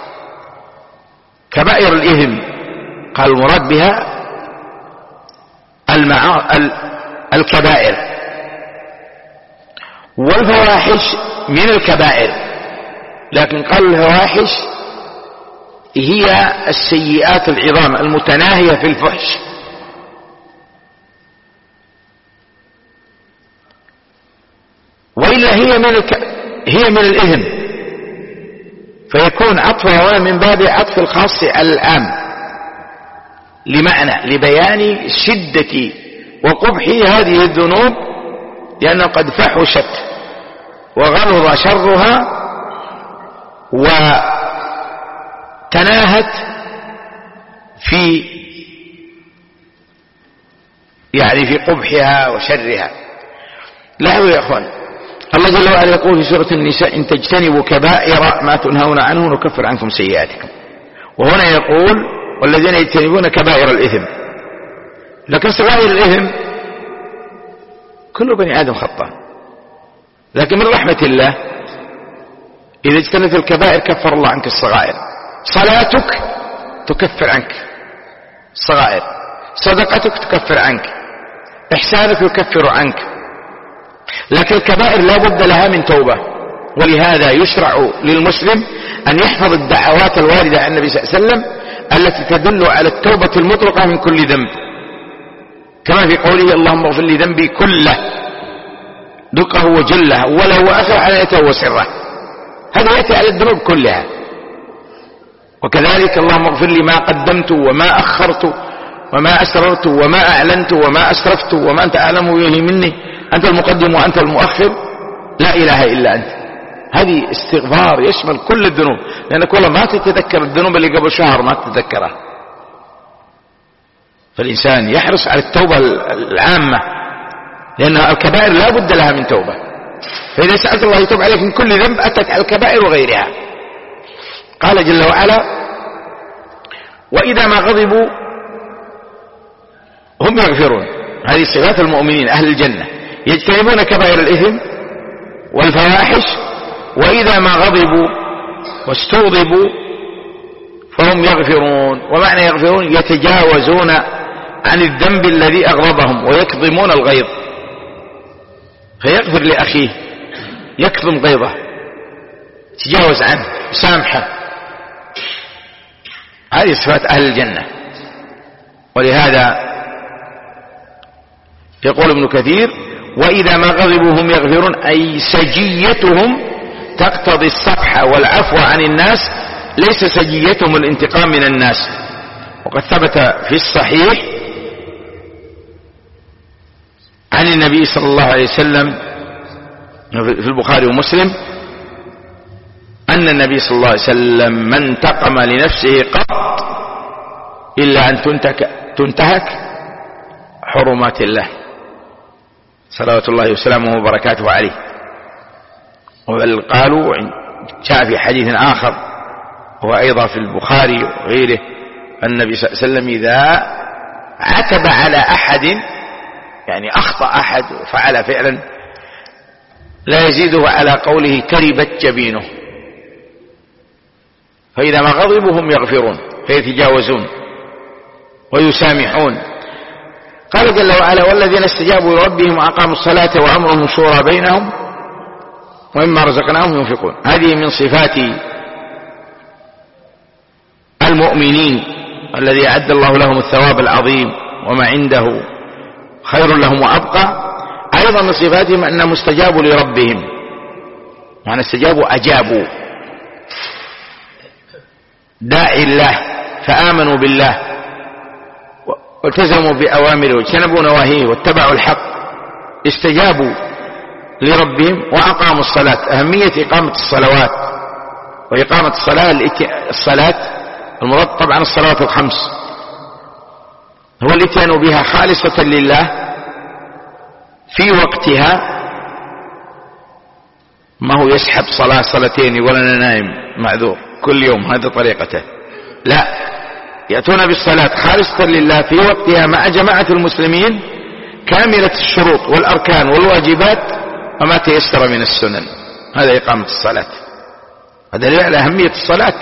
كبائر الإثم قال المراد بها المعا... الكبائر، والفواحش من الكبائر، لكن قال الفواحش هي السيئات العظام المتناهية في الفحش. وإلا هي من الك... هي من الإثم، فيكون عطفها من باب عطف الخاص على العام، لمعنى لبيان شدة وقبح هذه الذنوب، لأنه قد فحشت وغلظ شرها وتناهت في يعني في قبحها وشرها. لاحظوا يا اخوان، الله جل وعلا يقول في سورة النساء إن تجتنبوا كبائر ما تنهون عنه نكفر عنكم سيئاتكم، وهنا يقول والذين يجتنبون كبائر الإثم. لكن صغائر الإثم كل بني آدم خطأ، لكن من رحمة الله إذا اجتنبت الكبائر كفر الله عنك الصغائر. صلاتك تكفر عنك الصغائر، صدقتك تكفر عنك، إحسانك يكفر عنك، لكن الكبائر لا بد لها من توبة. ولهذا يشرع للمسلم أن يحفظ الدعوات الواردة عن النبي صلى الله عليه وسلم التي تدل على التوبة المطلقة من كل ذنب، كما في قوله اللهم اغفر لي ذنبي كله دقه وجله وله وأخر علانيته وسره، هذا يأتي على الذنوب كلها. وكذلك اللهم اغفر لي ما قدمت وما أخرت وما أسررت وما أعلنت وما أسرفت وما أنت أعلم به مني، أنت المقدم وأنت المؤخر، لا إله إلا أنت. هذه استغفار يشمل كل الذنوب، لأنك والله ما تتذكر الذنوب اللي قبل شهر ما تتذكرها. فالإنسان يحرص على التوبة العامة، لأن الكبائر لا بد لها من توبة. فإذا سألت الله يتوب عليك من كل ذنب أتت على الكبائر وغيرها. قال جل وعلا: وإذا ما غضبوا هم يغفرون. هذه صفات المؤمنين أهل الجنة، يجتنبون كبائر الإثم والفواحش، وإذا ما غضبوا واستغضبوا فهم يغفرون. ومعنى يغفرون يتجاوزون عن الذنب الذي أغضبهم ويكظمون الغيظ، فيغفر لأخيه، يكظم غيظه، يتجاوز عنه، يسامحه. هذه صفات أهل الجنة. ولهذا يقول ابن كثير: وإذا ما غضبوا هم يغفرون، أي سجيتهم تقتضي الصفح والعفو عن الناس، ليس سجيتهم الانتقام من الناس. وقد ثبت في الصحيح عن النبي صلى الله عليه وسلم في البخاري ومسلم أن النبي صلى الله عليه وسلم ما انتقم لنفسه قط إلا أن تنتهك حرمات الله صلوات الله وسلامه وبركاته عليه. وبل قالوا جاء في حديث آخر هو أيضا في البخاري وغيره: النبي صلى الله عليه وسلم إذا عتب على أحد، يعني أخطأ أحد وفعل فعلا، لا يزيده على قوله كربت جبينه. فإذا ما غضبوا هم يغفرون، فيتجاوزون ويسامحون. قال جل وعلا: والذين استجابوا لربهم وأقاموا الصلاة وأمرهم شورى بينهم ومما رزقناهم ينفقون. هذه من صفات المؤمنين الذي أعد الله لهم الثواب العظيم وما عنده خير لهم وأبقى. أيضا من صفاتهم أنهم استجابوا لربهم، معنى استجابوا أجابوا داعي الله فآمنوا بالله والتزموا بأوامره واجتنبوا نواهيه واتبعوا الحق، استجابوا لربهم وأقاموا الصلاة. أهمية إقامة الصلوات وإقامة الصلاة، الصلاة المراد طبعا الصلوات الخمس، هو الاتيان بها خالصة لله في وقتها، ما هو يسحب صلاة صلاتين يقول أنا نايم معذور كل يوم، هذا طريقته. لا، يأتون بالصلاة خالصة لله في وقتها مع جماعة المسلمين كاملة الشروط والأركان والواجبات وما تيسر من السنن. هذا إقامة الصلاة. هذا دليل على أهمية الصلاة.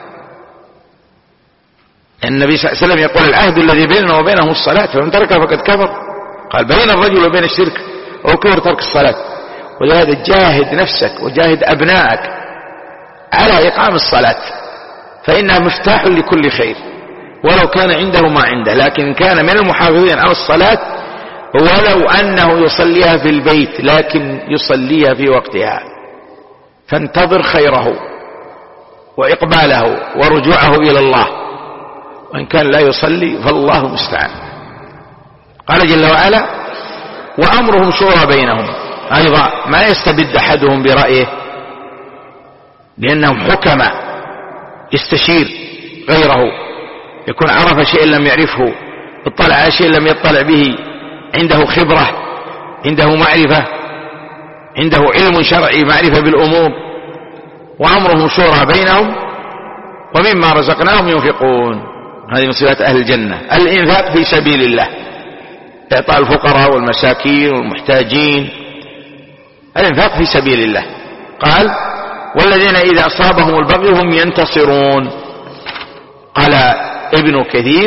النبي صلى الله عليه وسلم يقول: العهد الذي بيننا وبينهم الصلاة، فمن تركها فقد كفر. قال: بين الرجل وبين الشرك وكفر ترك الصلاة. ولهذا جاهد نفسك وجاهد أبنائك على إقام الصلاة، فإنها مفتاح لكل خير، ولو كان عنده ما عنده. لكن كان من المحافظين على الصلاة ولو أنه يصليها في البيت، لكن يصليها في وقتها، فانتظر خيره وإقباله ورجوعه إلى الله. وإن كان لا يصلي فالله المستعان. قال جل وعلا: وأمرهم شورى بينهم. أيضا ما يستبد أحدهم برأيه، لأنهم حكماء، يستشير غيره، يكون عرف شيء لم يعرفه، اطلع على شيء لم يطلع به، عنده خبرة، عنده معرفة، عنده علم شرعي، معرفة بالأمور. وأمرهم شورى بينهم ومما رزقناهم ينفقون. هذه من صفات أهل الجنة، الإنفاق في سبيل الله، إعطاء الفقراء والمساكين والمحتاجين، الإنفاق في سبيل الله. قال: والذين إذا أصابهم البغي هم ينتصرون. قال ابن كثير: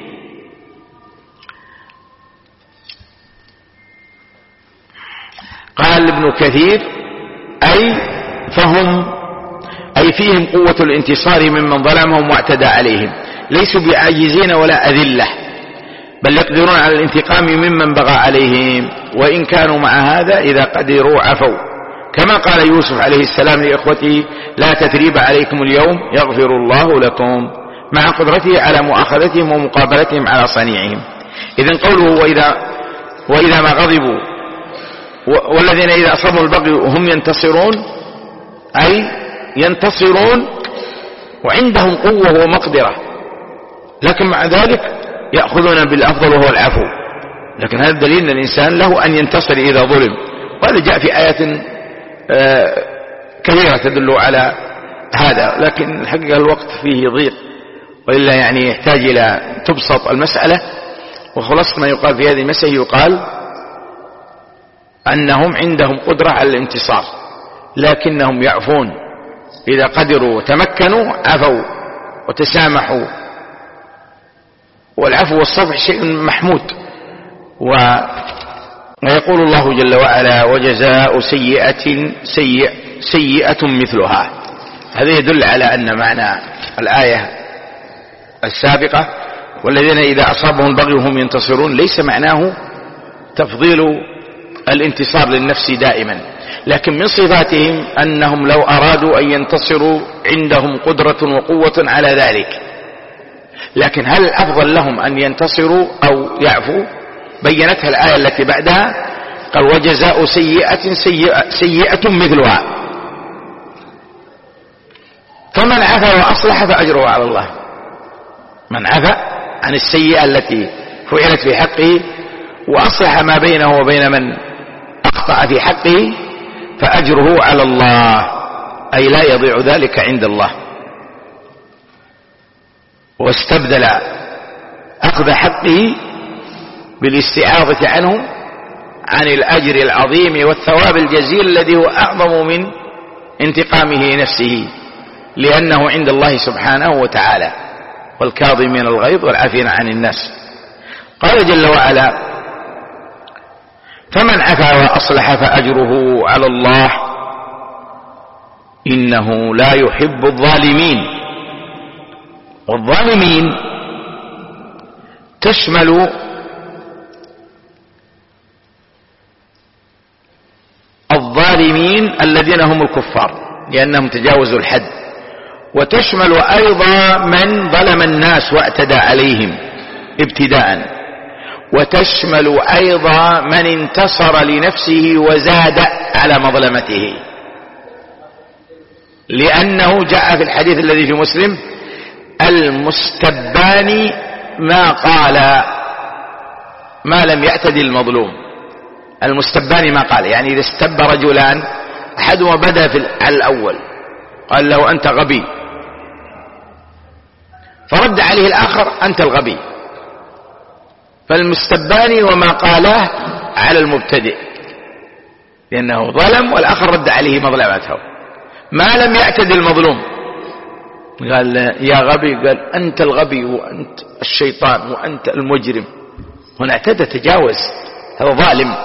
قال ابن كثير أي فهم أي فيهم قوة الانتصار ممن ظلمهم واعتدى عليهم، ليسوا بعاجزين ولا أذلة، بل يقدرون على الانتقام ممن بغى عليهم، وإن كانوا مع هذا إذا قدروا عفوا، كما قال يوسف عليه السلام لإخوته: لا تثريب عليكم اليوم يغفر الله لكم، مع قدرته على مؤاخذتهم ومقابلتهم على صنيعهم. إذن قوله وإذا, وإذا ما غضبوا والذين إذا أصابوا البغي هم ينتصرون، أي ينتصرون وعندهم قوة ومقدرة، لكن مع ذلك يأخذون بالأفضل وهو العفو. لكن هذا دليل أن الإنسان له أن ينتصر إذا ظلم، وهذا جاء في آيات كثيرة تدل على هذا، لكن الحقيقة الوقت فيه ضيق، وإلا يعني يحتاج إلى تبسط المسألة. وخلاص ما يقال في هذه المسألة يقال أنهم عندهم قدرة على الانتصار، لكنهم يعفون إذا قدروا وتمكنوا عفوا وتسامحوا، والعفو والصفح شيء محمود. ويقول الله جل وعلا وجزاء سيئة سيئة, سيئة مثلها. هذا يدل على أن معنى الآية السابقة والذين إذا أصابهم البغي هم ينتصرون ليس معناه تفضيل الانتصار للنفس دائما، لكن من صفاتهم أنهم لو أرادوا أن ينتصروا عندهم قدرة وقوة على ذلك. لكن هل الأفضل لهم أن ينتصروا أو يعفوا؟ بينتها الآية التي بعدها، قال وجزاء سيئة سيئة, سيئة مثلها، فمن عفا وأصلح فأجره على الله. من عفا عن السيئة التي فعلت في حقه وأصلح ما بينه وبين من أخطأ في حقه فأجره على الله، أي لا يضيع ذلك عند الله. واستبدل أخذ حقه بالاستعاضة عنه عن الأجر العظيم والثواب الجزيل الذي هو أعظم من انتقامه نفسه، لأنه عند الله سبحانه وتعالى، والكاظمين الغيظ والعافين عن الناس. قال جل وعلا فمن عفا وأصلح فأجره على الله إنه لا يحب الظالمين. والظالمين تشمل الظالمين الذين هم الكفار لأنهم تجاوزوا الحد، وتشمل أيضا من ظلم الناس واعتدى عليهم ابتداء، وتشمل أيضا من انتصر لنفسه وزاد على مظلمته، لأنه جاء في الحديث الذي في مسلم المستبان ما قال ما لم يعتدي المظلوم. المستبان ما قال، يعني إذا استب رجلان أحدهما بدأ في على الأول قال له أنت غبي، فرد عليه الآخر أنت الغبي، فالمستبان وما قاله على المبتدئ لأنه ظلم، والآخر رد عليه مظلمته. ما لم يعتدي المظلوم قال يا غبي، قال أنت الغبي وأنت الشيطان وأنت المجرم. هنا اعتدى تجاوز، هذا ظالم.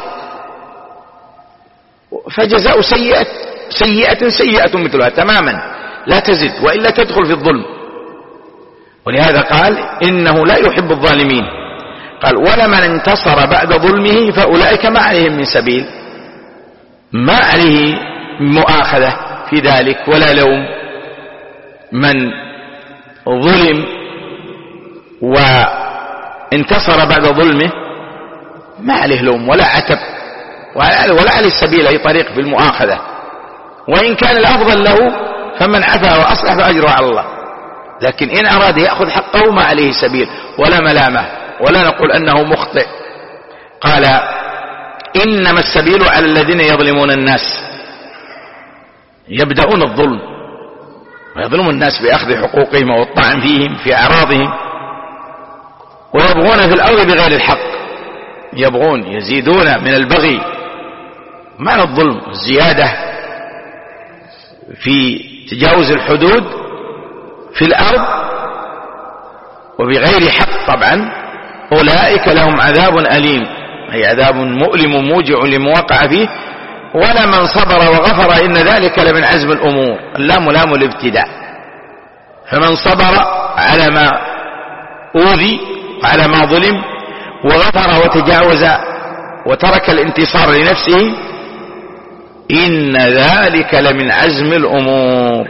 فجزاء سيئة سيئة سيئة مثلها تماما لا تزد، وإلا تدخل في الظلم. ولهذا قال إنه لا يحب الظالمين. قال ولمن انتصر بعد ظلمه فأولئك ما عليهم من سبيل، ما عليه مؤاخذة في ذلك ولا لوم. من ظلم وانتصر بعد ظلمه ما عليه لوم ولا عتب ولا عليه السبيل أي طريق في المؤاخذة، وإن كان الأفضل له فمن عفا وأصلح فأجره على الله. لكن إن أراد يأخذ حقه ما عليه سبيل ولا ملامة، ولا نقول أنه مخطئ. قال إنما السبيل على الذين يظلمون الناس، يبدأون الظلم ويظلمون الناس بأخذ حقوقهم والطعن فيهم في أعراضهم، ويبغون في الأرض بغير الحق، يبغون يزيدون من البغي. معنى الظلم الزيادة في تجاوز الحدود في الأرض وبغير حق طبعا. أولئك لهم عذاب أليم، أي عذاب مؤلم موجع لموقع فيه. ولمن صبر وغفر إن ذلك لمن عزم الأمور. اللام لام الابتداء، فمن صبر على ما أوذي وعلى ما ظلم وغفر وتجاوز وترك الانتصار لنفسه إن ذلك لمن عزم الأمور.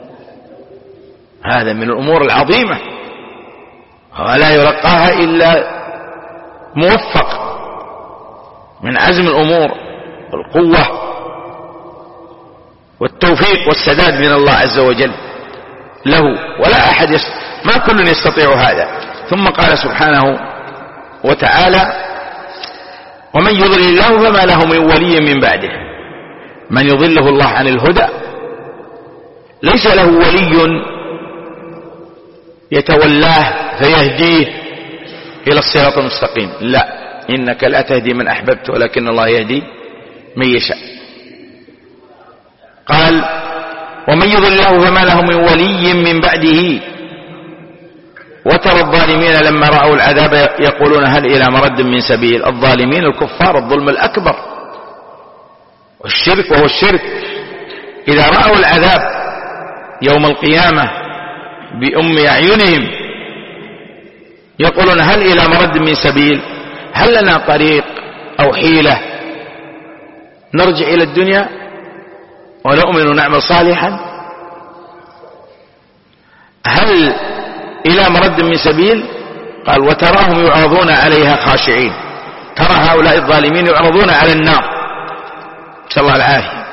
هذا من الأمور العظيمة ولا يلقاها إلا موفق. من عزم الأمور القوة والتوفيق والسداد من الله عز وجل له، ولا أحد يست... ما كل يستطيع هذا. ثم قال سبحانه وتعالى: ومن يضلل الله فما له من ولي من بعده. من يضله الله عن الهدى ليس له ولي يتولاه فيهديه إلى الصراط المستقيم، لا، إنك لا تهدي من أحببت ولكن الله يهدي من يشاء. قال: ومن يضلل الله فما له من ولي من بعده. وترى الظالمين لما رأوا العذاب يقولون هل إلى مرد من سبيل. الظالمين الكفار، الظلم الأكبر والشرك، وهو الشرك، إذا رأوا العذاب يوم القيامة بأم أعينهم يقولون هل إلى مرد من سبيل، هل لنا طريق أو حيلة نرجع إلى الدنيا ونؤمن ونعمل صالحا؟ هل إلى مرد من سبيل؟ قال: وتراهم يعرضون عليها خاشعين. ترى هؤلاء الظالمين يعرضون على النار، نسأل الله العافية،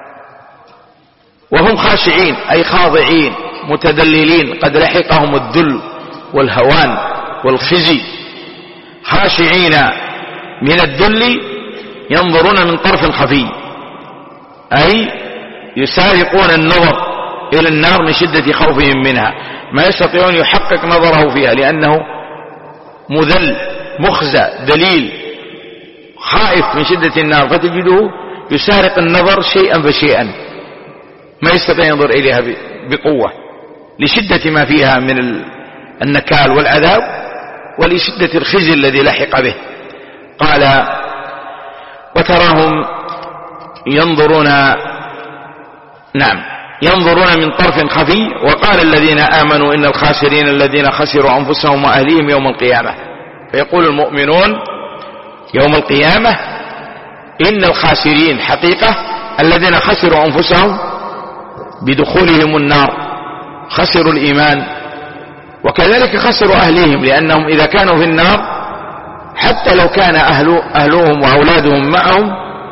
وهم خاشعين أي خاضعين متذللين، قد لحقهم الذل والهوان والخزي، خاشعين من الذل ينظرون من طرف خفي، أي يسارقون النظر إلى النار من شدة خوفهم منها، ما يستطيعون يحقق نظره فيها لأنه مذل مخزى ذليل خائف من شدة النار، فتجده يسارق النظر شيئا فشيئا، ما يستطيع ينظر إليها بقوة لشدة ما فيها من النكال والعذاب ولشدة الخزي الذي لحق به. قال: وتراهم ينظرون نعم ينظرون من طرف خفي. وقال الذين آمنوا إن الخاسرين الذين خسروا أنفسهم وأهليهم يوم القيامة. فيقول المؤمنون يوم القيامة إن الخاسرين حقيقة الذين خسروا أنفسهم بدخولهم النار، خسروا الإيمان، وكذلك خسروا أهليهم، لأنهم إذا كانوا في النار حتى لو كان أهل أهلهم وأولادهم معهم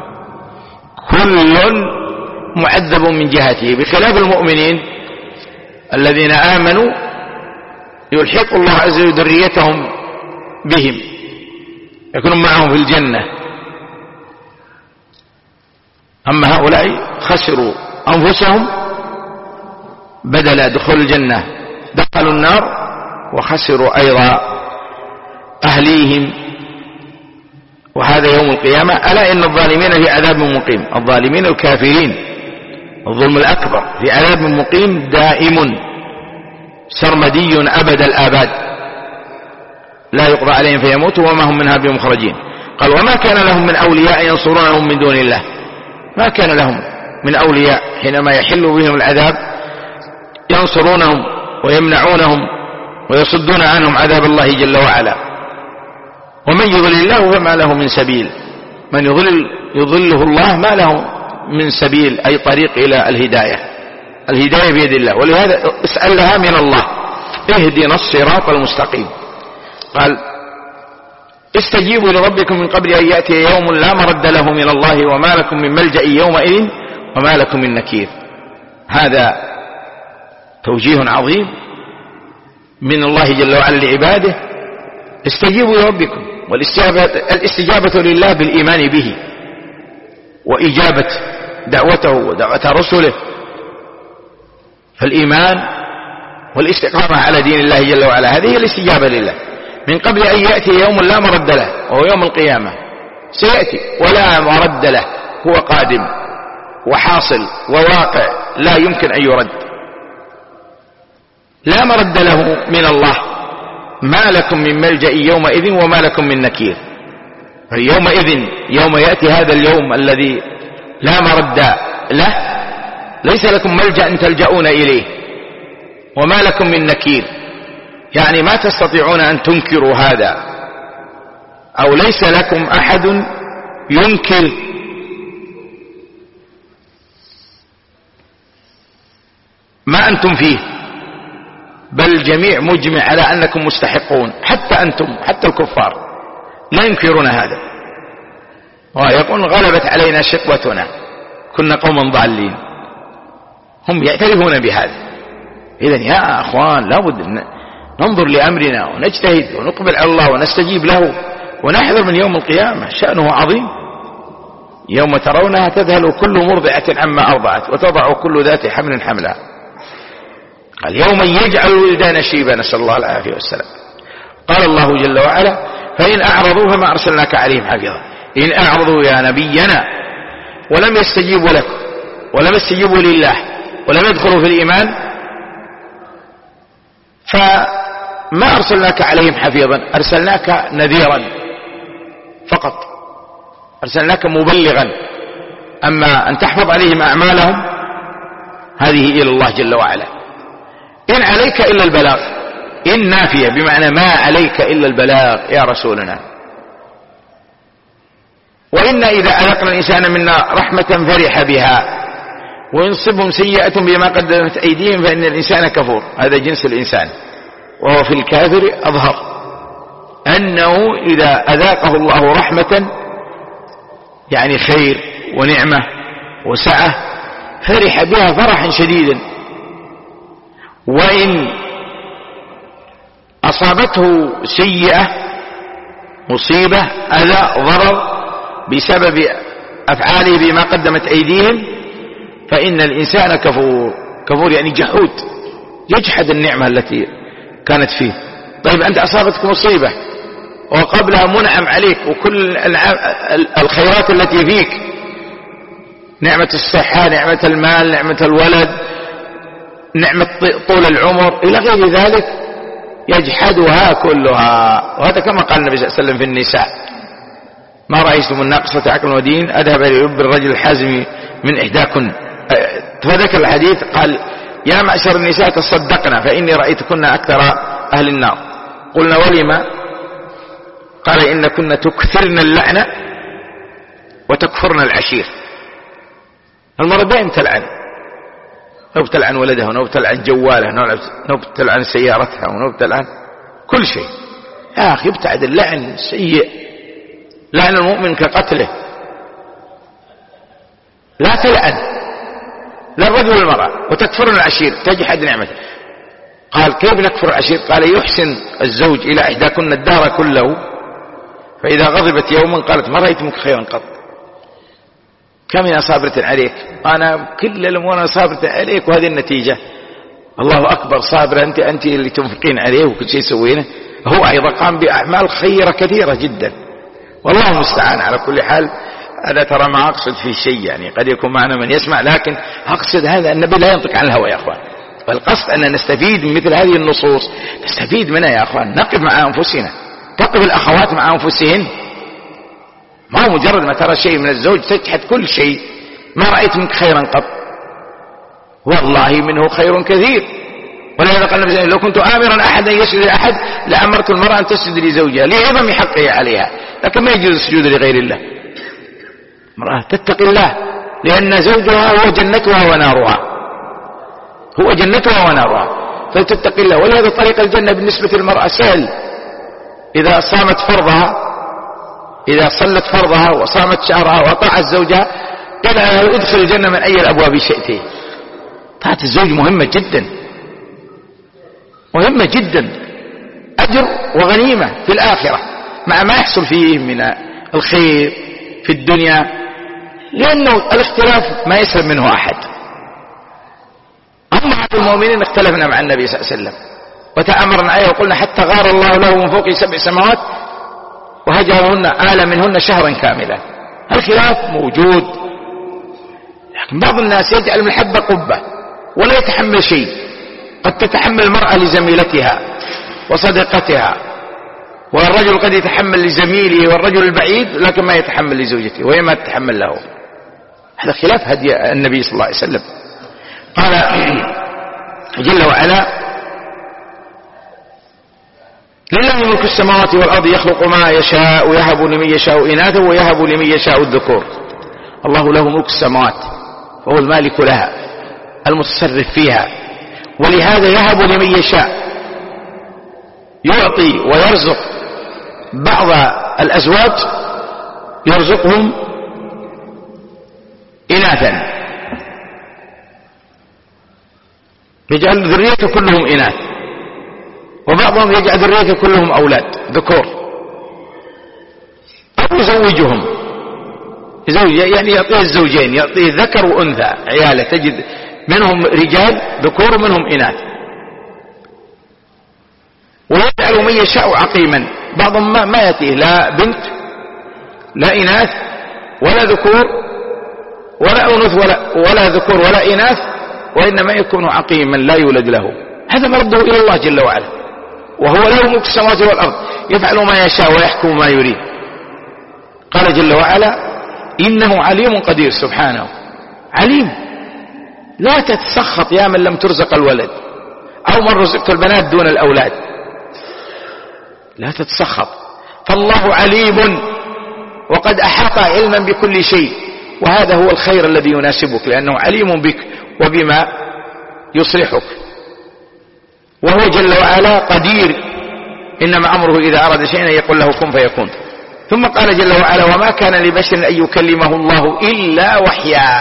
كل معذب من جهته، بخلاف المؤمنين الذين آمنوا يلحق الله عز وجل ذريتهم بهم، يكونون معهم في الجنة. أما هؤلاء خسروا أنفسهم بدل دخول الجنة دخلوا النار، وخسروا أيضا أهليهم، وهذا يوم القيامة. ألا إن الظالمين في عذاب مقيم. الظالمين الكافرين الظلم الأكبر في عذاب مقيم دائم سرمدي أبد الآباد، لا يقضى عليهم فيموتوا وما هم منها بمخرجين. قال: وما كان لهم من أولياء ينصرونهم من دون الله. ما كان لهم من أولياء حينما يحل بهم العذاب ينصرونهم ويمنعونهم ويصدون عنهم عذاب الله جل وعلا. ومن يضلل الله فما له من سبيل. من يضلل يضله الله ما له من سبيل، أي طريق إلى الهداية. الهداية بيد الله، ولهذا اسأل لها من الله: اهدنا الصراط المستقيم. قال: استجيبوا لربكم من قبل أن يأتي يوم لا مرد له من الله وما لكم من ملجأ يومئذ وما لكم من نكير. هذا توجيه عظيم من الله جل وعلا لعباده: استجيبوا لربكم. والاستجابة لله بالإيمان به وإجابة دعوته ودعوة رسله، فالإيمان والاستقامة على دين الله جل وعلا هذه هي الاستجابة لله. من قبل أن يأتي يوم لا مرد له، وهو يوم القيامة سيأتي ولا مرد له، هو قادم وحاصل وواقع لا يمكن أن يرد، لا مرد له من الله. ما لكم من ملجأ يومئذ وما لكم من نكير. يومئذ يوم يأتي هذا اليوم الذي لا مرد له ليس لكم ملجأ تلجؤون إليه وما لكم من نكير، يعني ما تستطيعون أن تنكروا هذا، أو ليس لكم أحد ينكر ما أنتم فيه، بل الجميع مجمع على أنكم مستحقون، حتى أنتم حتى الكفار لا ينكرون هذا، ويقول غلبت علينا شقوتنا كنا قوما ضالين. هم يعترفون بهذا. إذن يا أخوان لابد ننظر لأمرنا ونجتهد ونقبل على الله ونستجيب له ونحذر من يوم القيامة، شأنه عظيم. يوم ترونها تذهل كل مرضعة عما أرضعت وتضع كل ذات حمل حملها. قال يوم يجعل الولدان شيبا، نسأل الله العافية والسلام. قال الله جل وعلا فإن أعرضوا فما أرسلناك عليهم حفيظا. إن أعرضوا يا نبينا ولم يستجيبوا لك ولم يستجيبوا لله ولم يدخلوا في الإيمان فما أرسلناك عليهم حفيظا، أرسلناك نذيرا فقط، أرسلناك مبلغا. أما أن تحفظ عليهم أعمالهم هذه إلى الله جل وعلا. إن عليك إلا البلاغ، إن نافية بمعنى ما عليك إلا البلاغ يا رسولنا. وإن إذا أذقنا الإنسان منا رحمة فرح بها وإن تصبهم سيئة بما قدمت أيديهم فإن الإنسان كفور. هذا جنس الإنسان، وهو في الكافر أظهر أنه إذا أذاقه الله رحمة يعني خير ونعمة وسعة فرح بها فرحا شديدا، وإن أصابته سيئة مصيبة أذى ضرر بسبب أفعاله بما قدمت أيديهم فإن الإنسان كفور. كفور يعني جحود، يجحد النعمة التي كانت فيه. طيب أنت أصابتك مصيبة وقبلها منعم عليك وكل الخيرات التي فيك، نعمة الصحة، نعمة المال، نعمة الولد، نعمة طول العمر إلى غير ذلك، يجحدها كلها. وهذا كما قال النبي صلى الله عليه وسلم في النساء: ما رأيتم الناقصة عقل ودين أذهب إلى لب الرجل الحازم من إحداكن. فذكر الحديث قال: يا معشر النساء تصدقنا فإني رأيتكن أكثر أهل النار. قلنا: ولما؟ قال: إن كنا تكثرن اللعنة وتكفرن العشير. المرة دائم تلعن، نو تلعن ولدها ونو تلعن جواله نو تلعن سيارتها ونو تلعن كل شيء. يا أخي ابتعد، اللعن سيء، لعن المؤمن كقتله. لا تلعن لا الرجل والمرأة. وتكفرن العشير، تجحد نعمته. قال: كيف نكفر العشير؟ قال: يحسن الزوج إلى إحداكن الدهر كله فإذا غضبت يوما قالت: ما رأيت منك خيرا قط. كم يا صابرة عليك، أنا كل الأمور أنا صابرة عليك وهذه النتيجة. الله أكبر، صابرة أنت أنت اللي تنفقين عليه وكل شيء سوينه. هو أيضا قام بأعمال خيرة كثيرة جدا، والله المستعان. على كل حال أنا ترى ما أقصد في شيء، يعني قد يكون معنا من يسمع، لكن أقصد هذا النبي لا ينطق عن الهوى يا أخوان. والقصد أن نستفيد من مثل هذه النصوص، نستفيد منها يا أخوان. نقف مع أنفسنا، تقف الأخوات مع أنفسهن. ما هو مجرد ما ترى شيء من الزوج تجحد كل شيء. ما رأيت منك خيرا قط، والله منه خير كثير. ولهذا قال النبي: لو كنت آمرا أحدا يسجد لأحد لأمرت المرأة أن تسجد لزوجها لعظم حقه عليها، لكن ما يجوز السجود لغير الله. المرأة تتقي الله لأن زوجها هو جنتها ونارها، هو جنتها ونارها، فتتقي الله. ولهذا طريق الجنة بالنسبة للمرأة سهل. إذا صامت فرضها، إذا صلت فرضها وصامت شهرها وأطاعت زوجها قال: ادخل الجنة من أي الأبواب شئت. طاعة الزوج مهمة جدا، مهمة جدا، أجر وغنيمة في الآخرة مع ما يحصل فيه من الخير في الدنيا، لأنه الاختلاف ما يسلم منه أحد. أمهات المؤمنين اختلفنا مع النبي صلى الله عليه وسلم وتأمرنا عليه وقلنا: حتى غار الله له من فوق سبع سماوات وهجرهن آل منهن شهرا كاملا. الخلاف موجود، لكن بعض الناس يجعل المحبة قبة ولا يتحمل شيء. قد تتحمل المرأة لزميلتها وصديقتها، والرجل قد يتحمل لزميله والرجل البعيد، لكن ما يتحمل لزوجته وهي ما تتحمل له. هذا خلاف هدي النبي صلى الله عليه وسلم. قال جل وعلا: لله ملك السماوات والأرض يخلق ما يشاء ويهب لمن يشاء إناثا ويهب لمن يشاء الذكور. الله له ملك السماوات، فهو المالك لها المتصرف فيها، ولهذا يهب لمن يشاء، يعطي ويرزق بعض الأزواج، يرزقهم إناثا يجعل ذريته كلهم إناث، وبعضهم يجعل ذريته كلهم أولاد ذكور، أو يزوجهم، يزوج يعني يعطيه الزوجين، يعطيه ذكر وأنثى عياله، تجد منهم رجال ذكور ومنهم إناث. ويجعل من يشاء عقيما، بعضهم ما, ما يأتيه لا بنت لا إناث ولا ذكور ولا أنثى ولا, ولا ذكور ولا إناث، وإنما يكون عقيما لا يولد له. هذا مرده إلى الله جل وعلا، وهو له ملك السماوات والأرض، يفعل ما يشاء ويحكم ما يريد. قال جل وعلا إنه عليم قدير، سبحانه عليم. لا تتسخط يا من لم ترزق الولد أو من رزقت البنات دون الأولاد، لا تتسخط، فالله عليم وقد أحاط علما بكل شيء، وهذا هو الخير الذي يناسبك، لأنه عليم بك وبما يصلحك. وهو جل وعلا قدير، إنما أمره إذا أراد شيئا يقول له كن فيكون. ثم قال جل وعلا وما كان لبشر أن يكلمه الله إلا وحيا.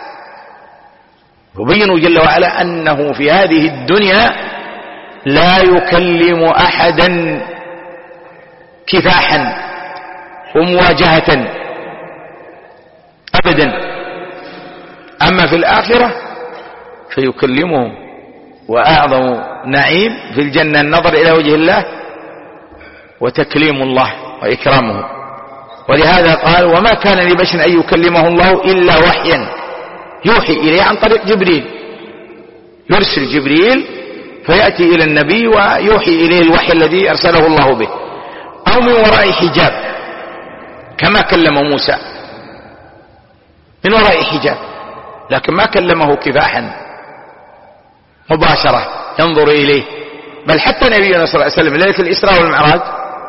يبين جل وعلا أنه في هذه الدنيا لا يكلم أحدا كفاحا ومواجهة أبدا، أما في الآخرة فيكلمه، وأعظم نعيم في الجنة النظر إلى وجه الله وتكليم الله وإكرامه. ولهذا قال وما كان لبشر أن يكلمه الله إلا وحيا يوحي إليه عن طريق جبريل، يرسل جبريل فيأتي إلى النبي ويوحي إليه الوحي الذي أرسله الله به، أو من وراء حجاب كما كلم موسى من وراء حجاب، لكن ما كلمه كفاحا مباشرة ينظر إليه. بل حتى نبينا صلى الله عليه وسلم ليلة الإسراء والمعراج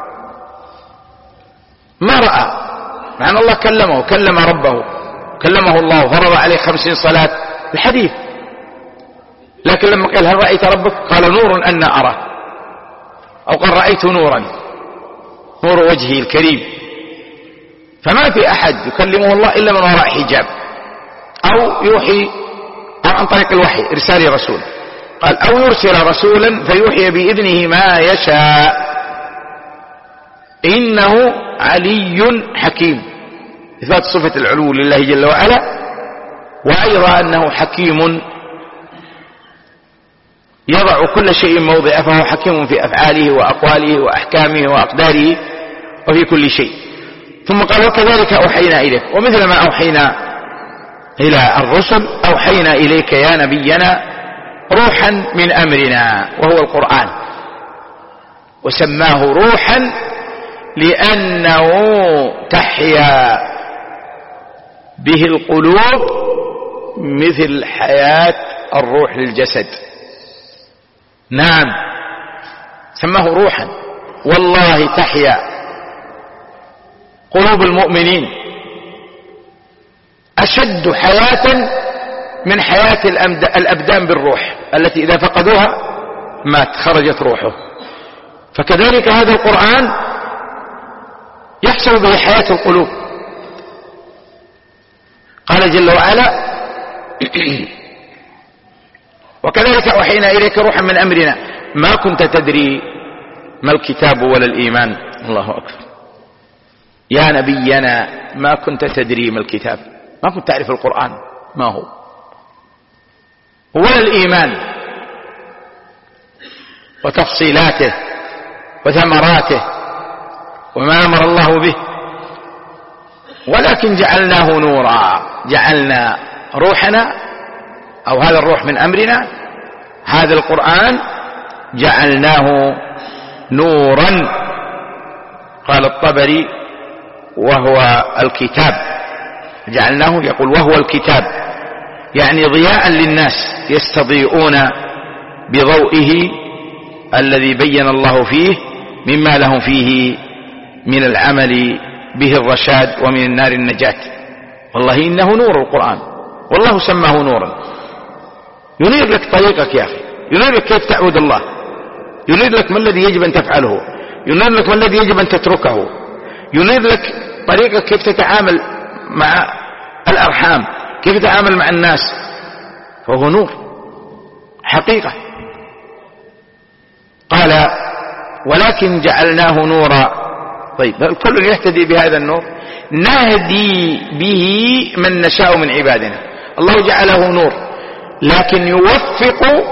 ما رأى، مع أن الله كلمه، كلم ربه، كلمه الله، فرض عليه خمسين صلاة الحديث، لكن لما قال هل رأيت ربك قال نور أن أرى، أو قال رأيت نورا، نور وجهه الكريم. فما في أحد يكلمه الله إلا من وراء حجاب، أو يوحي أو عن طريق الوحي إرسال رسول. قال أو يرسل رسولا فيوحي بإذنه ما يشاء إنه علي حكيم، إثبات صفة العلو لله جل وعلا، وأيضا أنه حكيم يضع كل شيء موضعه، فهو حكيم في أفعاله وأقواله وأحكامه وأقداره وفي كل شيء. ثم قال وكذلك أوحينا إليك، ومثل ما أوحينا إلى الرسل أوحينا إليك يا نبينا روحا من أمرنا، وهو القرآن، وسماه روحا لأنه تحيا به القلوب مثل حياة الروح للجسد. نعم سماه روحا، والله تحيا قلوب المؤمنين أشد حياة من حياة الأبدان بالروح التي إذا فقدوها مات، خرجت روحه. فكذلك هذا القرآن يحصل به حياة القلوب. قال جل وعلا وكذلك أوحينا إليك روحا من أمرنا ما كنت تدري ما الكتاب ولا الإيمان. الله أكبر. يا نبينا ما كنت تدري ما الكتاب، ما كنت تعرف القرآن ما هو، ولا الإيمان وتفصيلاته وثمراته وما أمر الله به، ولكن جعلناه نورا. جعلنا روحنا أو هذا الروح من أمرنا، هذا القرآن جعلناه نورا. قال الطبري وهو الكتاب، جعلناه يقول وهو الكتاب، يعني ضياء للناس يستضيئون بضوئه الذي بين الله فيه مما لهم فيه من العمل به الرشاد ومن النار النجاة. والله إنه نور القرآن، والله سماه نورا، ينير لك طريقك يا أخي، ينير لك كيف تعبد الله، ينير لك ما الذي يجب أن تفعله، ينير لك ما الذي يجب أن تتركه، ينير لك طريقك كيف تتعامل مع الأرحام، كيف تتعامل مع الناس، فهو نور. حقيقة. قال ولكن جعلناه نورا. طيب الكل يهتدي بهذا النور؟ نهدي به من نشاء من عبادنا. الله جعله نور، لكن يوفق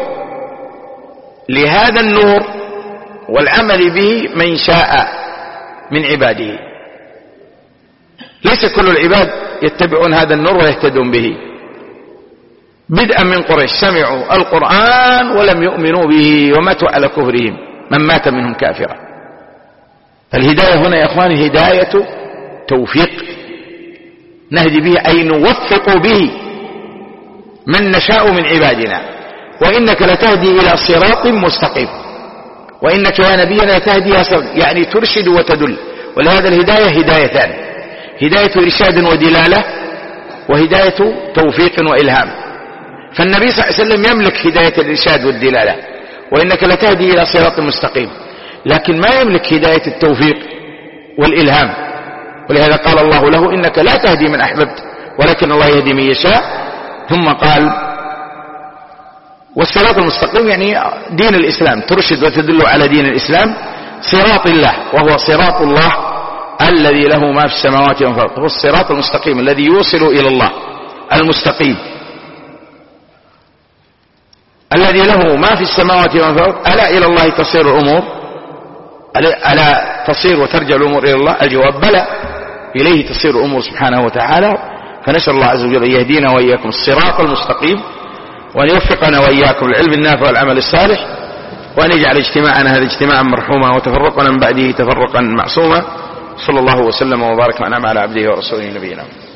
لهذا النور والعمل به من شاء من عباده. ليس كل العباد يتبعون هذا النور ويهتدون به. بدءا من قريش سمعوا القرآن ولم يؤمنوا به وماتوا على كفرهم، من مات منهم كافرا. فالهداية هنا يا اخواني هداية توفيق، نهدي به أي نوفق به من نشاء من عبادنا. وإنك لتهدي إلى صراط مستقيم، وإنك يا نبينا لتهدي يعني ترشد وتدل. ولهذا الهداية هدايتان: هداية إرشاد ودلالة، وهداية توفيق وإلهام. فالنبي صلى الله عليه وسلم يملك هداية الإرشاد والدلالة، وإنك لتهدي إلى صراط مستقيم، لكن ما يملك هداية التوفيق والإلهام. ولهذا قال الله له إنك لا تهدي من أحببت ولكن الله يهدي من يشاء. ثم قال والصراط المستقيم يعني دين الإسلام، ترشد وتدل على دين الإسلام، صراط الله، وهو صراط الله الذي له ما في السماوات وما في الأرض، هو الصراط المستقيم الذي يوصل إلى الله، المستقيم الذي له ما في السماوات وما في الأرض. ألا إلى الله تصير الأمور؟ ألا تصير وترجع الأمور إلى الله؟ الجواب بلى، إليه تصير الأمور سبحانه وتعالى. فنسأل الله عز وجل يهدينا وإياكم الصراط المستقيم، وأن يوفقنا وإياكم العلم النافع والعمل الصالح، وأن يجعل اجتماعنا هذا اجتماعا مرحوما وتفرقنا من بعده تفرقا معصوما. صلى الله وسلم وبارك وأنعم على عبده ورسوله نبينا.